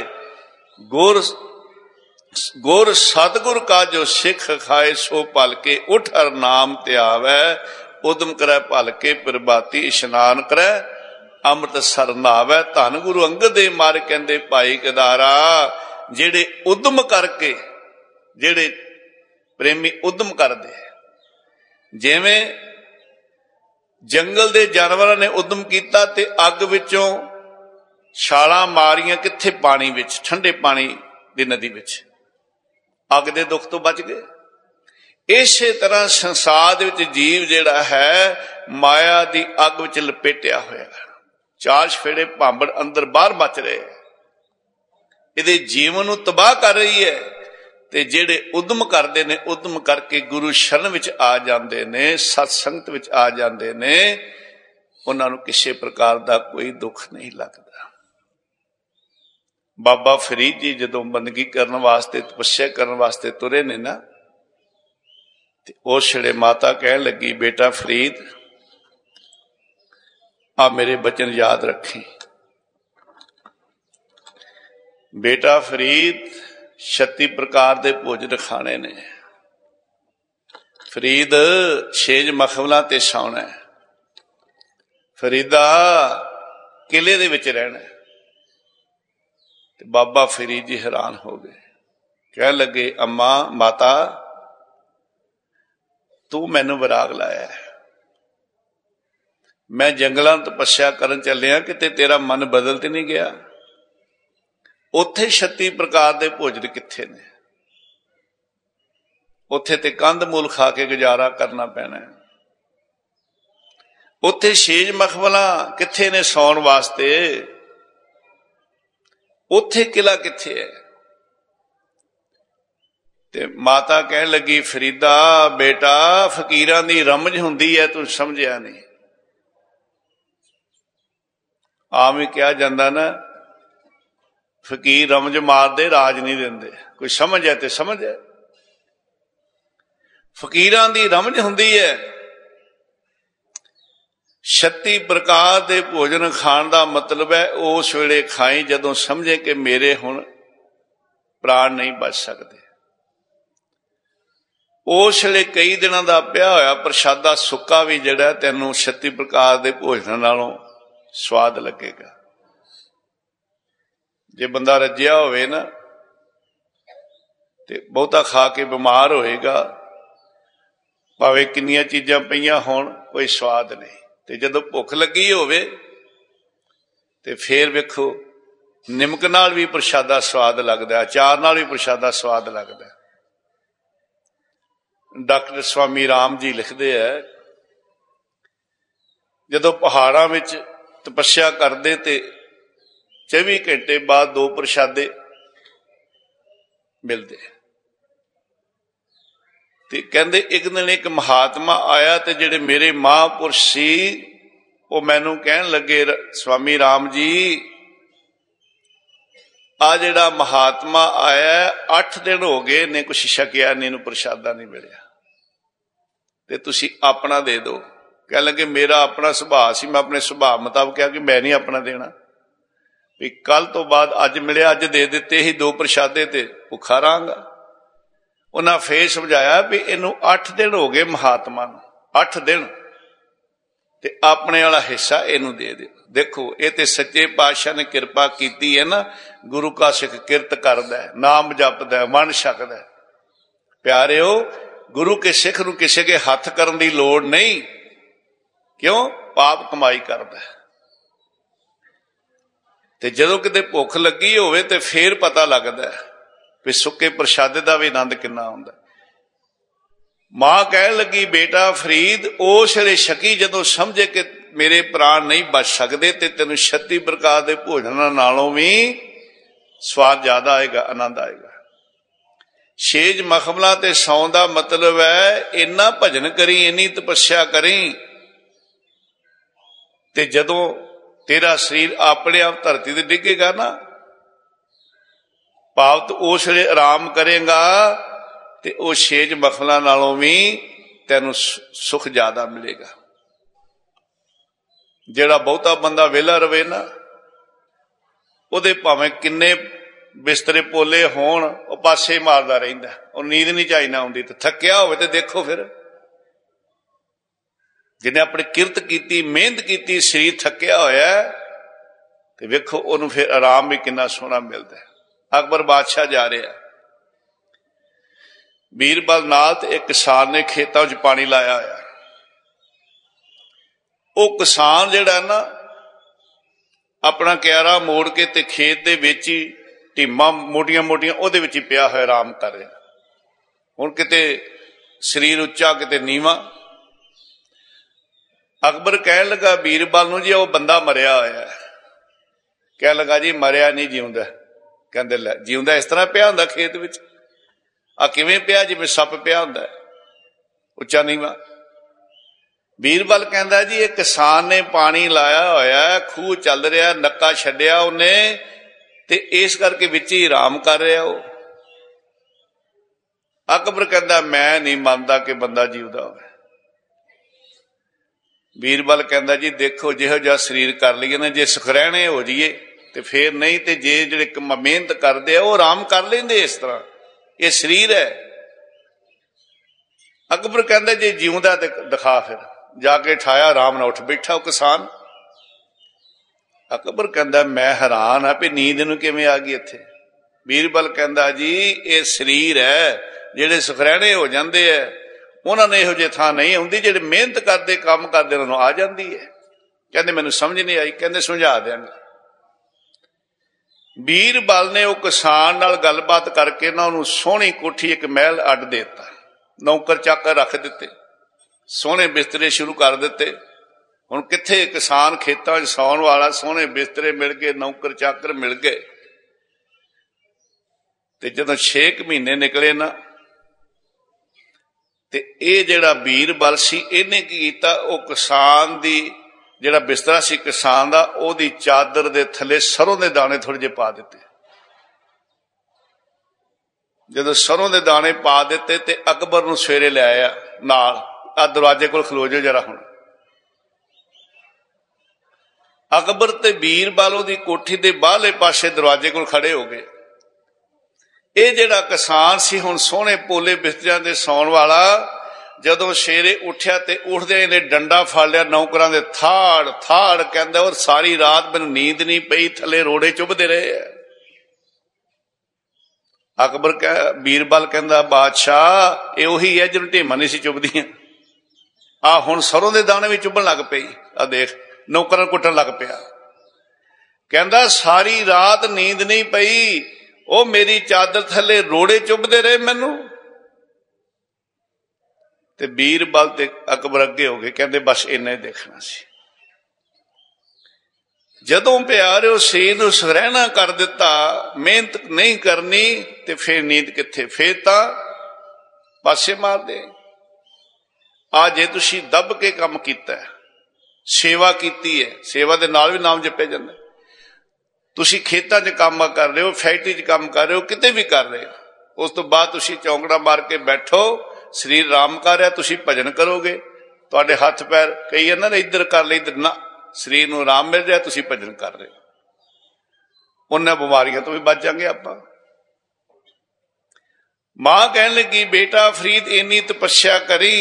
ਗੁਰ ਸਤਿਗੁਰ ਕਾ ਜੋ ਸਿੱਖ ਖਾਏ, ਸੋ ਭਲ ਕੇ ਉਠ ਹਰ ਨਾਮ ਧਿਆਵੈ। ਉਦਮ ਕਰੈ ਭਲ ਕੇ ਪ੍ਰਭਾਤੀ, ਇਸ਼ਨਾਨ ਕਰੈ ਅੰਮ੍ਰਿਤ ਸਰ ਨਾਵੈ। ਧੰਨ ਗੁਰੂ ਅੰਗਦ ਦੇ ਮਾਰ ਕਹਿੰਦੇ ਭਾਈ ਕਦਾਰਾ, ਜਿਹੜੇ ਉਦਮ ਕਰਕੇ, ਜਿਹੜੇ ਪ੍ਰੇਮੀ ਉਦਮ ਕਰਦੇ, ਜਿਵੇਂ ਜੰਗਲ ਦੇ ਜਾਨਵਰਾਂ ਨੇ ਉਦਮ ਕੀਤਾ ਤੇ ਅੱਗ ਵਿੱਚੋਂ ਛਾਲਾਂ ਮਾਰੀਆਂ, ਕਿੱਥੇ? ਪਾਣੀ ਵਿੱਚ, ਠੰਡੇ ਪਾਣੀ ਦੀ ਨਦੀ ਵਿੱਚ, ਅੱਗ ਦੇ ਦੁੱਖ ਤੋਂ ਬਚ ਗਏ। ਇਸੇ ਤਰ੍ਹਾਂ ਸੰਸਾਰ ਦੇ ਵਿੱਚ ਜੀਵ ਜਿਹੜਾ ਹੈ ਮਾਇਆ ਦੀ ਅੱਗ ਵਿੱਚ ਲਪੇਟਿਆ ਹੋਇਆ, ਚਾਰ ਚਫੇੜੇ ਭਾਂਬੜ ਅੰਦਰ ਬਾਹਰ ਮਚ ਰਹੇ, ਇਹਦੇ ਜੀਵਨ ਨੂੰ ਤਬਾਹ ਕਰ ਰਹੀ ਹੈ। ਤੇ ਜਿਹੜੇ ਉਦਮ ਕਰਦੇ ਨੇ, ਉਦਮ ਕਰਕੇ ਗੁਰੂ ਸ਼ਰਨ ਵਿੱਚ ਆ ਜਾਂਦੇ ਨੇ, ਸਤ ਸੰਗਤ ਵਿੱਚ ਆ ਜਾਂਦੇ ਨੇ, ਉਹਨਾਂ ਨੂੰ ਕਿਸੇ ਪ੍ਰਕਾਰ ਦਾ ਕੋਈ ਦੁੱਖ ਨਹੀਂ ਲੱਗਦਾ। ਬਾਬਾ ਫਰੀਦ ਜੀ ਜਦੋਂ ਬੰਦਗੀ ਕਰਨ ਵਾਸਤੇ, ਤਪੱਸਿਆ ਕਰਨ ਵਾਸਤੇ ਤੁਰੇ ਨੇ ਨਾ, ਤੇ ਉਸ ਵੇਲੇ ਮਾਤਾ ਕਹਿਣ ਲੱਗੀ, ਬੇਟਾ ਫਰੀਦ, ਆ ਮੇਰੇ ਬਚਨ ਯਾਦ ਰੱਖੀ। ਬੇਟਾ ਫਰੀਦ, 36 ਪ੍ਰਕਾਰ ਦੇ ਭੋਜਨ ਖਾਣੇ ਨੇ। ਫਰੀਦ, 6 ਮਖਮਲਾਂ ਤੇ ਸੌਣਾ। ਫਰੀਦਾ, ਕਿਲੇ ਦੇ ਵਿੱਚ ਰਹਿਣਾ। ਤੇ ਬਾਬਾ ਫਰੀਦ ਜੀ ਹੈਰਾਨ ਹੋ ਗਏ, ਕਹਿਣ ਲੱਗੇ, ਅੰਮਾ, ਮਾਤਾ, ਤੂੰ ਮੈਨੂੰ ਵਿਰਾਗ ਲਾਇਆ, ਮੈਂ ਜੰਗਲਾਂ ਤਪੱਸਿਆ ਕਰਨ ਚੱਲਿਆ, ਕਿਤੇ ਤੇਰਾ ਮਨ ਬਦਲ ਤੇ ਨਹੀਂ ਗਿਆ? ਉੱਥੇ 36 ਪ੍ਰਕਾਰ ਦੇ ਭੋਜਨ ਕਿੱਥੇ ਨੇ? ਉੱਥੇ ਤੇ ਕੰਧ ਮੂਲ ਖਾ ਕੇ ਗੁਜ਼ਾਰਾ ਕਰਨਾ ਪੈਣਾ। ਉੱਥੇ 6 ਮਖਮਲਾਂ ਕਿੱਥੇ ਨੇ ਸੌਣ ਵਾਸਤੇ? ਉੱਥੇ ਕਿਲਾ ਕਿੱਥੇ ਹੈ? ਤੇ ਮਾਤਾ ਕਹਿਣ ਲੱਗੀ, ਫਰੀਦਾ ਬੇਟਾ, ਫਕੀਰਾਂ ਦੀ ਰਮਜ ਹੁੰਦੀ ਹੈ, ਤੂੰ ਸਮਝਿਆ ਨਹੀਂ। ਆਮ ਹੀ ਕਿਹਾ ਜਾਂਦਾ ਨਾ, ਫਕੀਰ ਰਮਜ ਮਾਰਦੇ, ਰਾਜ ਨਹੀਂ ਦਿੰਦੇ। ਕੋਈ ਸਮਝ ਹੈ ਤੇ ਸਮਝ ਹੈ। ਫਕੀਰਾਂ ਦੀ ਰਮਜ ਹੁੰਦੀ ਹੈ। 36 ਪ੍ਰਕਾਰ ਦੇ ਭੋਜਨ ਖਾਣ ਦਾ ਮਤਲਬ ਹੈ ਉਸ ਵੇਲੇ ਖਾਈ ਜਦੋਂ ਸਮਝੇ ਕਿ ਮੇਰੇ ਹੁਣ ਪ੍ਰਾਣ ਨਹੀਂ ਬਚ ਸਕਦੇ। ਉਸ ਵੇਲੇ ਕਈ ਦਿਨਾਂ ਦਾ ਪਿਆ ਹੋਇਆ ਪ੍ਰਸ਼ਾਦਾ ਸੁੱਕਾ ਵੀ ਜਿਹੜਾ ਤੈਨੂੰ 36 ਪ੍ਰਕਾਰ ਦੇ ਭੋਜਨਾਂ ਨਾਲੋਂ ਸਵਾਦ ਲੱਗੇਗਾ। ਜੇ ਬੰਦਾ ਰੱਜਿਆ ਹੋਵੇ ਨਾ ਤੇ ਬਹੁਤਾ ਖਾ ਕੇ ਬਿਮਾਰ ਹੋਏਗਾ, ਭਾਵੇਂ ਕਿੰਨੀਆਂ ਚੀਜ਼ਾਂ ਪਈਆਂ ਹੋਣ, ਕੋਈ ਸਵਾਦ ਨਹੀਂ। ਤੇ ਜਦੋਂ ਭੁੱਖ ਲੱਗੀ ਹੋਵੇ ਤੇ ਫੇਰ ਵੇਖੋ ਨਿਮਕ ਨਾਲ ਵੀ ਪ੍ਰਸ਼ਾਦਾ ਸਵਾਦ ਲੱਗਦਾ, ਅਚਾਰ ਨਾਲ ਵੀ ਪ੍ਰਸ਼ਾਦਾ ਸਵਾਦ ਲੱਗਦਾ। ਡਾਕਟਰ ਸਵਾਮੀ ਰਾਮ ਜੀ ਲਿਖਦੇ ਹੈ, ਜਦੋਂ ਪਹਾੜਾਂ ਵਿੱਚ ਤਪੱਸਿਆ ਕਰਦੇ ਤੇ 24 ਘੰਟੇ ਬਾਅਦ 2 ਪ੍ਰਸ਼ਾਦੇ ਮਿਲਦੇ। ਤੇ ਕਹਿੰਦੇ ਇੱਕ ਦਿਨ ਇੱਕ ਮਹਾਤਮਾ ਆਇਆ ਤੇ ਜਿਹੜੇ ਮੇਰੇ ਮਹਾਂਪੁਰਸ਼ ਸੀ ਉਹ ਮੈਨੂੰ ਕਹਿਣ ਲੱਗੇ, ਸਵਾਮੀ ਰਾਮ ਜੀ ਆ ਜਿਹੜਾ ਮਹਾਤਮਾ ਆਇਆ 8 ਦਿਨ ਹੋ ਗਏ ਨੇ ਕੁਛ ਛਕਿਆ ਨਹੀਂ, ਇਹਨੂੰ ਪ੍ਰਸ਼ਾਦਾ ਨਹੀਂ ਮਿਲਿਆ, ਤੇ ਤੁਸੀਂ ਆਪਣਾ ਦੇ ਦਿਓ। ਕਹਿਣ ਲੱਗੇ ਮੇਰਾ ਆਪਣਾ ਸੁਭਾਅ ਸੀ, ਮੈਂ ਆਪਣੇ ਸੁਭਾਅ ਮੁਤਾਬਕ ਕਿਹਾ ਕਿ ਮੈਂ ਨਹੀਂ ਆਪਣਾ ਦੇਣਾ, ਵੀ ਕੱਲ ਤੋਂ ਬਾਅਦ ਅੱਜ ਮਿਲਿਆ, ਅੱਜ ਦੇ ਦਿੱਤੇ ਹੀ 2 ਪ੍ਰਸ਼ਾਦੇ ਤੇ ਭੁੱਖਾ ਰਹਾਂਗਾ। ਉਹਨਾਂ ਫੇਰ ਸਮਝਾਇਆ ਵੀ ਇਹਨੂੰ 8 ਦਿਨ ਹੋ ਗਏ ਮਹਾਤਮਾ ਨੂੰ, 8 ਦਿਨ, ਤੇ ਆਪਣੇ ਵਾਲਾ ਹਿੱਸਾ ਇਹਨੂੰ ਦੇ ਦਿਓ। ਦੇਖੋ ਇਹ ਤੇ ਸੱਚੇ ਪਾਤਸ਼ਾਹ ਨੇ ਕਿਰਪਾ ਕੀਤੀ ਹੈ ਨਾ, ਗੁਰੂ ਕਾ ਸਿੱਖ ਕਿਰਤ ਕਰਦਾ, ਨਾਮ ਜਪਦਾ, ਵੰਡ ਛਕਦਾ। ਪਿਆਰਿਓ ਗੁਰੂ ਕੇ ਸਿੱਖ ਨੂੰ ਕਿਸੇ ਕੇ ਹੱਥ ਕਰਨ ਦੀ ਲੋੜ ਨਹੀਂ, ਕਿਉਂ? ਪਾਪ ਕਮਾਈ ਕਰਦਾ। ਤੇ ਜਦੋਂ ਕਿਤੇ ਭੁੱਖ ਲੱਗੀ ਹੋਵੇ ਤੇ ਫੇਰ ਪਤਾ ਲੱਗਦਾ ਵੀ ਸੁੱਕੇ ਪ੍ਰਸ਼ਾਦੇ ਦਾ ਵੀ ਆਨੰਦ ਕਿੰਨਾ ਹੁੰਦਾ। ਮਾਂ ਕਹਿਣ ਲੱਗੀ ਬੇਟਾ ਫਰੀਦ ਉਸ ਵੇਲੇ ਛਕੀ ਜਦੋਂ ਸਮਝੇ ਕਿ ਮੇਰੇ ਪ੍ਰਾਣ ਨਹੀਂ ਬਚ ਸਕਦੇ, ਤੇ ਤੈਨੂੰ 36 ਪ੍ਰਕਾਰ ਦੇ ਭੋਜਨਾਂ ਨਾਲੋਂ ਵੀ ਸਵਾਦ ਜ਼ਿਆਦਾ ਆਏਗਾ, ਆਨੰਦ ਆਏਗਾ। ਛੇਜ ਮਖਮਲਾਂ ਤੇ ਸੌਣ ਦਾ ਮਤਲਬ ਹੈ ਇੰਨਾ ਭਜਨ ਕਰੀ, ਇੰਨੀ ਤਪੱਸਿਆ ਕਰੀ, ਤੇ ਜਦੋਂ ਤੇਰਾ ਸਰੀਰ ਆਪਣੇ ਆਪ ਧਰਤੀ ਤੇ ਡਿੱਗੇਗਾ ਨਾ, ਭਾਵ ਤੂੰ ਉਸ ਵੇਲੇ ਆਰਾਮ ਕਰੇਗਾ ਤੇ ਉਹ ਛੇਜ ਮਖਮਲਾਂ ਨਾਲੋਂ ਵੀ ਤੈਨੂੰ ਸੁਖ ਜ਼ਿਆਦਾ ਮਿਲੇਗਾ। ਜਿਹੜਾ ਬਹੁਤਾ ਬੰਦਾ ਵਿਹਲਾ ਰਵੇ ਨਾ, ਉਹਦੇ ਭਾਵੇਂ ਕਿੰਨੇ ਬਿਸਤਰੇ ਪੋਲੇ ਹੋਣ, ਉਹ ਪਾਸੇ ਮਾਰਦਾ ਰਹਿੰਦਾ, ਉਹ ਨੀਂਦ ਨਹੀਂ ਚਾਹੀ ਨਾ ਆਉਂਦੀ। ਤੇ ਥੱਕਿਆ ਹੋਵੇ ਤੇ ਦੇਖੋ ਫਿਰ, ਜਿਹਨੇ ਆਪਣੀ ਕਿਰਤ ਕੀਤੀ, ਮਿਹਨਤ ਕੀਤੀ, ਸਰੀਰ ਥੱਕਿਆ ਹੋਇਆ, ਤੇ ਵੇਖੋ ਉਹਨੂੰ ਫਿਰ ਆਰਾਮ ਵੀ ਕਿੰਨਾ ਸੋਹਣਾ ਮਿਲਦਾ। ਅਕਬਰ ਬਾਦਸ਼ਾਹ ਜਾ ਰਿਹਾ, ਬੀਰਬਲ ਨਾਲ ਤੇ ਇੱਕ ਕਿਸਾਨ ਨੇ ਖੇਤਾਂ ਵਿੱਚ ਪਾਣੀ ਲਾਇਆ ਹੋਇਆ। ਉਹ ਕਿਸਾਨ ਜਿਹੜਾ ਨਾ ਆਪਣਾ ਕਿਆਰਾ ਮੋੜ ਕੇ ਤੇ ਖੇਤ ਦੇ ਵਿੱਚ ਹੀ ਢੀਮਾਂ ਮੋਟੀਆਂ ਮੋਟੀਆਂ ਉਹਦੇ ਵਿੱਚ ਹੀ ਪਿਆ ਹੋਇਆ ਆਰਾਮ ਕਰ ਰਿਹਾ। ਹੁਣ ਕਿਤੇ ਸਰੀਰ ਉੱਚਾ ਕਿਤੇ ਨੀਵਾਂ। ਅਕਬਰ ਕਹਿਣ ਲੱਗਾ ਬੀਰਬਲ ਨੂੰ, ਜੀ ਉਹ ਬੰਦਾ ਮਰਿਆ ਹੋਇਆ। ਕਹਿਣ ਲੱਗਾ ਜੀ ਮਰਿਆ ਨਹੀਂ, ਜਿਉਂਦਾ। ਕਹਿੰਦੇ ਲੈ ਜਿਉਂਦਾ ਇਸ ਤਰ੍ਹਾਂ ਪਿਆ ਹੁੰਦਾ ਖੇਤ ਵਿੱਚ? ਆ ਕਿਵੇਂ ਪਿਆ? ਜਿਵੇਂ ਸੱਪ ਪਿਆ ਹੁੰਦਾ, ਉੱਚਾ ਨੀਵਾਂ। ਬੀਰਬਲ ਕਹਿੰਦਾ ਜੀ ਇਹ ਕਿਸਾਨ ਨੇ ਪਾਣੀ ਲਾਇਆ ਹੋਇਆ, ਖੂਹ ਚੱਲ ਰਿਹਾ, ਨੱਕਾ ਛੱਡਿਆ ਉਹਨੇ, ਤੇ ਇਸ ਕਰਕੇ ਵਿੱਚ ਹੀ ਆਰਾਮ ਕਰ ਰਿਹਾ ਉਹ। ਅਕਬਰ ਕਹਿੰਦਾ ਮੈਂ ਨਹੀਂ ਮੰਨਦਾ ਕਿ ਬੰਦਾ ਜਿਉਂਦਾ ਹੋਵੇ। ਬੀਰਬਲ ਕਹਿੰਦਾ ਜੀ ਦੇਖੋ ਜਿਹੋ ਜਿਹਾ ਸਰੀਰ ਕਰ ਲਈਏ ਨਾ, ਜੇ ਸੁਖਰਹਿਣੇ ਹੋ ਜਾਈਏ ਤੇ ਫੇਰ ਨਹੀਂ, ਤੇ ਜੇ ਜਿਹੜੇ ਮਿਹਨਤ ਕਰਦੇ ਆ ਉਹ ਆਰਾਮ ਕਰ ਲੈਂਦੇ। ਇਸ ਤਰ੍ਹਾਂ ਇਹ ਸਰੀਰ ਹੈ। ਅਕਬਰ ਕਹਿੰਦਾ ਜੇ ਜਿਉਂਦਾ ਤੇ ਦਿਖਾ। ਫਿਰ ਜਾ ਕੇ ਠਾਇਆ, ਆਰਾਮ ਨਾਲ ਉੱਠ ਬੈਠਾ ਉਹ ਕਿਸਾਨ। ਅਕਬਰ ਕਹਿੰਦਾ ਮੈਂ ਹੈਰਾਨ ਆ ਵੀ ਨੀਂਦ ਨੂੰ ਕਿਵੇਂ ਆ ਗਈ ਇੱਥੇ। ਬੀਰਬਲ ਕਹਿੰਦਾ ਜੀ ਇਹ ਸਰੀਰ ਹੈ, ਜਿਹੜੇ ਸੁਖਰਹਿਣੇ ਹੋ ਜਾਂਦੇ ਆ ਉਹਨਾਂ ਨੇ ਇਹੋ ਜਿਹੀ ਥਾਂ ਨਹੀਂ ਆਉਂਦੀ, ਜਿਹੜੇ ਮਿਹਨਤ ਕਰਦੇ ਕੰਮ ਕਰਦੇ ਉਹਨਾਂ ਨੂੰ ਆ ਜਾਂਦੀ ਹੈ। ਕਹਿੰਦੇ ਮੈਨੂੰ ਸਮਝ ਨਹੀਂ ਆਈ। ਕਹਿੰਦੇ ਸਮਝਾ ਦਿਆਂਗੇ। ਬੀਰਬਲ ਨੇ ਉਹ ਕਿਸਾਨ ਨਾਲ ਗੱਲਬਾਤ ਕਰਕੇ ਨਾ ਉਹਨੂੰ ਸੋਹਣੀ ਕੋਠੀ, ਇੱਕ ਮਹਿਲ ਅੱਡ ਦੇ ਦਿੱਤਾ, ਨੌਕਰ ਚਾਕਰ ਰੱਖ ਦਿੱਤੇ, ਸੋਹਣੇ ਬਿਸਤਰੇ ਸ਼ੁਰੂ ਕਰ ਦਿੱਤੇ। ਹੁਣ ਕਿੱਥੇ ਕਿਸਾਨ ਖੇਤਾਂ 'ਚ ਸੌਣ ਵਾਲਾ, ਸੋਹਣੇ ਬਿਸਤਰੇ ਮਿਲ ਗਏ, ਨੌਕਰ ਚਾਕਰ ਮਿਲ ਗਏ। ਤੇ ਜਦੋਂ 6 ਮਹੀਨੇ ਨਿਕਲੇ ਨਾ, ਤੇ ਇਹ ਜਿਹੜਾ ਬੀਰਬਲ ਸੀ ਇਹਨੇ ਕੀ ਕੀਤਾ, ਉਹ ਕਿਸਾਨ ਦੀ ਜਿਹੜਾ ਬਿਸਤਰਾ ਸੀ ਕਿਸਾਨ ਦਾ, ਉਹਦੀ ਚਾਦਰ ਦੇ ਥੱਲੇ ਸਰੋਂ ਦੇ ਦਾਣੇ ਥੋੜੇ ਜਿਹੇ ਪਾ ਦਿੱਤੇ। ਜਦੋਂ ਸਰੋਂ ਦੇ ਦਾਣੇ ਪਾ ਦਿੱਤੇ ਤੇ ਅਕਬਰ ਨੂੰ ਸਵੇਰੇ ਲੈ ਆਇਆ ਨਾਲ, ਆ ਦਰਵਾਜ਼ੇ ਕੋਲ ਖਲੋ ਜਾਓ ਜਰਾ। ਹੁਣ ਅਕਬਰ ਤੇ ਬੀਰਬਲ ਉਹਦੀ ਕੋਠੀ ਦੇ ਬਾਹਰਲੇ ਪਾਸੇ ਦਰਵਾਜ਼ੇ ਕੋਲ ਖੜੇ ਹੋ ਗਏ। ਇਹ ਜਿਹੜਾ ਕਿਸਾਨ ਸੀ ਹੁਣ ਸੋਹਣੇ ਪੋਲੇ ਬਿਸਤਰਿਆਂ ਦੇ ਸੌਣ ਵਾਲਾ, ਜਦੋਂ ਸਵੇਰੇ ਉੱਠਿਆ ਤੇ ਉੱਠਦੇ ਇਹਨੇ ਡੰਡਾ ਫੜ ਲਿਆ, ਨੌਕਰਾਂ ਦੇ ਥਾੜ ਥਾੜ। ਕਹਿੰਦਾ ਔਰ ਸਾਰੀ ਰਾਤ ਮੈਨੂੰ ਨੀਂਦ ਨਹੀਂ ਪਈ, ਥੱਲੇ ਰੋੜੇ ਚੁੱਭਦੇ ਰਹੇ ਆ। ਬੀਰਬਲ ਕਹਿੰਦਾ ਬਾਦਸ਼ਾਹ ਇਹ ਉਹੀ ਹੈ ਜਿਹਨੂੰ ਢੇਮਾਂ ਨਹੀਂ ਸੀ ਚੁੱਭਦੀਆਂ, ਆ ਹੁਣ ਸਰੋਂ ਦੇ ਦਾਣੇ ਵੀ ਚੁੱਭਣ ਲੱਗ ਪਈ। आ देख नौकरां कुट्टण लग पिया। कहंदा सारी रात नींद नहीं पई, ओ मेरी चादर थले रोड़े चुभदे रहे मैनू। ते बीरबल ते अकबर अगे हो गए, कहंदे बस इन्ना ही देखना सी। जदों प्यारे शरीर नूं सुरहना कर दिता, मेहनत नहीं करनी, ते फिर नींद कित्थे, फिर तां पासे मार दे। आ जे तुसीं दब के काम कीता, सेवा कीती है, सेवा दे नाल भी नाम जपे जांदा। तुसीं खेतां 'च काम कर रहे हो, फैक्टरी 'च काम कर रहे हो, किते भी कर रहे हो, उस तो बाद तुसीं चौंकड़ा मार के बैठो, शरीर आराम कर रहा, तुसीं भजन करोगे, तुहाडे हथ पैर कई है ना इधर कर ले इधर ना, शरीर नूं आराम मिल रहा, तुसीं भजन कर रहे हो, उन्हां बीमारियां तो भी बच जांगे आपां। मां कहन लगी बेटा फरीद इन्नी तपस्या करी,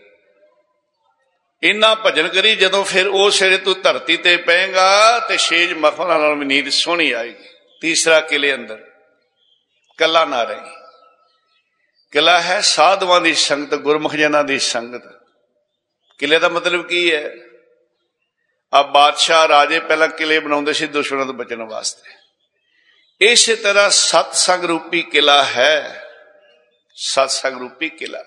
इन्ना भजन करी, जदों फिर उस वेले तू धरती ते पएगा ते शेज मखमलां नाल भी नींद सोहनी आएगी। तीसरा किले अंदर कला ना रही। किला है साधुआं दी संगत, गुरमुख जनां दी संगत। किले का मतलब की है? अब बादशाह राजे पहला किले बनाउंदे सी दुश्मनों तो बचने वास्ते। इस तरह सत्संग रूपी किला है, सत्संग रूपी किला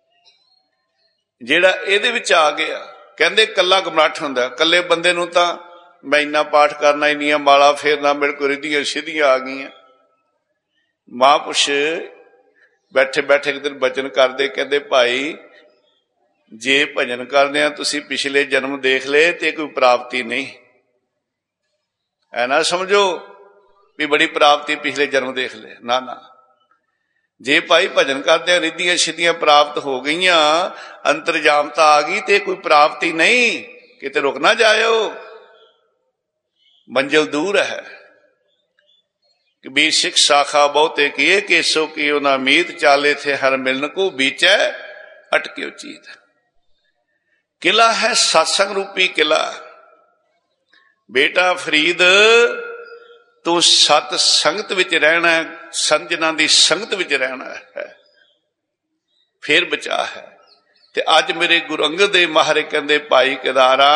जेड़ा इहदे विच आ गया। कहंदे कला घमराट हुंदा, कल्ले बंदे नूं तां मैं इन्ना पाठ करना, इन्नियां माला फेरना, मेरे को रिद्धियां सिद्धियां आ गईयां। महापुरुष बैठे बैठे एक दिन बचन करदे, कहंदे भाई जे भजन करदे आ तुसीं पिछले जन्म देख ले ते कोई प्राप्ति नहीं है, ना समझो भी बड़ी प्राप्ति पिछले जन्म देख ले, ना ना। जे भाई भजन करदे रिद्धियां सिद्धियां प्राप्त हो गईयां, अंतरजामता आ गई, ते कोई प्राप्ति नहीं, किते रुक ना जाओ, मंजिल दूर है। कबीर सिख शाखा बहुते किए, केसो कियो ना मीत, चाले थे हर मिलन को, बीचै अटक्यो चीत। किला है सत्संग रूपी किला। बेटा फरीद तू सत संगत विच रहना है, संजना दी संगत विच रहना है, फिर बचा है। ते अज मेरे गुरु अंगद देव महाराज कहंदे भाई केदारा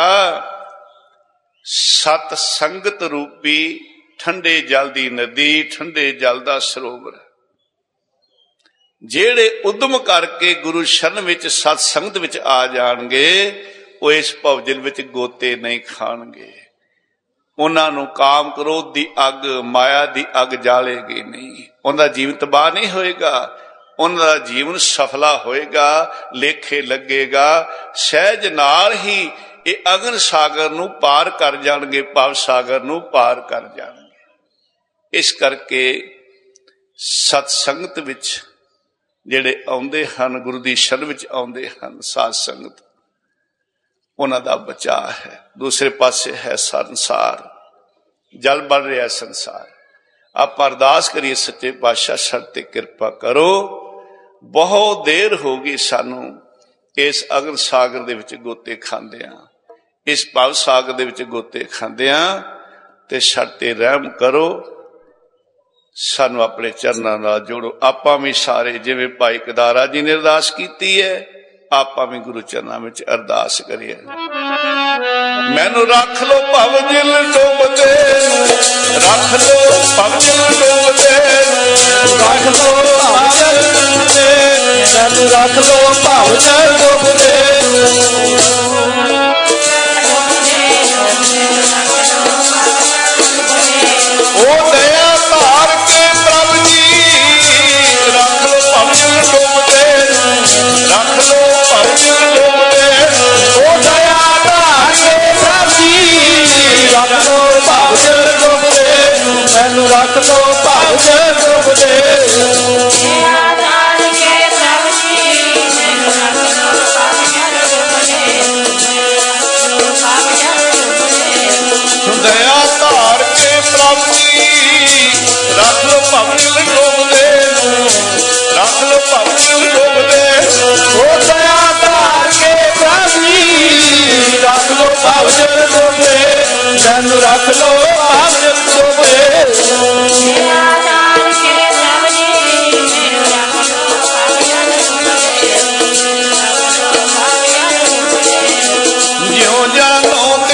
सत संगत रूपी ठंडे जल दी नदी, ठंडे जल दा सरोवर, जेड़े उद्यम करके गुरु शरण विच सत संगत विच आ जाणगे, वो इस भवजल विच गोते नहीं खाणगे। उन्हां नूं काम क्रोध दी अग, माया दी अग जालेगी नहीं, उनका जीवन तबाह नहीं होएगा, उनका जीवन सफला होएगा, लेखे लगेगा। सहज नाल ही ये अगन सागर नूं पार कर जाणगे, भव सागर नूं पार कर जाणगे। इस करके सतसंगत विच जेड़े आउंदे हन, गुरु दी शरण विच आउंदे हन, साध संगत, उन्हां दा बचाव है। दूसरे पासे है संसार, जल बढ़ रहा है संसार। आप अरदास करिए सच्चे पातशाह साडे ते किरपा करो। बहुत देर हो गई सानू इस अगन सागर दे विच गोते खांदियां, इस भव सागर दे विच गोते खांदियां, ते साडे ते रहम करो, सानू अपने चरनां नाल जोड़ो। आपां भी सारे जिवें भाई केदारा जी ने अरदास कीती है, आपां भी गुरु चरनां विच अरदास करिए। मैनू रख लो भवजल डुबदे, रख लो भवजल डुबदे, रख लो भवजल डुबदे, मैनू रख लो भवजल डुबदे। ओ दया धार के प्रभु जी, रख लो भवजल डुबदे, रख लो भवजल डुबदे। ओ दया धार के प्रभु जी, रख लो भवजल डुबदे, मैनू रख लो भवजल डुबदे। दया धार के प्रभु जी, रख लो भवजल डुबदे, रख लो भवजल डुबदे। ओ दया धार के प्रभु जी, रख लो भवजल डुबदे, मैनू रख लो भवजल डुबदे। ज्यों जानो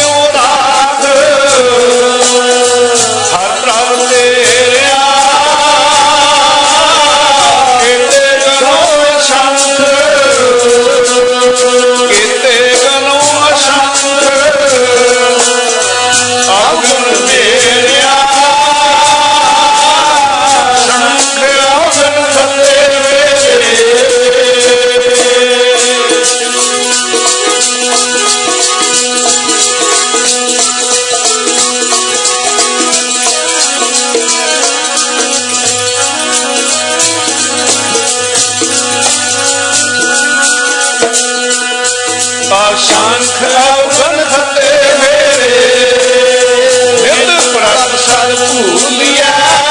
ਸ਼ੰਖ ਅਵਗਨ ਫਤੇ ਮੇਰੇ ਨਿਤ ਪ੍ਰਭ ਸਦ ਭੂਲਿਆ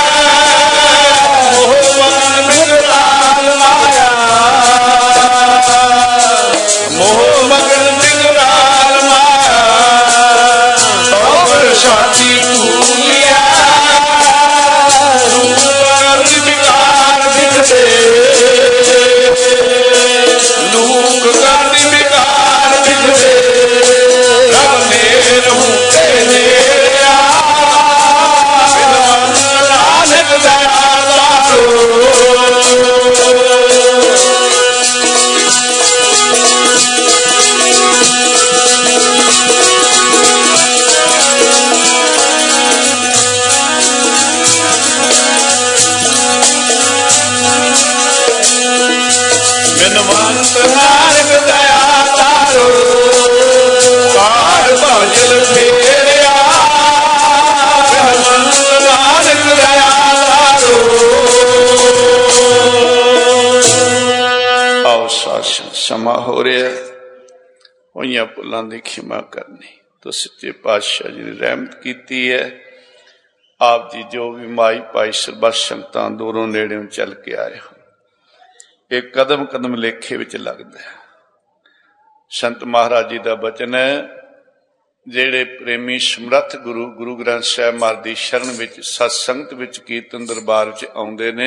ਮੋਹ ਮਗਨ ਬਿਗੜਾਲ ਮਾਇਆ ਮੋਹ ਮਗਨ ਬਿਗੜਾਲ ਮਾਇਆ ਤੋ ਸਾਥੀ ਭੂਲਿਆ ਰੂਪ ਕਰ ਬਿਗਾੜ ਦਿਖਦੇ ਲੂਕ ਕਰ ਬਿਗਾੜ ਦਿਖਦੇ ਰਬ ਮੇਰ ਹੁੰਦੇ ਨੇੜਿਆ ਬਿਨ ਨਾਨਕ ਦਇਆ ਦਾਰੋ ਬਿਨਵੰਤ ਨਾਨਕ ਦਇਆ ਦਾਰੋ ਕਾਰ ਭਜਲ ਫੇਰਿਆ ਬਿਨਵੰਤ ਨਾਨਕ ਦਇਆ ਦਾਰੋ ਆਓ ਸਾਸ਼ਨ ਸਮਾਂ ਹੋ ਰਿਹਾ ਹੋਈਆਂ ਭੁੱਲਾਂ ਦੀ ਖਿਮਾ ਕਰਨੀ ਤੋ ਸੱਚੇ ਪਾਤਸ਼ਾਹ ਜੀ ਨੇ ਰਹਿਮਤ ਕੀਤੀ ਹੈ। ਆਪ ਜੀ ਜੋ ਵੀ ਮਾਈ ਭਾਈ ਸਰਬੱਤ ਸੰਗਤਾਂ ਦੂਰੋਂ ਨੇੜਿਓਂ ਚੱਲ ਕੇ ਆਏ ਹੋ ਇਹ ਕਦਮ ਕਦਮ ਲੇਖੇ ਵਿੱਚ ਲੱਗਦਾ ਹੈ। ਸੰਤ ਮਹਾਰਾਜ ਜੀ ਦਾ ਬਚਨ ਹੈ ਜਿਹੜੇ ਪ੍ਰੇਮੀ ਸਮਰੱਥ ਗੁਰੂ ਗੁਰੂ ਗ੍ਰੰਥ ਸਾਹਿਬ ਮਹਾਰਾਜ ਦੀ ਸ਼ਰਨ ਵਿੱਚ ਸਤ ਸੰਗਤ ਵਿੱਚ ਕੀਰਤਨ ਦਰਬਾਰ ਵਿੱਚ ਆਉਂਦੇ ਨੇ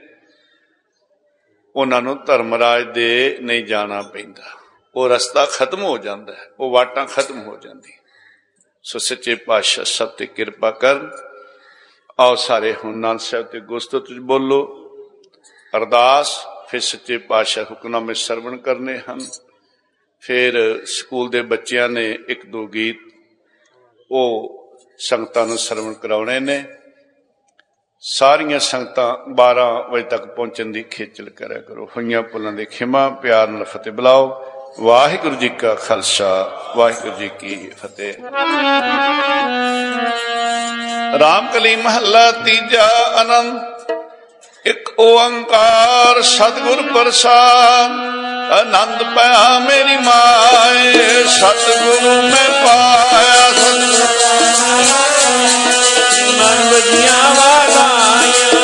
ਉਹਨਾਂ ਨੂੰ ਧਰਮਰਾਜ ਦੇ ਨਹੀਂ ਜਾਣਾ ਪੈਂਦਾ। ਉਹ ਰਸਤਾ ਖਤਮ ਹੋ ਜਾਂਦਾ ਹੈ, ਉਹ ਵਾਟਾਂ ਖਤਮ ਹੋ ਜਾਂਦੀ। ਸੋ ਸੱਚੇ ਪਾਤਸ਼ਾਹ ਸਭ ਤੇ ਕਿਰਪਾ ਕਰਨ। ਆਓ ਸਾਰੇ ਹੁਣ ਨਾਨਕ ਸਾਹਿਬ ਤੇ ਗੁਰਸਤੁਤ ਵਿੱਚ ਬੋਲੋ ਅਰਦਾਸ, ਫਿਰ ਸੱਚੇ ਪਾਤਸ਼ਾਹ ਹੁਕਮਨਾਮੇ ਸਰਵਣ ਕਰਨੇ ਹਨ। ਫਿਰ ਸਕੂਲ ਦੇ ਬੱਚਿਆਂ ਨੇ ਇੱਕ ਦੋ ਗੀਤ ਉਹ ਸੰਗਤਾਂ ਨੂੰ ਸਰਵਣ ਕਰਾਉਣੇ ਨੇ। ਸਾਰੀਆਂ ਸੰਗਤਾਂ 12 ਵਜੇ ਤੱਕ ਪਹੁੰਚਣ ਦੀ ਖੇਚਲ ਕਰਿਆ ਕਰੋ। ਹੋਈਆਂ ਭੁੱਲਾਂ ਦੇ ਖਿਮਾ ਪਿਆਰ ਨਾਲ ਫਤਿਹ ਬੁਲਾਓ। ਵਾਹਿਗੁਰੂ ਜੀ ਕਾ ਖਾਲਸਾ ਵਾਹਿਗੁਰੂ ਜੀ ਕੀ ਫਤਿਹ। ਰਾਮ ਕਲੀ ਮਹੱਲਾ ਤੀਜਾ ਆਨੰਦ। ਇੱਕ ਓੰਕਾਰ ਸਤਿਗੁਰ ਪ੍ਰਸਾਦ ਆਨੰਦ ਪਾਇਆ ਮੇਰੀ ਮਾਏ ਸਤਿਗੁਰੂ ਮੈਂ ਪਾਇਆ ਮਨ ਵਜੀਆਂ ਵਾਲਾਇਆ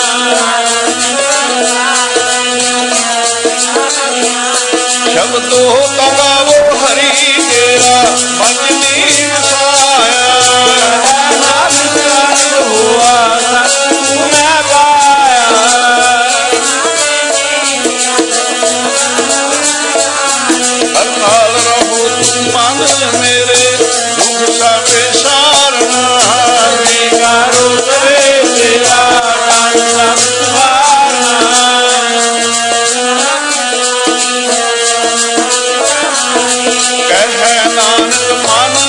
ਸ਼ਬਦੋ ਤਗਾਵੋ ਹਰੀ ਤੇਰਾ ਮਨ ਨੀ ਵਸਾਇਆ ਹੋਆ ਸਤਿਗੁਰੂ ਮੈਂ ਪਾਇਆ ਹਰ ਨਾਲ ਰਹੋ ਤੁਮ ਮਨ ਮੇਰੇ ਦੁਖ ਸਭੇ ਸਾਰਨਾ ਵਿਕਾਰੋ ਕਰੇ ਤੇਰਾ ਨਾਮ ਸੁਭਾਨਾ ਕਹਿ ਨਾਨਕ ਮਨ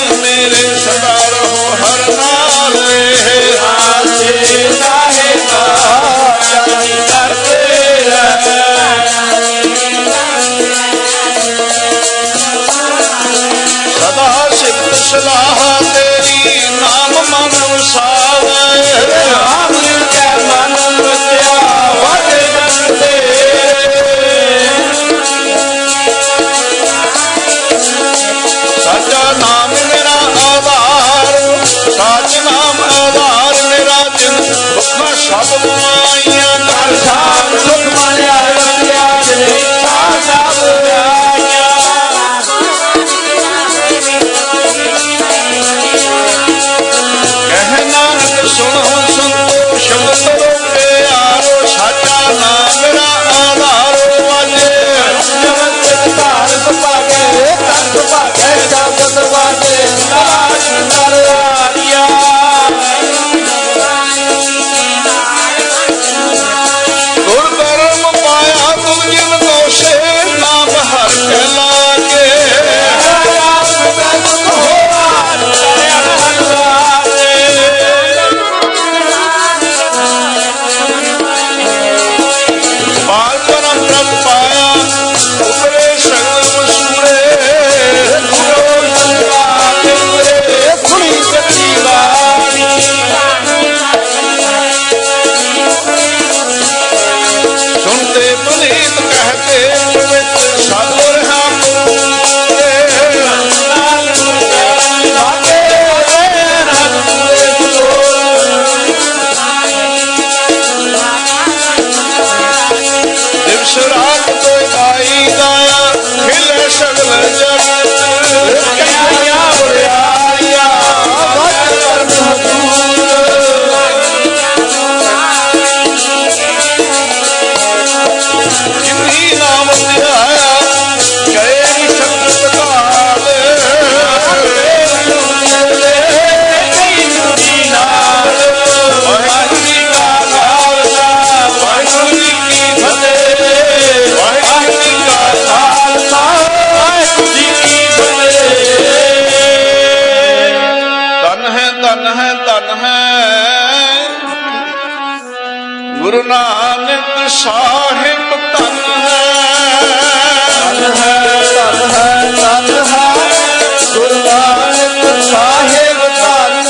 ਸਾਹਿਬ ਧਨ ਧਨ ਹੈ ਗੁਰੂ ਨਾਨਕ ਸਾਹਿਬ ਧਨ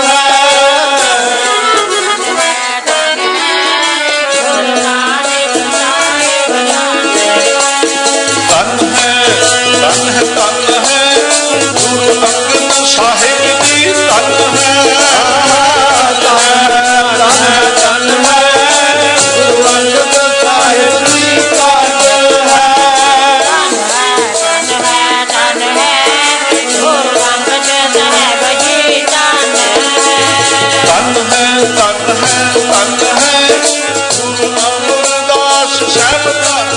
ਸਾਹਿਬ ਜੀ ਧਨ ਹੈ ਗੁਰੂ ਅੰਗਦ ਸਾਹਿਬ ਜੀ ਧਨ ਹੈ ਗੁਰੂ ਅਮਰਦਾਸ ਸਾਹਿਬ ਧਨ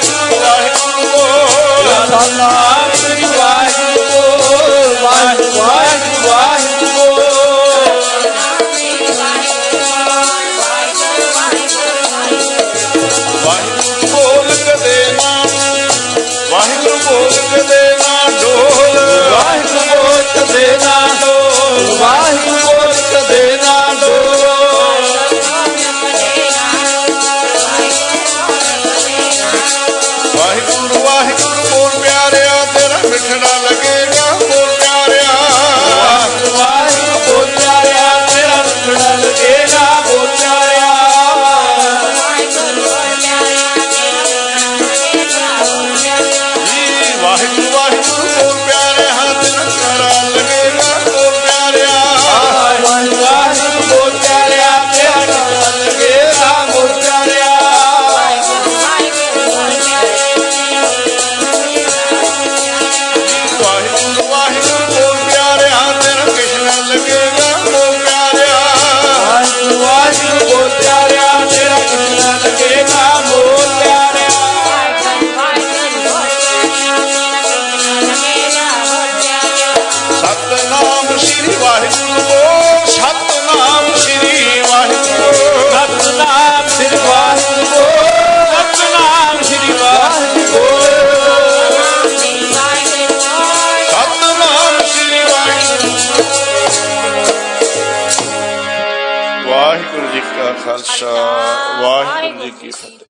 ਵਾਹਿਗੁਰੂ ਵਾਹਿਗੁਰੂ ਵਾਹਿਗੁਰੂ ਵਾਹਿਗੁਰੂ ਜੀ ਕਾ ਖਾਲਸਾ ਵਾਹਿਗੁਰੂ ਜੀ ਕੀ ਫਤਿਹ।